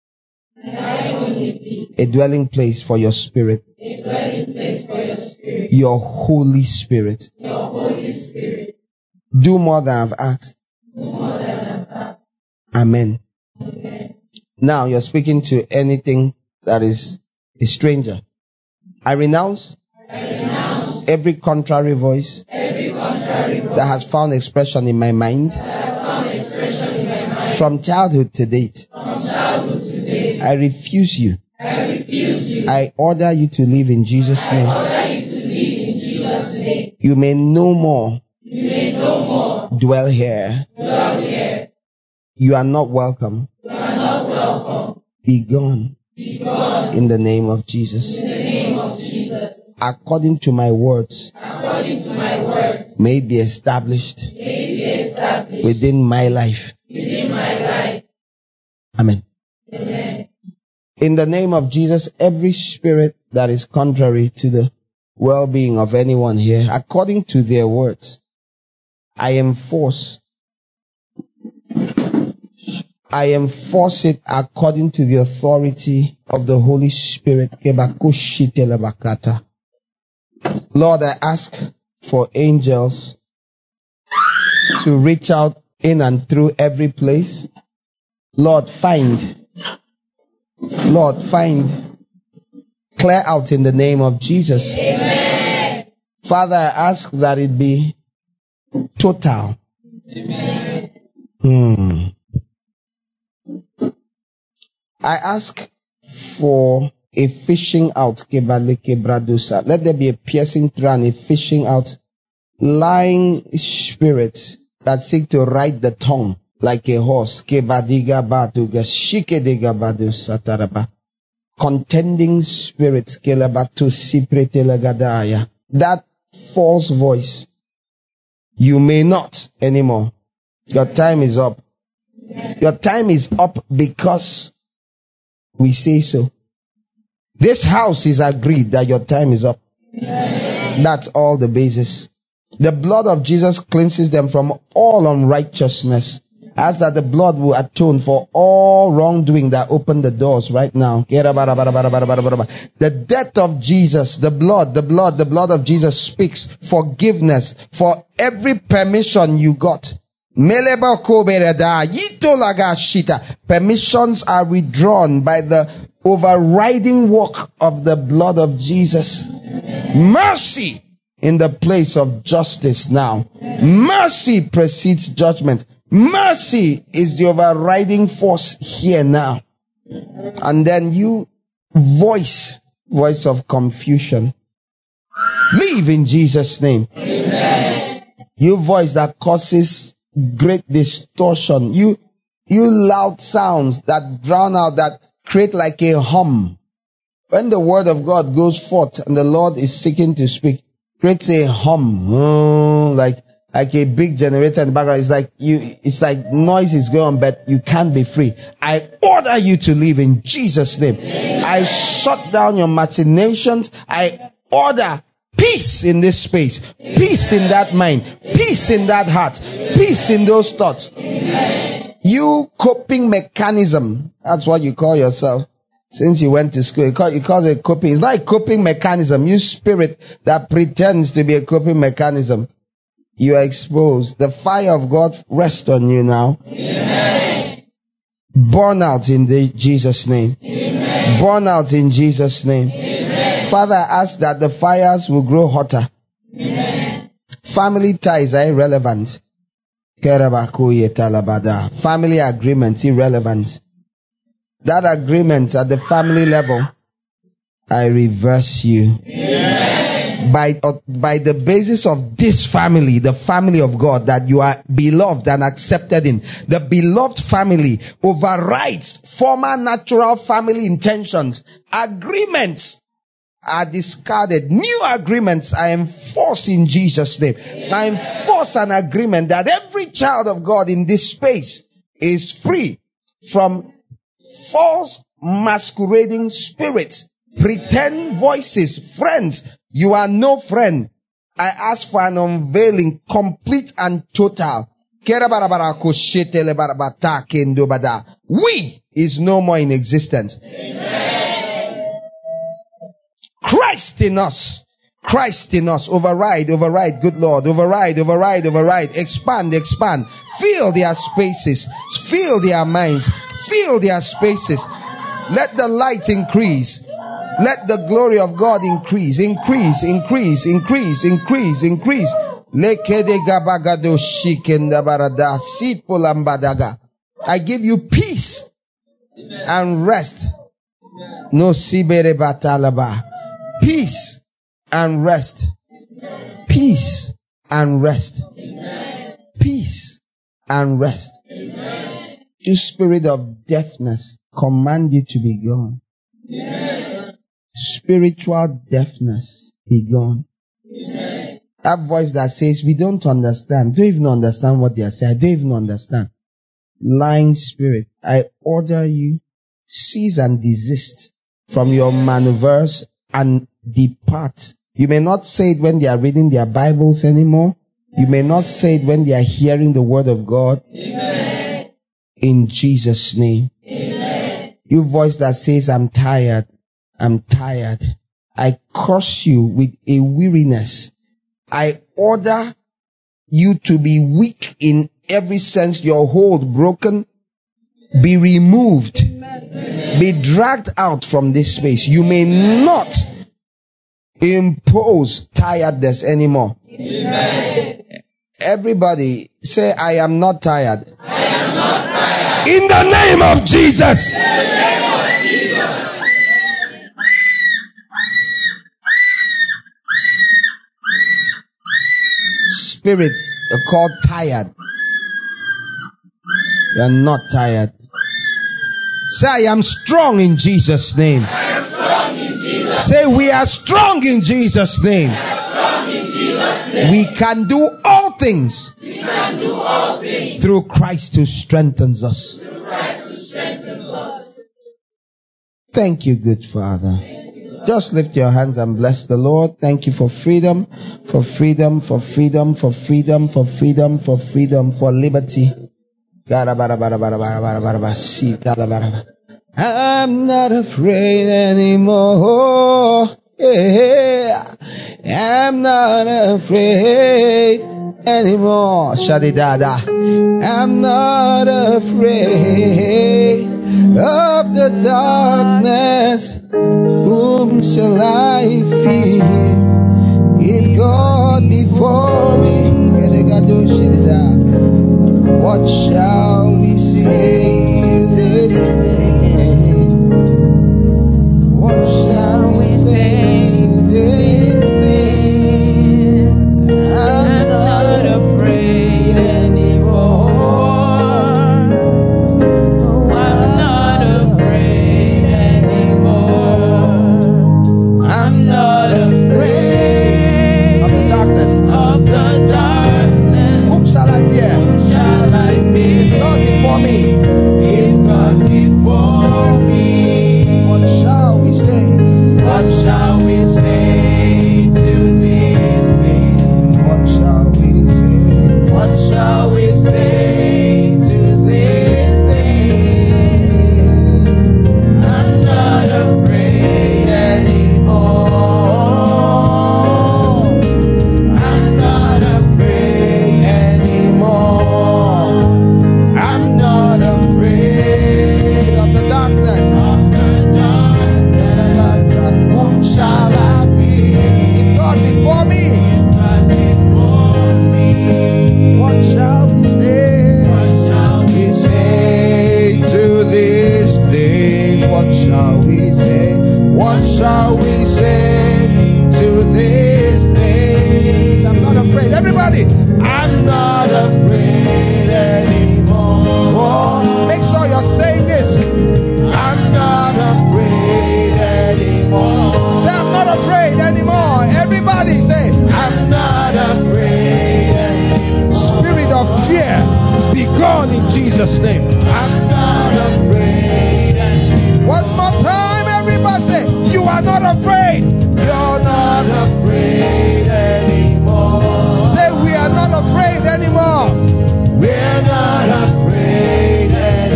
a dwelling place for your spirit, your Holy Spirit. Do more than I've asked. Amen. Now you're speaking to anything that is a stranger. I renounce every contrary voice that has found expression in my mind from childhood to date. I refuse you. I order you to live in Jesus' name. You may no more dwell here. You are not welcome. Be gone. In the name of Jesus. According to my words, may it be established within my life. Amen. In the name of Jesus, every spirit that is contrary to the well-being of anyone here, according to their words, I enforce it according to the authority of the Holy Spirit. Lord, I ask for angels to reach out in and through every place. Lord, clear out in the name of Jesus. Amen. Father, I ask that it be total. Amen. I ask for a fishing out. Let there be a piercing through and a fishing out. Lying spirits that seek to ride the tongue like a horse. Contending spirits. That false voice. You may not anymore. Your time is up. Your time is up because we say so. This house is agreed that your time is up. That's all the basis. The blood of Jesus cleanses them from all unrighteousness. Ask that the blood will atone for all wrongdoing that opened the doors right now. The death of Jesus, the blood of Jesus speaks forgiveness for every permission you got. Permissions are withdrawn by the overriding work of the blood of Jesus. Mercy in the place of justice now. Mercy precedes judgment. Mercy is the overriding force here now. And then you voice of confusion. Leave in Jesus' name. Amen. You voice that causes great distortion. You loud sounds that drown out, that create like a hum. When the word of God goes forth and the Lord is seeking to speak, creates a hum, like a big generator in the background. It's like noise is going on, but you can't be free. I order you to leave in Jesus' name. I shut down your machinations. I order peace in this space, peace in that mind, peace in that heart, peace in those thoughts. You coping mechanism, that's what you call yourself. Since you went to school, you call it coping. It's not a coping mechanism. You spirit that pretends to be a coping mechanism. You are exposed. The fire of God rests on you now. Amen. Burn out in Jesus' name. Amen. Burn out in Jesus' name. Amen. Father, I ask that the fires will grow hotter. Amen. Family ties are irrelevant. Family agreements irrelevant. That agreement at the family level, I reverse you. Amen. by the basis of this family, the family of God that you are beloved and accepted in. The beloved family overrides former natural family intentions. Agreements are discarded. New agreements are enforced in Jesus' name. I enforce an agreement that every child of God in this space is free from false masquerading spirits, pretend voices, friends. You are no friend. I ask for an unveiling, complete and total. We is no more in existence. Amen. Christ in us. Christ in us. Override, good Lord. Override. Expand. Fill their spaces. Fill their minds. Fill their spaces. Let the light increase. Let the glory of God increase. I give you peace and rest. No sibere batalaba. Peace and rest. Peace and rest. Peace and rest. You spirit of deafness, command you to be gone. Spiritual deafness, be gone. That voice that says, we don't understand, don't even understand what they are saying, I don't even understand. Lying spirit, I order you, cease and desist from your maneuvers and depart. You may not say it when they are reading their Bibles anymore. You may not say it when they are hearing the word of God. Amen. In Jesus' name. Amen. You voice that says, I'm tired. I curse you with a weariness. I order you to be weak in every sense, your hold broken, be removed, be dragged out from this space. You may not impose tiredness anymore. Amen. Everybody say, I am not tired. I am not tired. In the name of Jesus. In the name of Jesus. Spirit, you're called tired. You're not tired. Say, I am strong in Jesus' name. I am strong in Jesus' Say, we are strong in Jesus' name. We are strong in Jesus' name. We can do all things. We can do all things through Christ who strengthens us. Through Christ who strengthens us. Thank you, good Father. Just lift your hands and bless the Lord. Thank you for freedom, for liberty. I'm not afraid anymore. Yeah. I'm not afraid anymore. Shadidada. I'm not afraid of the darkness. Whom shall I fear? If God before me, what shall we say to this day? What shall we say to this day? I'm not afraid anymore. I'm not afraid anymore. I'm not afraid of the darkness. Whom shall I fear? God before me. If God before me, what shall we say? What shall we say to this thing? What shall we say? What shall we say to this thing? I'm not afraid anymore. I'm not afraid anymore. I'm not afraid of the darkness. Whom shall I fear? If God before me, what shall we say? What shall we say to this day? What shall we say? What shall we say to this Yes, I'm not afraid. Everybody, I'm not afraid anymore. Make sure you're saying this. I'm not afraid anymore. Say, I'm not afraid anymore. Everybody say, I'm not afraid anymore. Spirit of fear, be gone in Jesus' name. I'm not afraid anymore. One more time, everybody say, you are not afraid. You're not afraid anymore. Say, we are not afraid anymore. We're not afraid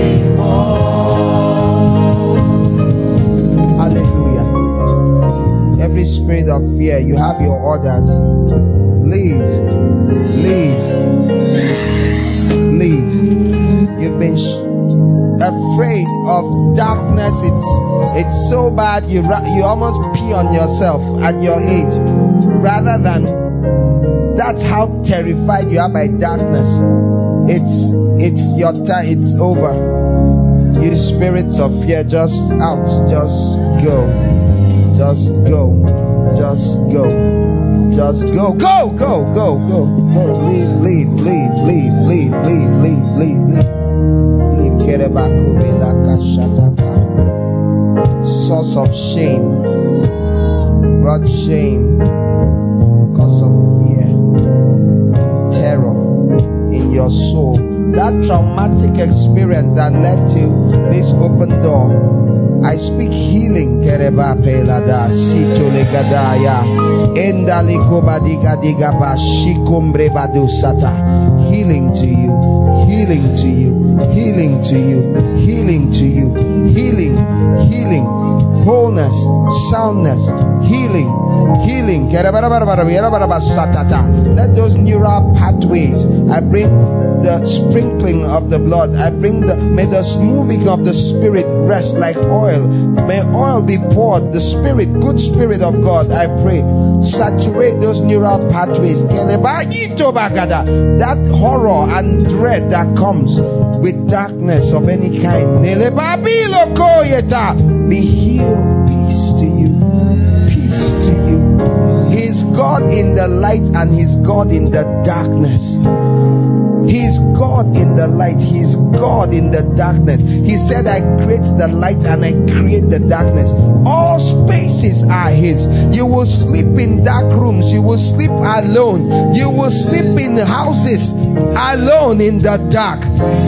anymore. Hallelujah. Every spirit of fear, you have your orders. Leave. Leave. Leave. You've been afraid of darkness. It's so bad you almost pee on yourself at your age. Rather than, that's how terrified you are by darkness. It's your time. It's over. You spirits of fear, just out. Just go. Just go. Just go. Just go. Go. Go. Go. Go. Go. Leave. Leave. Leave. Leave. Leave. Leave. Leave. Leave. Leave. Source of shame, brought shame because of fear, terror in your soul. That traumatic experience that led to this open door, I speak healing. Healing to you. Healing to you, healing to you, healing to you, healing, healing, wholeness, soundness, healing, healing. Let those neural pathways, I bring the sprinkling of the blood, may the moving of the Spirit rest like oil. May oil be poured, the Spirit, good Spirit of God, I pray, saturate those neural pathways. That horror and dread that comes with darkness of any kind, be healed. Peace to you. Peace to you. He is God in the light and He's God in the darkness. He is God in the light. He is God in the darkness. He said, I create the light and I create the darkness. All spaces are His. You will sleep in dark rooms. You will sleep alone. You will sleep in houses alone in the dark.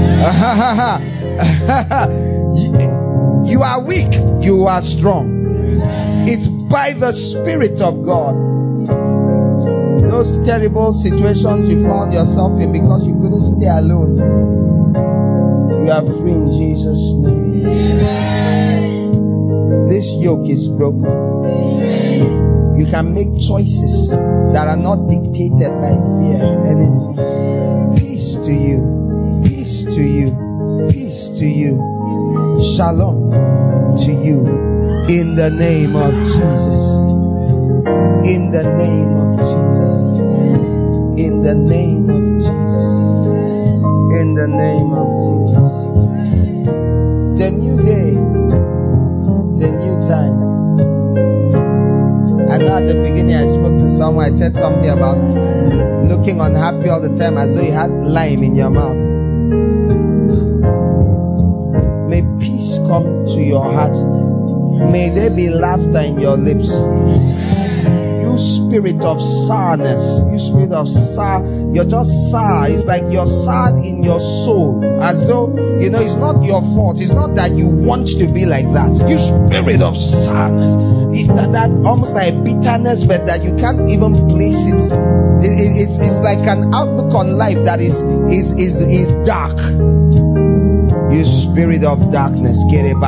You are weak. You are strong. It's by the Spirit of God. Those terrible situations you found yourself in because you couldn't stay alone, you are free in Jesus' name. This yoke is broken. You can make choices that are not dictated by fear anymore. Peace to you. Peace to you. Peace to you. Shalom to you. In the name of Jesus. In the name of Jesus. In the name of Jesus. In the name of Jesus. It's a new day. It's a new time. I know at the beginning I spoke to someone. I said something about looking unhappy all the time as though you had lime in your mouth. May peace come to your heart. May there be laughter in your lips. You spirit of sourness, you spirit of sour, you're just sour. It's like you're sad in your soul, as though, it's not your fault. It's not that you want to be like that. You spirit of sourness, that almost like bitterness, but that you can't even place it. It's like an outlook on life that is dark. You spirit of darkness,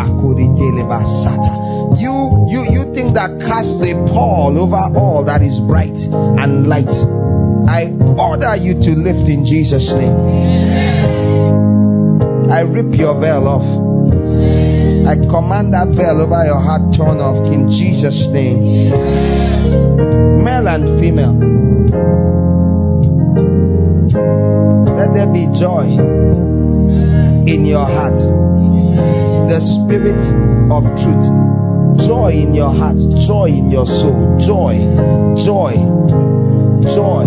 you think that casts a pall over all that is bright and light. I order you to lift in Jesus' name. I rip your veil off. I command that veil over your heart torn off in Jesus' name. Male and female, let there be joy in your heart. The Spirit of truth. Joy in your heart, joy in your soul, joy, joy, Joy.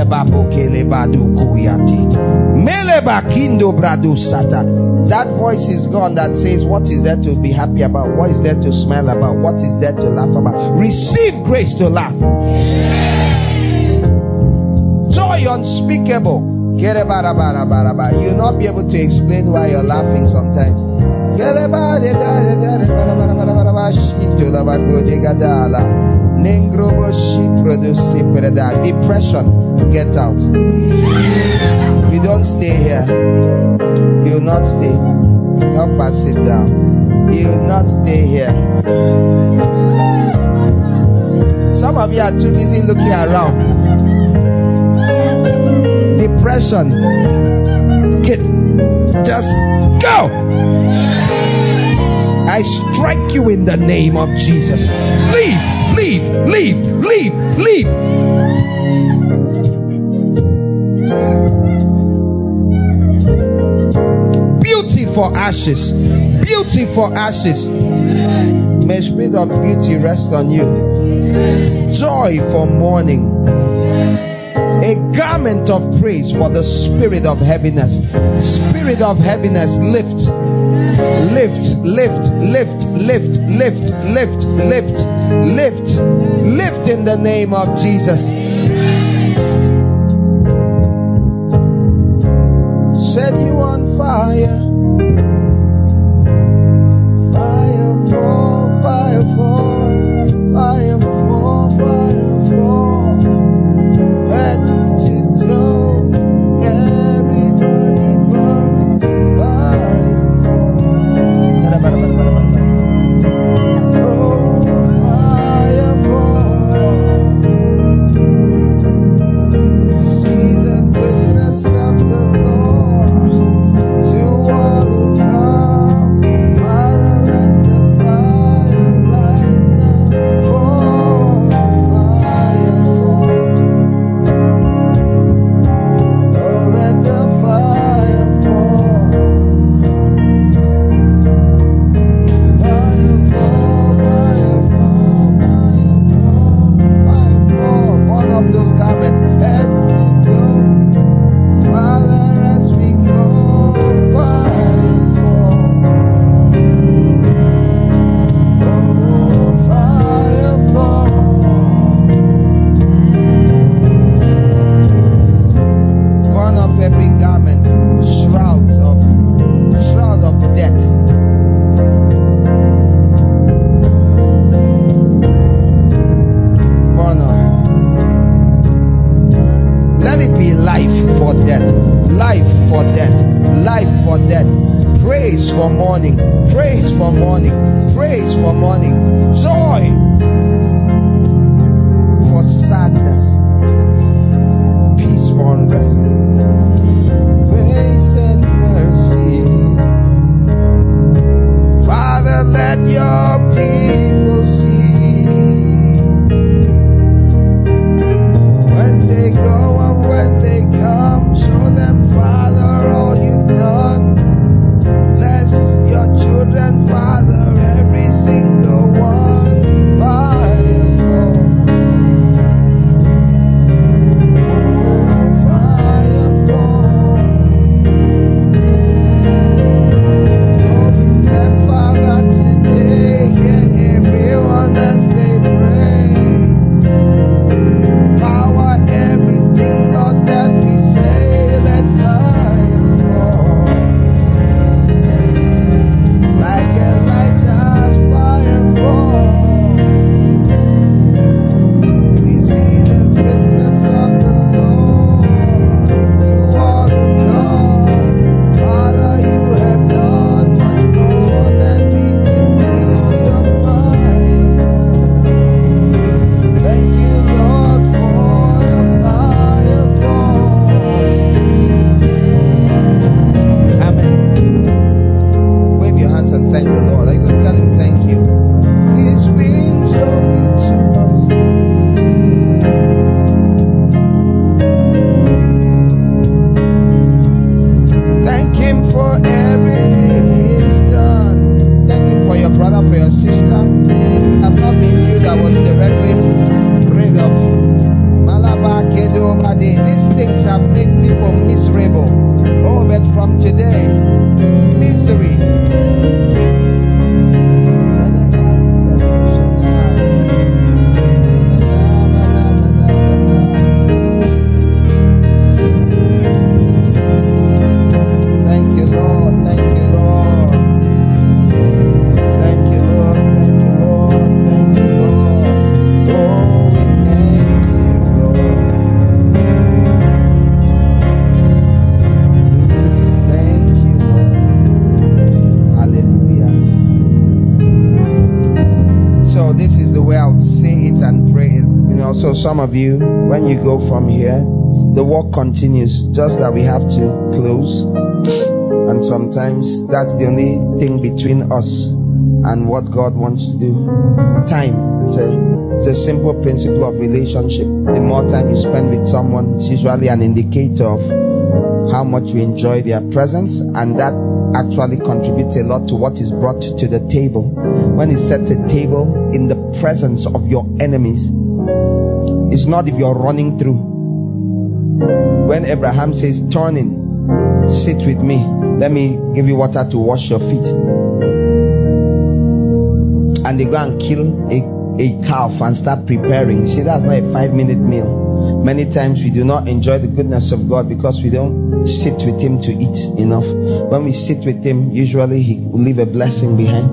That voice is gone that says, what is there to be happy about? What is there to smile about? What is there to laugh about? Receive grace to laugh. Joy unspeakable. You'll not be able to explain why you're laughing sometimes. Depression, get out. You don't stay here. You'll not stay. Help us sit down. You'll not stay here. Some of you are too busy looking around. Depression, just go. I strike you in the name of Jesus. Leave. Beauty for ashes. May spirit of beauty rest on you. Joy for mourning. A garment of praise for the spirit of heaviness. Spirit of heaviness, lift in the name of Jesus. Set you on fire. Fire fall, fire fall, fire fall, fire fall. Head to toe, everybody burn. Fire fall. Oh, fire fall. See the goodness of the Lord to all who come. Father, let the fire right now fall. Fire fall. Oh, let the fire fall. Fire fall, fire fall, fire fall. Burn off those garments, head to toe. Father, as we go, fire fall. Oh, fire fall. Burn off every garment, shroud of death. Burn off. Let it be life for death, life for death, life for death. Praise for morning, praise for morning, praise for morning. Joy for sadness, peace for unrest. Grace and mercy. Father, let your people see. When they go and when they come, show them, Father, all you've done. Bless your children, Father, every single one. Fire fall. Oh, fire fall. Go with them, Father, today. Yeah, yeah. also some of you, when you go from here, the work continues, just that we have to close. And sometimes that's the only thing between us and what God wants to do. Time. It's a simple principle of relationship. The more time you spend with someone, it's usually an indicator of how much you enjoy their presence, and that actually contributes a lot to what is brought to the table. When it sets a table in the presence of your enemies, it's not if you're running through. When Abraham says, turn in, sit with me, let me give you water to wash your feet, and they go and kill a calf and start preparing. You see, that's not a 5-minute meal. Many times we do not enjoy the goodness of God because we don't sit with Him to eat enough. When we sit with Him, usually He will leave a blessing behind.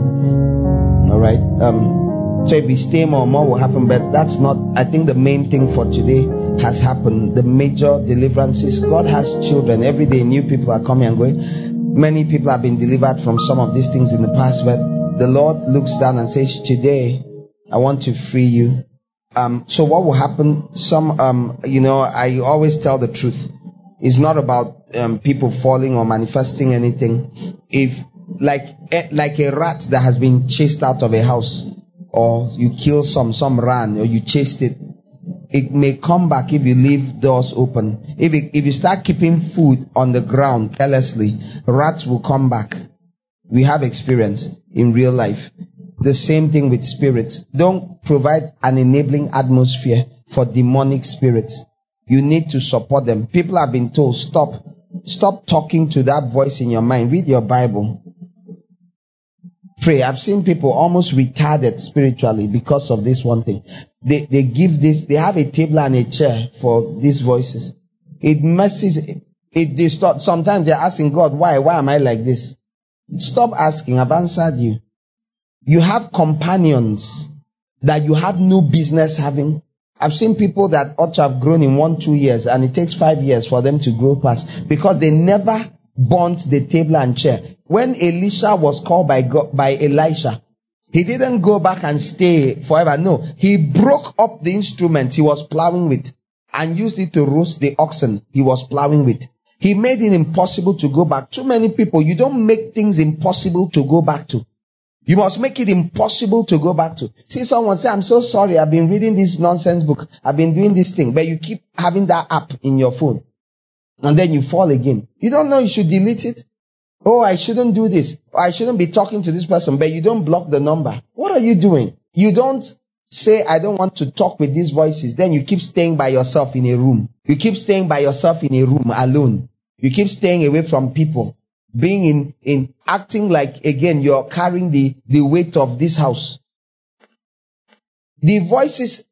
Alright. So if we stay, more will happen, but that's not, I think the main thing for today has happened. The major deliverances. God has children. Every day new people are coming and going. Many people have been delivered from some of these things in the past, but the Lord looks down and says, today I want to free you. So what will happen? I always tell the truth. It's not about people falling or manifesting anything. If like a rat that has been chased out of a house, or you kill some ran, or you chased it, it may come back if you leave doors open. If you start keeping food on the ground carelessly, rats will come back. We have experience in real life. The same thing with spirits. Don't provide an enabling atmosphere for demonic spirits. You need to support them. People have been told, stop talking to that voice in your mind. Read your Bible. Pray. I've seen people almost retarded spiritually because of this one thing. They give this, they have a table and a chair for these voices. It messes, it distorts. Sometimes they're asking God, why am I like this? Stop asking. I've answered you. You have companions that you have no business having. I've seen people that ought to have grown in 1-2 years, and it takes 5 years for them to grow past, because they never burnt the table and chair. When Elisha was called by Elisha, he didn't go back and stay forever. No, he broke up the instrument he was plowing with and used it to roast the oxen he was plowing with. He made it impossible to go back. Too many people, you don't make things impossible to go back to. You must make it impossible to go back to. See someone say, I'm so sorry, I've been reading this nonsense book, I've been doing this thing, but you keep having that app in your phone. And then you fall again. You don't know you should delete it? Oh, I shouldn't do this. Or I shouldn't be talking to this person, but you don't block the number. What are you doing? You don't say, I don't want to talk with these voices. Then you keep staying by yourself in a room. You keep staying by yourself in a room alone. You keep staying away from people. Being in acting like, again, you're carrying the weight of this house. The voices,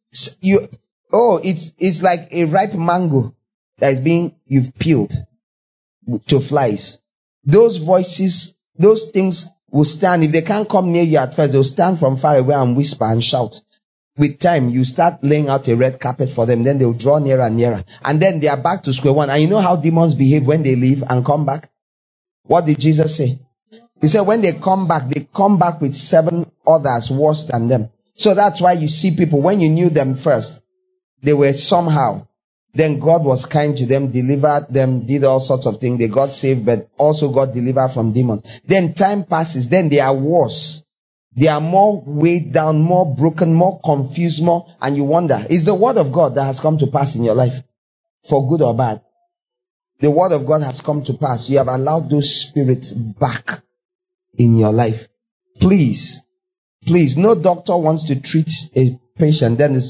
it's like a ripe mango that is you've peeled to flies. Those voices, those things will stand. If they can't come near you at first, they'll stand from far away and whisper and shout. With time, you start laying out a red carpet for them, then they'll draw nearer and nearer. And then they are back to square one. And you know how demons behave when they leave and come back? What did Jesus say? He said when they come back with 7 others worse than them. So that's why you see people, when you knew them first, they were somehow. Then God was kind to them, delivered them, did all sorts of things. They got saved, but also got delivered from demons. Then time passes, then they are worse. They are more weighed down, more broken, more confused, and you wonder, is the word of God that has come to pass in your life? For good or bad? The word of God has come to pass. You have allowed those spirits back in your life. Please, no doctor wants to treat a patient. Then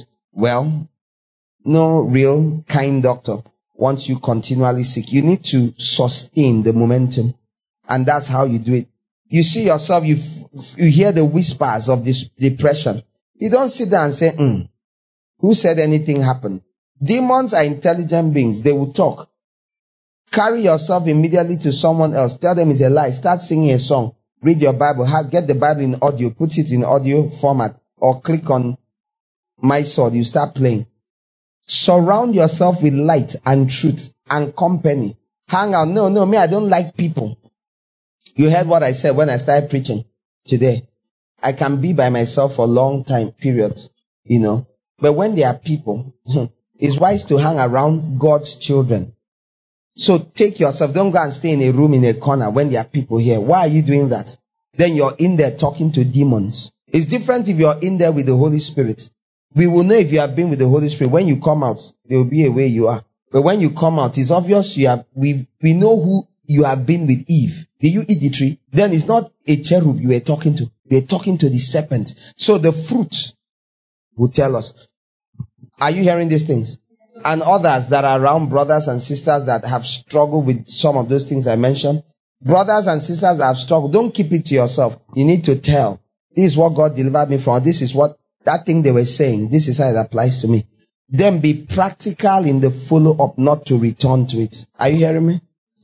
no real kind doctor wants you continually sick. You need to sustain the momentum. And that's how you do it. You see yourself, you hear the whispers of this depression. You don't sit there and say, who said anything happened? Demons are intelligent beings. They will talk. Carry yourself immediately to someone else. Tell them it's a lie. Start singing a song. Read your Bible. Get the Bible in audio. Put it in audio format. Or click on My Sword. You start playing. Surround yourself with light and truth and company. Hang out. No, me, I don't like people. You heard what I said when I started preaching today. I can be by myself for a long time, periods. But when they are people, it's wise to hang around God's children. So take yourself, don't go and stay in a room in a corner when there are people here. Why are you doing that? Then you're in there talking to demons. It's different if you're in there with the Holy Spirit. We will know if you have been with the Holy Spirit. When you come out, there will be a way you are. But when you come out, it's obvious we know who you have been with Eve. Did you eat the tree? Then it's not a cherub you were talking to. You were talking to the serpent. So the fruit will tell us. Are you hearing these things? And others that are around, brothers and sisters that have struggled with some of those things I mentioned. Brothers and sisters that have struggled, don't keep it to yourself. You need to tell. This is what God delivered me from. This is what that thing they were saying. This is how it applies to me. Then be practical in the follow-up, not to return to it. Are you hearing me?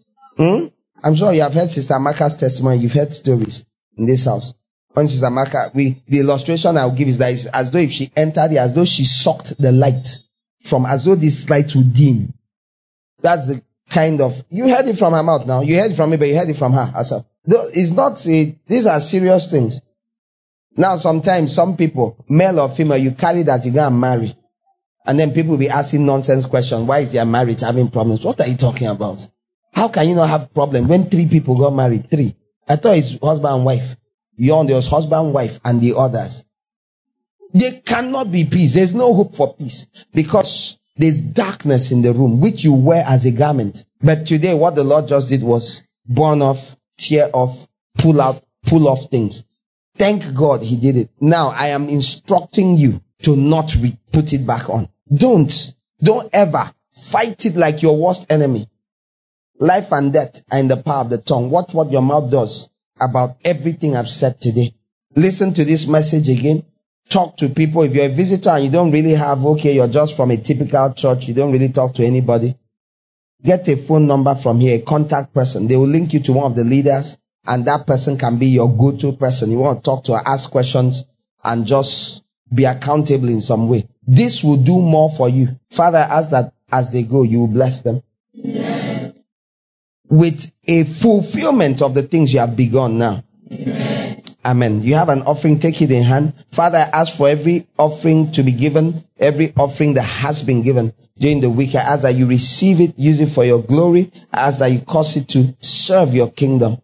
I'm sure you have heard Sister Maka's testimony. You've heard stories in this house. When Sister Maka, the illustration I'll give is that it's as though if she entered it, as though she sucked the light from, as though this light would dim. That's the kind of, you heard it from her mouth now. You heard it from me, but you heard it from her herself. It's not, these are serious things. Now, sometimes some people, male or female, you carry that, you go and marry. And then people will be asking nonsense questions. Why is their marriage having problems? What are you talking about? How can you not have problems when 3 people got married? 3. I thought it's husband and wife. There was husband, wife, and the others. There cannot be peace. There's no hope for peace because there's darkness in the room, which you wear as a garment. But today, what the Lord just did was burn off, tear off, pull off things. Thank God he did it. Now I am instructing you to not put it back on. Don't ever fight it like your worst enemy. Life and death are in the power of the tongue. Watch what your mouth does about everything I've said today. Listen to this message again. Talk to people. If you're a visitor and you don't really have, you're just from a typical church, you don't really talk to anybody, get a phone number from here, a contact person. They will link you to one of the leaders, and that person can be your go-to person. You want to talk to her, ask questions, and just be accountable in some way. This will do more for you. Father, I ask that as they go, you will bless them. Amen. With a fulfillment of the things you have begun now. Amen. Amen. You have an offering, take it in hand. Father, I ask for every offering to be given, every offering that has been given during the week. I ask that you receive it, use it for your glory. I ask that you cause it to serve your kingdom.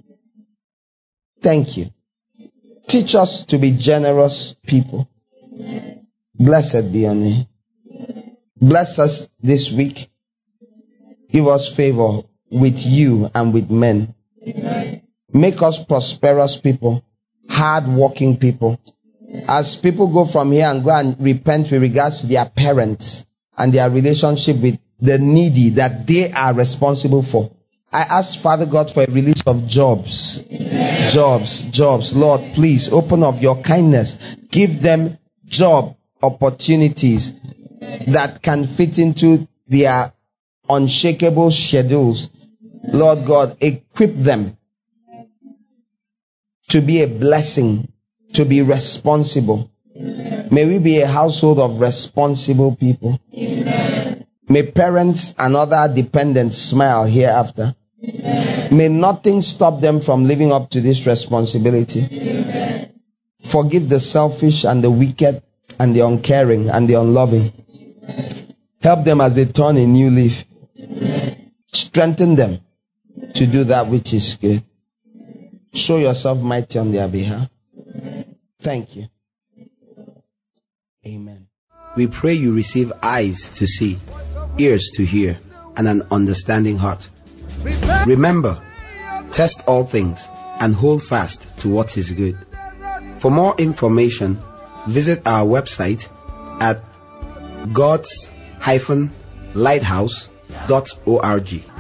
Thank you. Teach us to be generous people. Blessed be your name. Bless us this week. Give us favor with you and with men. Make us prosperous people, hard-working people. As people go from here and go and repent with regards to their parents and their relationship with the needy that they are responsible for, I ask, Father God, for a release of jobs. Amen. Jobs. Lord, please open up your kindness. Give them job opportunities that can fit into their unshakable schedules. Lord God, equip them to be a blessing, to be responsible. Amen. May we be a household of responsible people. Amen. May parents and other dependents smile hereafter. Amen. May nothing stop them from living up to this responsibility. Amen. Forgive the selfish and the wicked and the uncaring and the unloving. Amen. Help them as they turn a new leaf. Amen. Strengthen them to do that which is good. Show yourself mighty on their behalf. Thank you. Amen. We pray you receive eyes to see, ears to hear, and an understanding heart. Remember, test all things and hold fast to what is good. For more information, visit our website at gods-lighthouse.org.